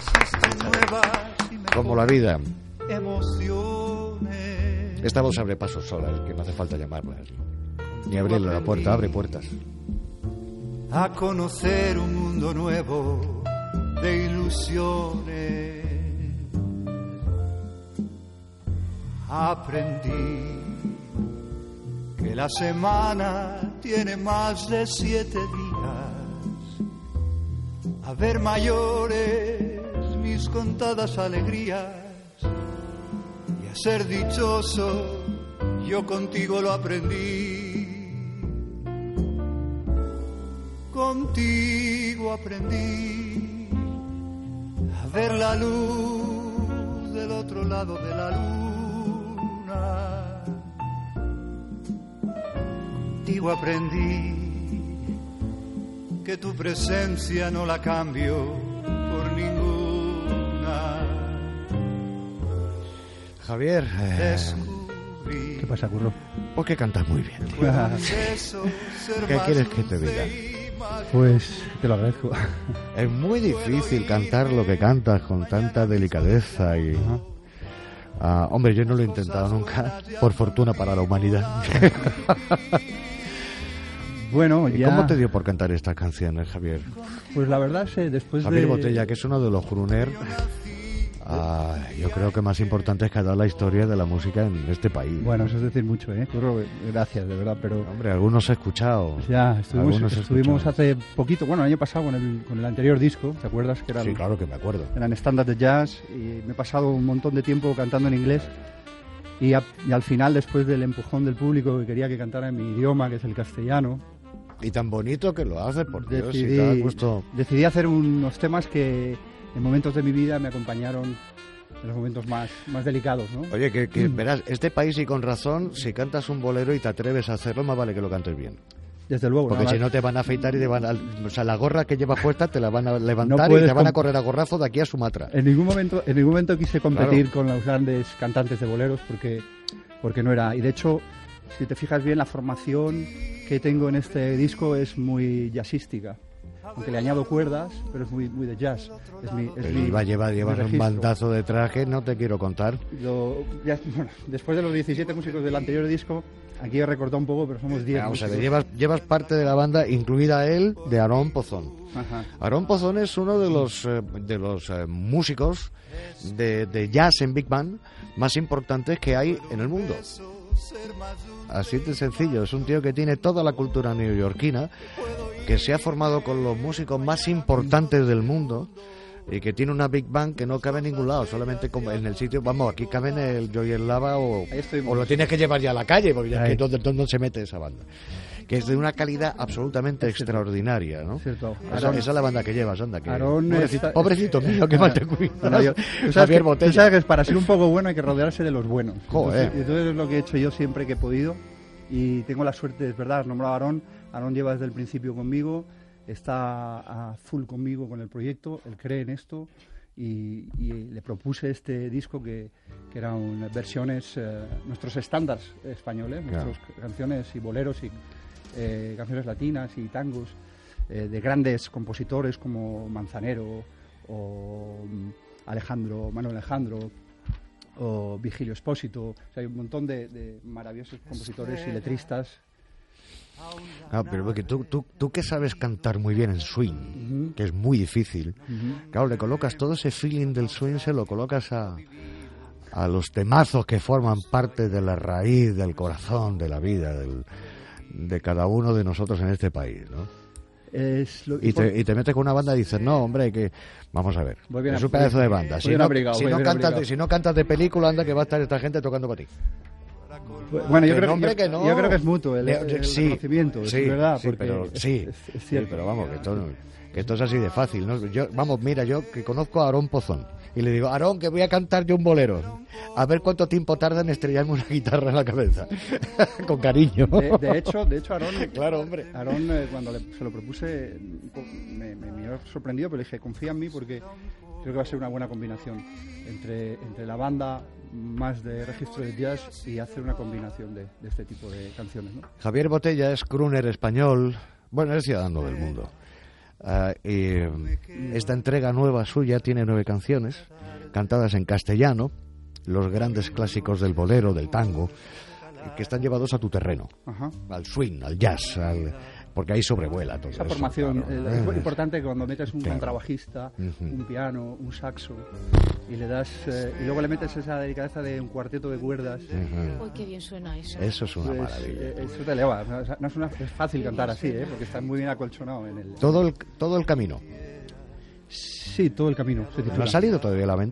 Como la vida. Esta voz abre pasos sola, es que no hace falta llamarla. Ni abrirle la puerta, abre puertas. A conocer un mundo nuevo de ilusiones. Aprendí que la semana tiene más de siete días. A ver mayores mis contadas alegrías y a ser dichoso, yo contigo lo aprendí. Contigo aprendí a ver la luz del otro lado de la luna. Contigo aprendí que tu presencia no la cambio por ninguna. Javier, eh, ¿qué pasa, Curro? Pues que cantas muy bien, tío. ¿Qué quieres que te diga? Pues te lo agradezco. Es muy difícil cantar lo que cantas con tanta delicadeza y... Ah, hombre, yo no lo he intentado nunca, por fortuna para la humanidad. Bueno, ¿Y ya... cómo te dio por cantar estas canciones, Javier? Pues la verdad es que después Javier de... Botella, que es uno de los crooner, ah, yo creo que más importantes que ha dado la historia de la música en este país. Bueno, eso es decir mucho, ¿eh? Curro, gracias, de verdad, pero... Hombre, algunos he escuchado. Ya, estuvimos, Algunos he estuvimos escuchado. hace poquito, bueno, el año pasado con el, con el anterior disco, ¿te acuerdas? Que eran, Sí, claro que me acuerdo. Eran estándares de jazz y me he pasado un montón de tiempo cantando en inglés y, a- y al final, después del empujón del público que quería que cantara en mi idioma, que es el castellano, Y tan bonito que lo hace, por Dios, si decidí, te ha puesto... decidí hacer unos temas que en momentos de mi vida me acompañaron en los momentos más, más delicados, ¿no? Oye, que, que Mm. verás, este país y con razón, si cantas un bolero y te atreves a hacerlo, más vale que lo cantes bien. Desde luego. Porque nada si más. no te van a afeitar y te van a... O sea, la gorra que llevas puesta te la van a levantar No y puedes te van a comp- correr a gorrazo de aquí a Sumatra. En ningún momento, en ningún momento quise competir Claro. con los grandes cantantes de boleros porque, porque no era. Y de hecho, si te fijas bien, la formación que tengo en este disco es muy jazzística. Aunque le añado cuerdas, pero es muy, muy de jazz. Es mi, es Pero mi- iba, lleva, mi llevas un registro. bandazo de traje, no te quiero contar. Lo- ya- bueno, después de los diecisiete músicos del anterior disco, aquí he recortado un poco, pero somos diez. Vamos a ver, músicos. llevas, llevas parte de la banda, incluida él, de Aarón Pozón. Ajá. Aarón Pozón es uno de los, eh, de los eh, músicos de, de jazz en Big Band más importantes que hay en el mundo. Así de sencillo, es un tío que tiene toda la cultura neoyorquina, que se ha formado con los músicos más importantes del mundo y que tiene una Big Band que no cabe en ningún lado, solamente como en el sitio, vamos, aquí cabe en el Joy el Lava o, o lo tienes que llevar ya a la calle, porque ya es que ¿dónde, dónde se mete esa banda? Que es de una calidad absolutamente extraordinaria, ¿no? Cierto. Esa, Aarón- esa es la banda que llevas, anda, que Aarón pobrecito, está- pobrecito mío, que mal te cuidas. Bueno, yo- tú, sabes Javier que, Botella. tú sabes que para ser un poco bueno hay que rodearse de los buenos. Joder. Entonces, entonces es lo que he hecho yo siempre que he podido y tengo la suerte, es verdad, has nombrado a Aarón. Aarón lleva desde el principio conmigo, está a full conmigo con el proyecto, él cree en esto y, y le propuse este disco que, que eran versiones, eh, nuestros estándares españoles, Claro. nuestras canciones y boleros y eh, canciones latinas y tangos eh, de grandes compositores como Manzanero o mm, Alejandro, Manuel Alejandro o Vigilio Espósito. O sea, hay un montón de, de maravillosos compositores y letristas. Ah, pero porque tú, tú, tú que sabes cantar muy bien en swing, que es muy difícil, Ujú. claro, le colocas todo ese feeling del swing, se lo colocas a, a los temazos que forman parte de la raíz, del corazón, de la vida, del, de cada uno de nosotros en este país, ¿no? Es lo- Y te, y te metes con una banda y dices, no, hombre, que vamos a ver, Voy bien es un ab- pedazo voy- de banda. voy Si bien no, abrigado, si, voy no bien cantas, de- abrigado. si no cantas de película, anda que va a estar esta gente tocando para ti. Bueno, yo Que creo, no, hombre, yo- que no. yo creo que es mutuo el, De- el- de- el sí, reconocimiento, sí, es verdad. sí, porque pero, es- sí, es- es sí, cierto. pero vamos, que esto, no- que esto es así de fácil, ¿no? Yo, vamos, mira, yo que conozco a Aarón Pozón y le digo, Aarón, que voy a cantar yo un bolero, a ver cuánto tiempo tarda en estrellarme una guitarra en la cabeza, con cariño. De, de hecho, de hecho, Aarón, claro, hombre. Aarón, eh, cuando le- se lo propuse, me, me, me ha sorprendido, pero le dije, confía en mí porque creo que va a ser una buena combinación entre, entre la banda más de registro de jazz y hacer una combinación de, de este tipo de canciones, ¿no? Javier Botella es crooner español, bueno, es ciudadano del mundo. Ah, y mm, esta entrega nueva suya tiene nueve canciones, cantadas en castellano, los grandes clásicos del bolero, del tango, que están llevados a tu terreno, Ajá. al swing, al jazz, al- porque ahí sobrevuela todo Esa eso, formación claro. eh, es muy Eh, importante que cuando metes un claro. contrabajista, Ujú. un piano, un saxo y le das eh, y luego le metes esa delicadeza de un cuarteto de cuerdas. Ujú. Uy, qué bien suena eso. Eso es una Pues, maravilla. eh, eso te eleva. No, no es, una- es fácil cantar así, ¿eh? Porque está muy bien acolchonado en el. Todo el, todo el camino. Sí, todo el camino. Se ¿No titula. ha salido todavía a la venta?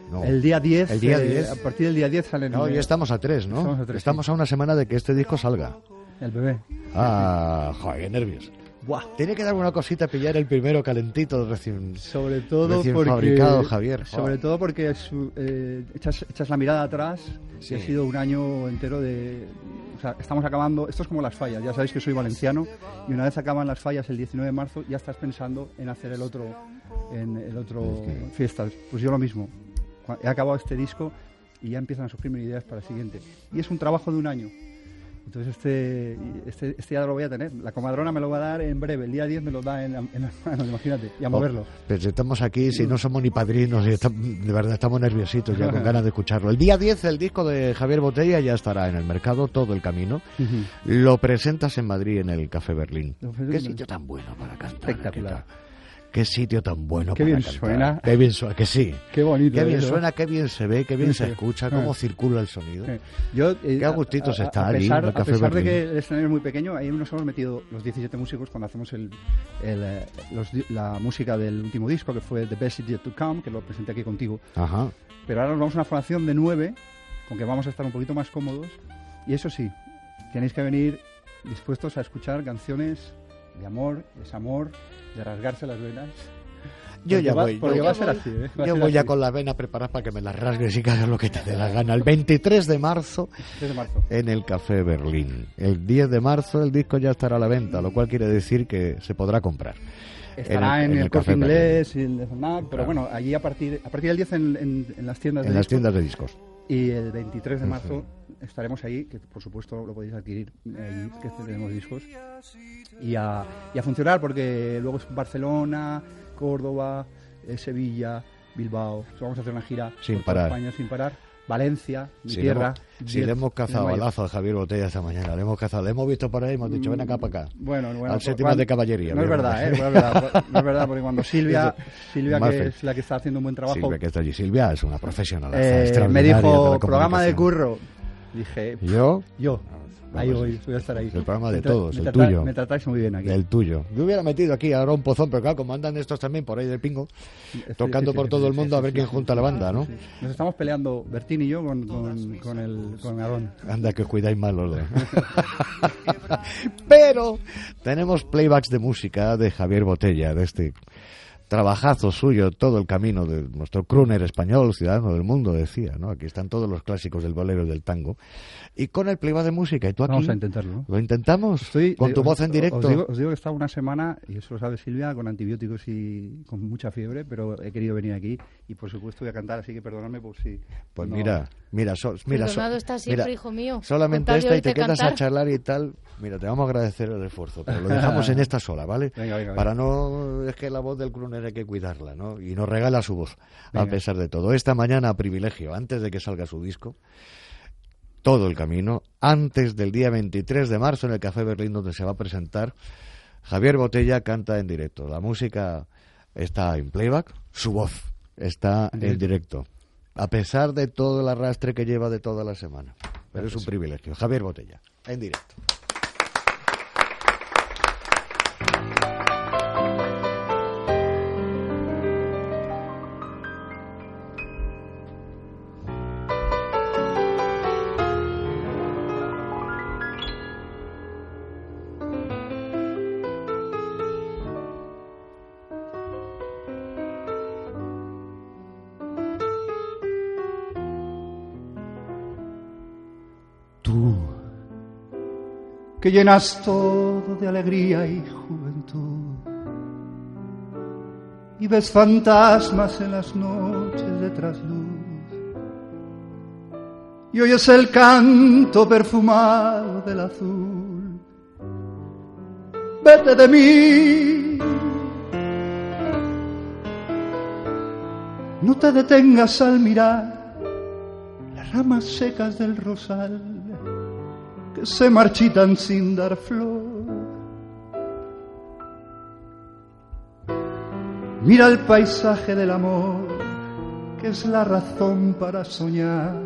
No. El día diez, el día eh, diez. a partir del día diez salen... No, ya estamos a tres, ¿no? Estamos a, tres, estamos sí. a una semana de que este disco salga. El bebé. Ah, joder, qué nervios. Buah. Tiene que dar una cosita pillar el primero calentito, recién, sobre todo recién porque, fabricado, Javier. Sobre Joder. todo porque su, eh, echas, echas la mirada atrás, sí. y ha sido un año entero de... O sea, estamos acabando... Esto es como las fallas, ya sabéis que soy valenciano, y una vez acaban las fallas el diecinueve de marzo, ya estás pensando en hacer el otro, en el otro okay. fiestas. Pues yo lo mismo. He acabado este disco y ya empiezan a surgirme ideas para el siguiente. Y es un trabajo de un año. Entonces este, este, este ya lo voy a tener. La comadrona me lo va a dar en breve. El día diez me lo da en, en las manos, imagínate. Y a moverlo. Oh, pero estamos aquí, si no somos ni padrinos, y estamos, de verdad estamos nerviositos ya con ganas de escucharlo. El día diez el disco de Javier Botella ya estará en el mercado, todo el camino. Uh-huh. Lo presentas en Madrid, en el Café Berlín. Qué sitio tan bueno para cantar. Espectacular. Qué sitio tan bueno qué para bien cantar. Suena. Qué bien suena, que sí. Qué bonito. Qué bien eso. suena, qué bien se ve, qué bien sí, se sí. escucha, cómo eh. circula el sonido. Eh. Yo, eh, qué a gustito se está a, a allí pesar, en el Café A pesar Berlín. de que el escenario es muy pequeño, ahí nos hemos metido los diecisiete músicos cuando hacemos el, el, los, la música del último disco, que fue The Best Is Yet To Come, que lo presenté aquí contigo. Ajá. Pero ahora nos vamos a una formación de nueve, con que vamos a estar un poquito más cómodos. Y eso sí, tenéis que venir dispuestos a escuchar canciones de amor, desamor, de rasgarse las venas. Yo ya va, voy, porque yo, va a ser así, ¿eh? Va yo ser voy así. ya con las venas preparadas para que me las rasgues y que hagas lo que te dé la gana. El veintitrés de marzo, de marzo en el Café Berlín. El diez de marzo el disco ya estará a la venta, lo cual quiere decir que se podrá comprar. Estará en el, en el, el Corte Inglés y el Snack, pero claro. bueno, allí a partir, a partir del diez en, en, en las tiendas en de las discos. tiendas de discos. Y el veintitrés de marzo uh-huh. estaremos ahí, que por supuesto lo podéis adquirir allí, que tenemos discos. Y a, y a funcionar, porque luego es Barcelona, Córdoba, eh, Sevilla, Bilbao. Vamos a hacer una gira sin por parar. España sin parar. Valencia, mi si tierra. Le hemos, si le hemos cazado balazo a Javier Botella esta mañana, le hemos cazado, le hemos visto por ahí y hemos dicho, ven acá para acá. Bueno, bueno. Al séptimo de caballería. No es verdad, ¿eh? No es verdad, no es verdad, porque cuando Silvia, Silvia que es la que está haciendo un buen trabajo. Silvia que está allí. Silvia es una profesional. Eh, me dijo, de programa de curro. Dije, ¿yo? Yo. Ahí voy, voy a estar ahí. El programa de me todos, me el trata, tuyo. Me tratáis muy bien aquí. El tuyo. Yo hubiera metido aquí ahora un pozón, pero claro, como andan estos también por ahí del pingo, sí, tocando sí, sí, por sí, todo sí, el mundo sí, a ver sí, quién sí, junta sí, la banda, ¿no? Sí. Nos estamos peleando Bertín y yo con, con, con el con Aarón. Anda, que os cuidáis mal los dos. Pero tenemos playbacks de música de Javier Botella, de este trabajazo suyo, todo el camino de nuestro crooner español, ciudadano del mundo, decía, ¿no? Aquí están todos los clásicos del bolero y del tango. Y con el playback de música, y tú aquí... Vamos a intentarlo, ¿no? ¿Lo intentamos? Estoy, con tu os, voz en directo. Os digo, os digo que he estado una semana, y eso lo sabe Silvia, con antibióticos y con mucha fiebre, pero he querido venir aquí y por supuesto voy a cantar, así que perdonadme por si... Pues no... mira, mira, so, mira, so, está siempre, mira, hijo mío. Solamente esta y te quedas cantar. a charlar y tal. Mira, te vamos a agradecer el esfuerzo, pero lo dejamos en esta sola, ¿vale? Venga, venga, Para venga. no... Es que la voz del crooner hay que cuidarla, ¿no? Y nos regala su voz, venga. a pesar de todo. Esta mañana, privilegio, antes de que salga su disco, todo el camino, antes del día veintitrés de marzo en el Café Berlín, donde se va a presentar, Javier Botella canta en directo. La música está en playback, su voz está en directo. directo. A pesar de todo el arrastre que lleva de toda la semana. Pero es un privilegio. Javier Botella, en directo. Tú, que llenas todo de alegría y juventud, y ves fantasmas en las noches de trasluz, y oyes el canto perfumado del azul. Vete de mí, no te detengas al mirar las ramas secas del rosal que se marchitan sin dar flor. Mira el paisaje del amor, que es la razón para soñar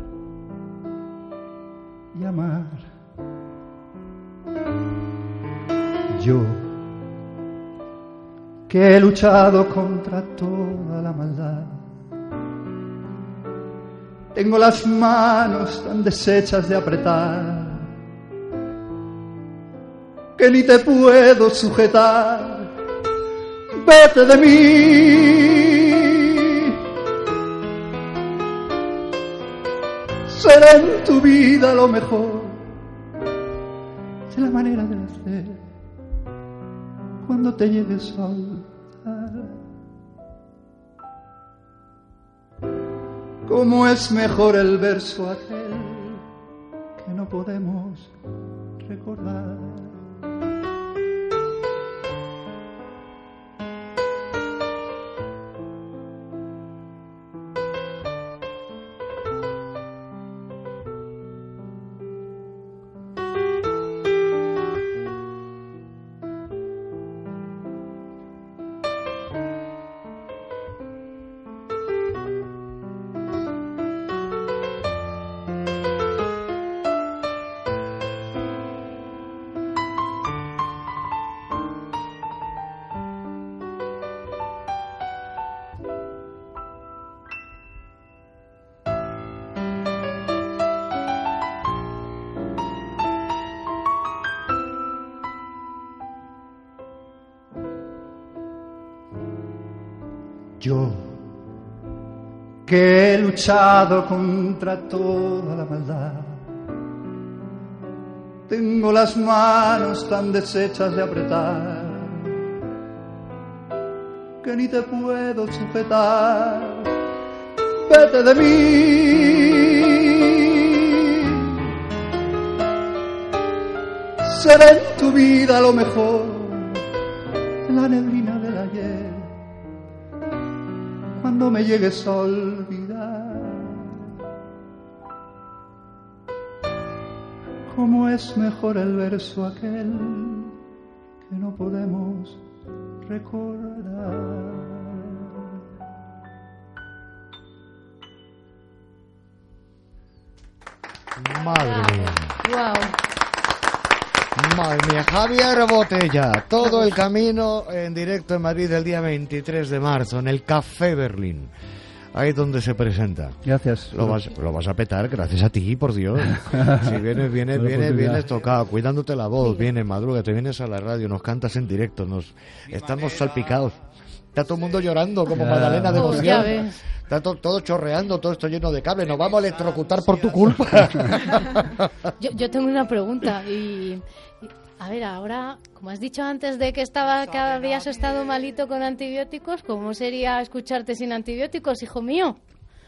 y amar. Yo, que he luchado contra toda la maldad, Tengo las manos tan deshechas de apretar que ni te puedo sujetar. Vete de mí. Será en tu vida lo mejor de la manera de hacer cuando te llegues a olvidar. Cómo es mejor el verso aquel que no podemos recordar. Yo, que he luchado contra toda la maldad, tengo las manos tan deshechas de apretar que ni te puedo sujetar. Vete de mí. Será en tu vida lo mejor, la neblina del ayer, cuando me llegues a olvidar. Cómo es mejor el verso aquel que no podemos recordar. Madre mía. Wow. Madre mía, Javier Botella, todo el camino en directo en Madrid el día veintitrés de marzo, en el Café Berlín. Ahí donde se presenta. Gracias. Lo vas, lo vas a petar, gracias a ti, por Dios. Si vienes, vienes, vienes, vienes tocado, cuidándote la voz, vienes, madruga, te vienes a la radio, nos cantas en directo, nos estamos salpicados. Está todo el mundo llorando como Ya. Magdalena de Oh, emoción. ya ves. Está to- todo chorreando, todo esto lleno de cable. Nos vamos a electrocutar por tu culpa. Yo, yo tengo una pregunta y, y, a ver, ahora, como has dicho antes de que estaba que habías estado malito con antibióticos, ¿cómo sería escucharte sin antibióticos, hijo mío?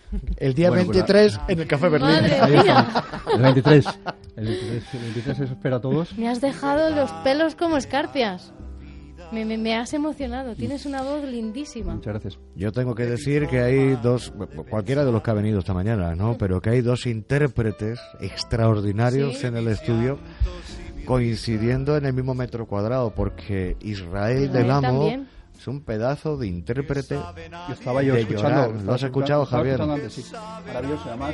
El día Bueno, pues, veintitrés en el Café Berlín. Madre Ahí mía. está. El veintitrés. El veintitrés, el veintitrés eso espera a todos. Me has dejado los pelos como escarpias. Me, me, me has emocionado. Tienes una voz lindísima. Muchas gracias. Yo tengo que decir que hay dos, cualquiera de los que ha venido esta mañana, ¿no? Pero que hay dos intérpretes extraordinarios Sí. en el estudio coincidiendo en el mismo metro cuadrado, porque Israel Israel del Amo también. es un pedazo de intérprete. Yo estaba yo de escuchando. llorar. ¿Lo estaba has escuchado, estaba Javier? escuchando antes, sí. Maravilloso, además,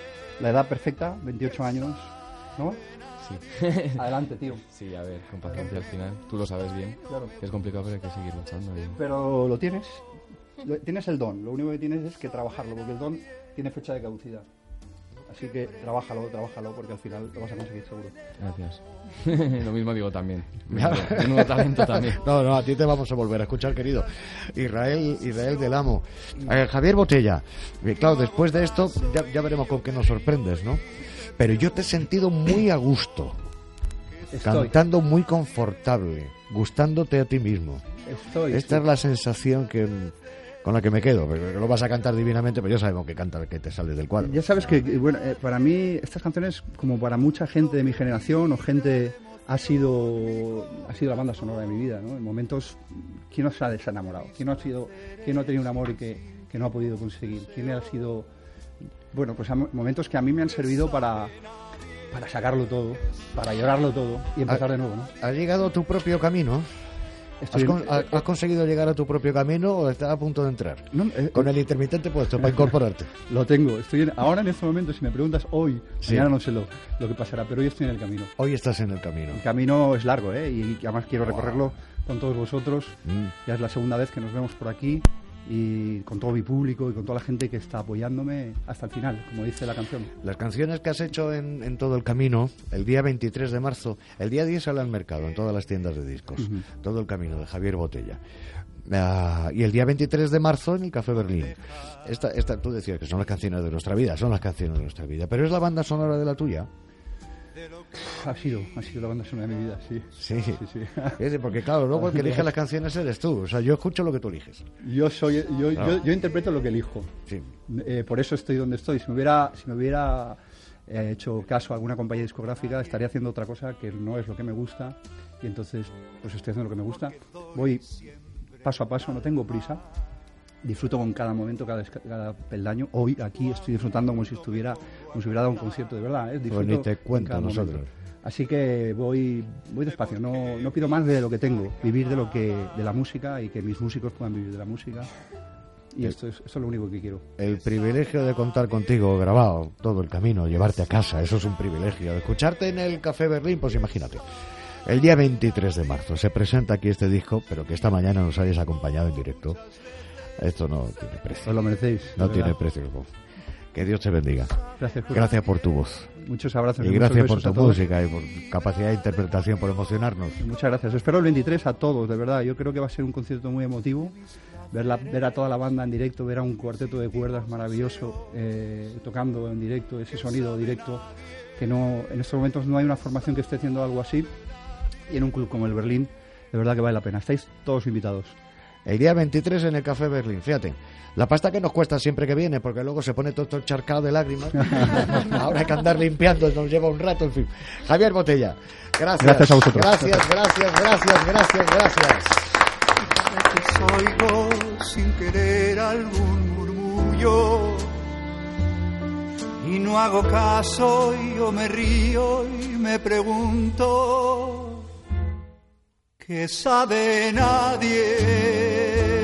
la edad perfecta, veintiocho años, ¿no? Sí. Adelante, tío. Sí, a ver, con paciencia al final. Tú lo sabes bien. Claro. Es complicado, pero hay que seguir luchando. y- Pero lo tienes. Lo- tienes el don. Lo único que tienes es que trabajarlo, porque el don tiene fecha de caducidad. Así que trabájalo, trabájalo, porque al final lo vas a conseguir seguro. Gracias. Lo mismo digo también. Menudo talento también. No, no, a ti te vamos a volver a escuchar, querido. Israel, Israel del Amo. Eh, Javier Botella, eh, claro, después de esto ya, ya veremos con qué nos sorprendes, ¿no? Pero yo te he sentido muy a gusto, Estoy. cantando muy confortable, gustándote a ti mismo. Estoy. Esta estoy. es la sensación que con la que me quedo, porque lo vas a cantar divinamente, pero ya sabemos que canta que te sales del cuadro. Ya sabes que, que, bueno, eh, para mí estas canciones, como para mucha gente de mi generación o gente, ha sido ha sido la banda sonora de mi vida, ¿no? En momentos, ¿quién no se ha desenamorado? ¿Quién no ha sido, quién no ha tenido un amor y que, que no ha podido conseguir? ¿Quién ha sido, bueno, pues a mo- momentos que a mí me han servido para para sacarlo todo, para llorarlo todo y empezar Ha- de nuevo, ¿no? ¿Has llegado a tu propio camino? Estoy ¿Has, en- con- ha- has conseguido llegar a tu propio camino o estás a punto de entrar? No, eh, Con el intermitente puesto para incorporarte. Lo tengo, estoy en- ahora en este momento, si me preguntas hoy, Sí. mañana no sé lo, lo que pasará, pero hoy estoy en el camino. Hoy estás en el camino. El camino es largo, ¿eh? Y además quiero recorrerlo con todos vosotros. Mm. Ya es la segunda vez que nos vemos por aquí y con todo mi público y con toda la gente que está apoyándome hasta el final, como dice la canción. Las canciones que has hecho en, en todo el camino, el día veintitrés de marzo, el día diez sale al mercado en todas las tiendas de discos, uh-huh. Todo el camino de Javier Botella. Uh, y el día veintitrés de marzo en el Café Berlín. Esta, esta, tú decías que son las canciones de nuestra vida, son las canciones de nuestra vida, pero es la banda sonora de la tuya. Ha sido, ha sido la banda sonora de mi vida, sí. Sí, sí, sí. sí porque claro, luego el que elige las canciones eres tú. O sea, yo escucho lo que tú eliges. Yo soy, yo, claro. yo, yo interpreto lo que elijo. Sí. Eh, por eso estoy donde estoy. Si me hubiera, si me hubiera eh, hecho caso a alguna compañía discográfica, estaría haciendo otra cosa que no es lo que me gusta. Y entonces, pues estoy haciendo lo que me gusta. Voy paso a paso, no tengo prisa. Disfruto con cada momento, cada, cada peldaño. Hoy aquí estoy disfrutando como si estuviera, como si hubiera dado un concierto de verdad. ¿eh? Disfruto pues ni te cuento cada nosotros. Momento. Así que voy, voy despacio. No, no pido más de lo que tengo. Vivir de lo que, de la música y que mis músicos puedan vivir de la música. Y el, esto es, esto es lo único que quiero. El privilegio de contar contigo grabado todo el camino, llevarte a casa, eso es un privilegio. De escucharte en el Café Berlín, pues imagínate. El día veintitrés de marzo se presenta aquí este disco, pero que esta mañana nos hayas acompañado en directo. Esto no tiene precio. Os lo merecéis. No tiene precio. Que Dios te bendiga. Gracias, Julio. Gracias por tu voz. Muchos abrazos. Y gracias por tu música y por capacidad de interpretación, por emocionarnos. Muchas gracias. Espero el veintitrés a todos, de verdad. Yo creo que va a ser un concierto muy emotivo. Ver, la, ver a toda la banda en directo, ver a un cuarteto de cuerdas maravilloso eh, tocando en directo, ese sonido directo, que no en estos momentos no hay una formación que esté haciendo algo así. Y en un club como el Berlín, de verdad que vale la pena. Estáis todos invitados. El día veintitrés en el Café Berlín, fíjate. La pasta que nos cuesta siempre que viene, porque luego se pone todo, todo charcado de lágrimas. Ahora hay que andar limpiando, nos lleva un rato, en fin. Javier Botella, gracias. Gracias a vosotros. Gracias, gracias, gracias, gracias, gracias. Oigo sin querer algún murmullo y no hago caso y yo me río y me pregunto ¿qué sabe nadie?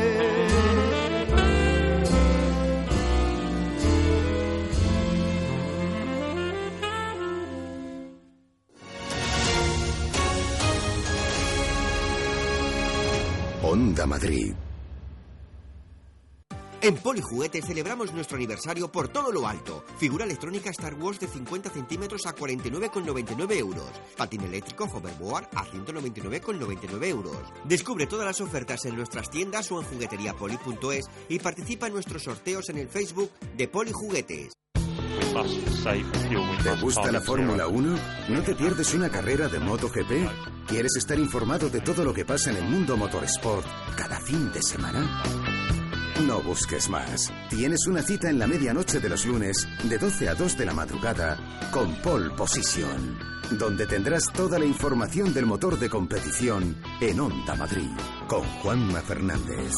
Onda Madrid. En Polijuguetes celebramos nuestro aniversario por todo lo alto. Figura electrónica Star Wars de cincuenta centímetros a cuarenta y nueve con noventa y nueve euros. Patín eléctrico Hoverboard a ciento noventa y nueve con noventa y nueve euros. Descubre todas las ofertas en nuestras tiendas o en jugueteriapoli punto es y participa en nuestros sorteos en el Facebook de Polijuguetes. ¿Te gusta la Fórmula uno? ¿No te pierdes una carrera de MotoGP? ¿Quieres estar informado de todo lo que pasa en el mundo motorsport cada fin de semana? No busques más. Tienes una cita en la medianoche de los lunes, de doce a dos de la madrugada, con Pole Position, donde tendrás toda la información del motor de competición en Onda Madrid, con Juanma Fernández.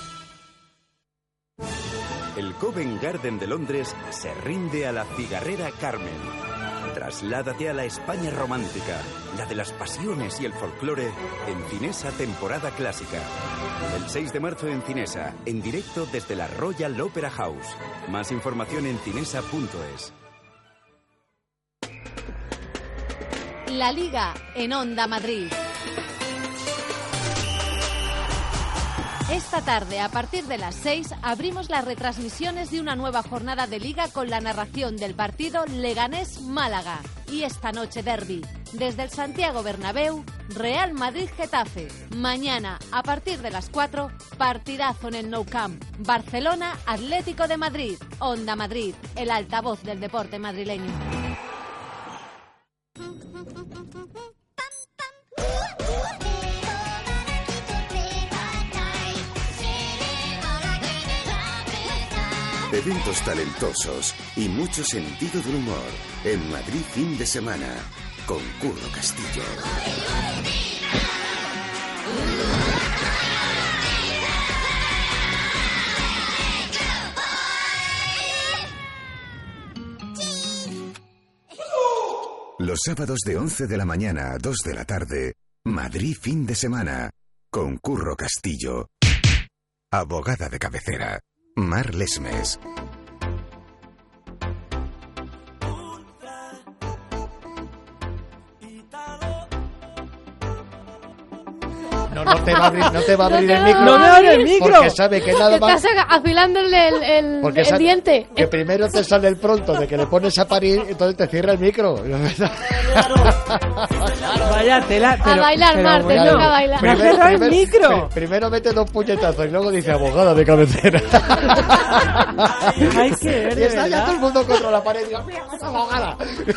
El Covent Garden de Londres se rinde a la cigarrera Carmen. Trasládate a la España romántica, la de las pasiones y el folclore, en Cinesa temporada clásica. El seis de marzo en Cinesa, en directo desde la Royal Opera House. Más información en cinesa punto es. La Liga en Onda Madrid. Esta tarde, a partir de las seis, abrimos las retransmisiones de una nueva jornada de Liga con la narración del partido Leganés-Málaga. Y esta noche derbi. Desde el Santiago Bernabéu, Real Madrid-Getafe. Mañana, a partir de las cuatro, partidazo en el Nou Camp. Barcelona-Atlético de Madrid. Onda Madrid, el altavoz del deporte madrileño. Eventos talentosos y mucho sentido del humor en Madrid fin de semana con Curro Castillo. Los sábados de once de la mañana a dos de la tarde, Madrid fin de semana con Curro Castillo. Abogada de cabecera, Mar Lesmes. No, no te va a abrir, no te va a abrir No te el va micro. a No me abre el micro. Porque sabe que nada Te más... estás afilándole el, el, Porque el sabe diente. que primero te sale el pronto de que le pones a parir, entonces te cierra el micro. Vaya tela. A Pero, bailar, pero Marte, bueno. toca bailar. Me ha cerrado el micro. pri- primero mete dos puñetazos y luego dice abogada de cabecera. Hay que ver, Y de está ya verdad. todo el mundo contra la pared y digo, mira, esa abogada.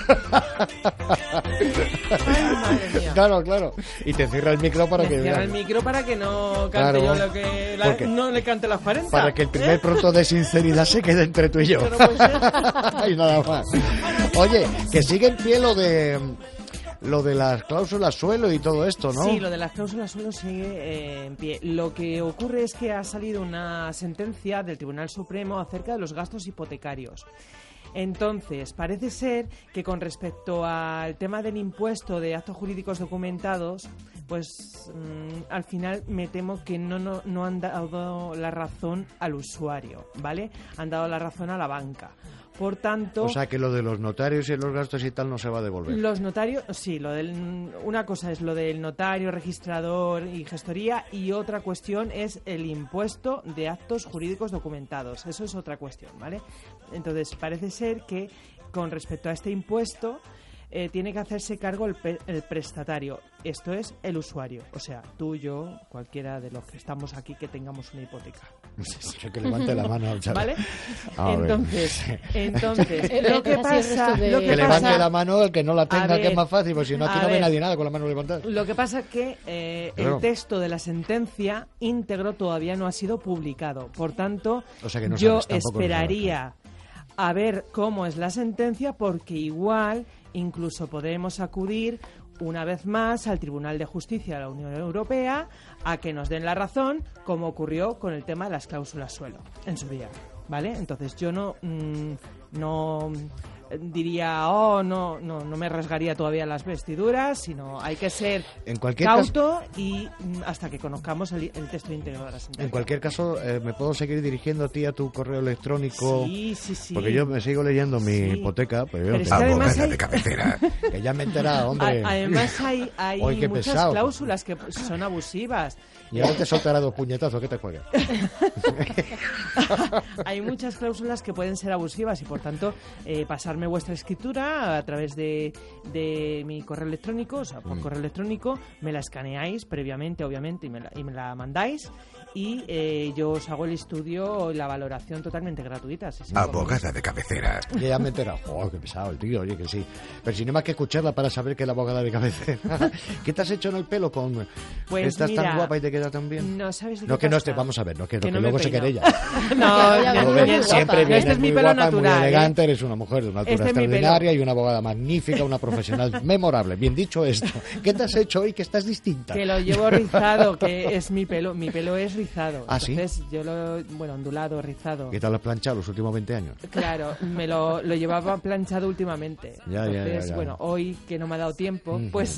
Claro, claro. Y te cierra el micro para Me que cierra veas. el micro para que no cante Claro. yo lo que... la- Porque- no le cante las cuarenta. Para que el primer pronto de sinceridad se quede entre tú y yo. Y nada más. Oye, que sigue en pie lo de lo de las cláusulas suelo y todo esto, ¿no? Sí, lo de las cláusulas suelo sigue eh, en pie. Lo que ocurre es que ha salido una sentencia del Tribunal Supremo acerca de los gastos hipotecarios. Entonces, parece ser que con respecto al tema del impuesto de actos jurídicos documentados, pues mm, al final me temo que no, no, no han dado la razón al usuario, ¿vale? Han dado la razón a la banca. Por tanto... O sea que lo de los notarios y los gastos y tal no se va a devolver. Los notarios, sí, lo del, una cosa es lo del notario, registrador y gestoría, y otra cuestión es el impuesto de actos jurídicos documentados. Eso es otra cuestión, ¿vale? Entonces, parece ser que con respecto a este impuesto eh, tiene que hacerse cargo el, pe- el prestatario. Esto es el usuario, o sea, tú, yo, cualquiera de los que estamos aquí que tengamos una hipoteca. O sea, que levante la mano, chaval. ¿Vale? A ver. Entonces, entonces, Eh, lo que así el pasa, resto de- lo que Que levante pasa- la mano el que no la tenga, A que es ver, más fácil, porque si no aquí a no ve ver. nadie nada con la mano levantada. Lo que pasa es que eh, Claro. el texto de la sentencia íntegro todavía no ha sido publicado. Por tanto, O sea que no yo sabes, tampoco lo esperaría a ver cómo es la sentencia, porque igual incluso podemos acudir una vez más al Tribunal de Justicia de la Unión Europea a que nos den la razón, como ocurrió con el tema de las cláusulas suelo en su día, ¿vale? Entonces yo no mm, no eh, diría, oh, no, no, no me rasgaría todavía las vestiduras, sino hay que ser En cualquier cauto y mm, hasta que conozcamos el, el texto íntegro de la sentencia. En cualquier caso, eh, ¿me puedo seguir dirigiendo a ti a tu correo electrónico? Sí, sí, sí. Porque yo me sigo leyendo mi Sí. hipoteca, pero, yo Pero es tengo- que además Abogada hay- de cabecera. que ya me he enterado, hombre. A- Además hay, hay Oye, qué muchas pesado. cláusulas que son abusivas. Y ahora te soltará dos puñetazos, ¿qué te juegas? Hay muchas cláusulas que pueden ser abusivas y por tanto eh, pasarme vuestra escritura a través de, de mi correo electrónico, o sea, por Mm. correo electrónico, me la escaneáis previamente, obviamente, y me la, y me la mandáis y eh, yo os hago el estudio y la valoración totalmente gratuita. sí, sin Abogada de cabecera. Y ya me he enterado. Oh, qué pesado el tío, oye, que sí. Pero sin más que escucharla para saber que es la abogada de cabecera. ¿Qué te has hecho en el pelo con...? Pues ¿Estás mira, tan guapa y te queda tan bien? No sabes de No, qué que no pasa. esté, vamos a ver, no, que, Que que no me luego he se querella. peinado. No, Ya, ya, no, muy no, guapa. Siempre no, vienes este es mi muy pelo guapa, muy natural, ¿eh? elegante, eres una mujer de una altura Este es mi pelo. extraordinaria y una abogada magnífica, una profesional memorable. Bien dicho esto. ¿Qué te has hecho hoy que estás distinta? Que lo llevo rizado, que es mi pelo, mi pelo es rizado. ¿Ah, sí? Entonces yo lo, bueno, ondulado, rizado. ¿Qué tal lo has planchado los últimos veinte años? Claro, me lo, lo llevaba planchado últimamente. Ya, ya, ya, Entonces, ya. bueno, hoy que no me ha dado tiempo, Mm. pues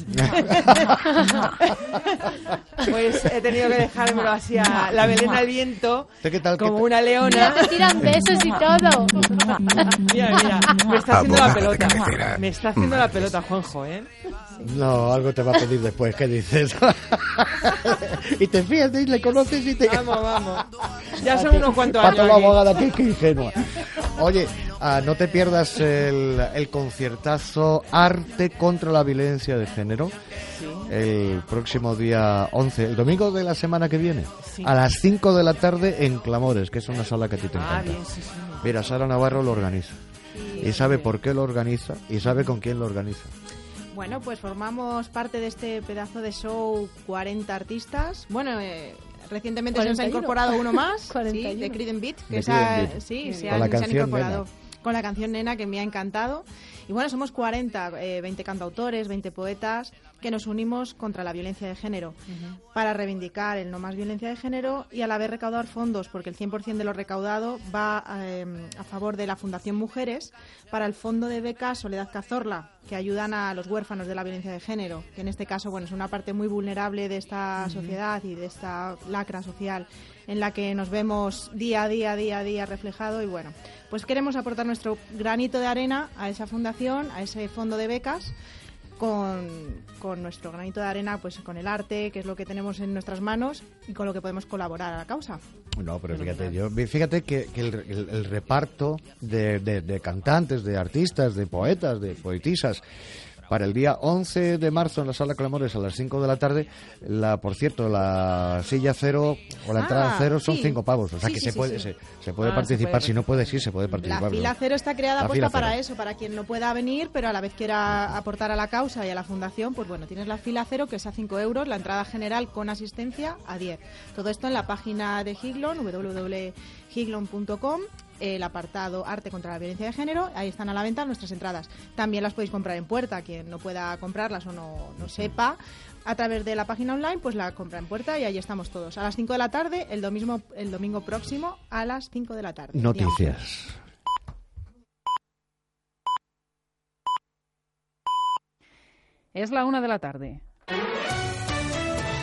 pues he tenido que dejármelo así a la melena al viento, ¿Qué tal? como ¿Qué una Mira, leona. te tiran besos y todo. Mira, mira, me está haciendo la Abogada de pelota. cabecera. Me está haciendo la pelota, Juanjo, ¿eh? No, algo te va a pedir después, ¿qué dices? Y te fías de él, le conoces y te... Vamos, vamos. Ya son unos cuantos Pato años la aquí. abogada, qué, qué ingenua. Oye, ah, no te pierdas el, el conciertazo Arte contra la Violencia de Género el próximo día once, el domingo de la semana que viene, Sí. a las cinco de la tarde en Clamores, que es una sala que a ti te Ah, encanta. bien, sí, sí. Mira, Sara Navarro lo organiza. Y sabe por qué lo organiza y sabe con quién lo organiza. Bueno, pues formamos parte de este pedazo de show cuarenta artistas. Bueno, eh, recientemente se nos ha cuarenta y uno. incorporado uno más, sí, cuarenta y uno. de Creed and Beat, que De se ha- Creed and Beat. sí, se Con han, la se han canción incorporado Nena. con la canción Nena, que me ha encantado. Y bueno, somos cuarenta, eh, veinte cantautores, veinte poetas, que nos unimos contra la violencia de género para reivindicar el no más violencia de género y a la vez recaudar fondos, porque el cien por ciento de lo recaudado va eh, a favor de la Fundación Mujeres para el fondo de becas Soledad Cazorla, que ayudan a los huérfanos de la violencia de género, que en este caso bueno es una parte muy vulnerable de esta Ujú. sociedad y de esta lacra social en la que nos vemos día a día, día a día reflejado. Y bueno, pues queremos aportar nuestro granito de arena a esa fundación, a ese fondo de becas, con, con nuestro granito de arena, pues con el arte, que es lo que tenemos en nuestras manos y con lo que podemos colaborar a la causa. No, pero fíjate, yo, fíjate que, que el, el, el reparto de, de, de cantantes, de artistas, de poetas, de poetisas, para el día once de marzo en la Sala Clamores a las cinco de la tarde, la, por cierto, la silla cero o la entrada Ah, cero son sí. cinco pavos, o sea Sí, que sí, se, sí, puede, sí. se, se puede Ah, participar, se puede si no puedes ir, se puede participar. La fila ¿no? cero está creada La puesta fila para cero. eso, para quien no pueda venir, pero a la vez quiera aportar a la causa y a la fundación, pues bueno, tienes la fila cero, que es a cinco euros, la entrada general con asistencia a diez. Todo esto en la página de Higlon, doble u doble u doble punto higlon punto com, el apartado Arte contra la Violencia de Género, ahí están a la venta nuestras entradas. También las podéis comprar en puerta, quien no pueda comprarlas o no, no sepa, a través de la página online, pues la compra en puerta y ahí estamos todos. A las cinco de la tarde, el domingo, el domingo próximo, a las cinco de la tarde. Noticias. Es la una de la tarde.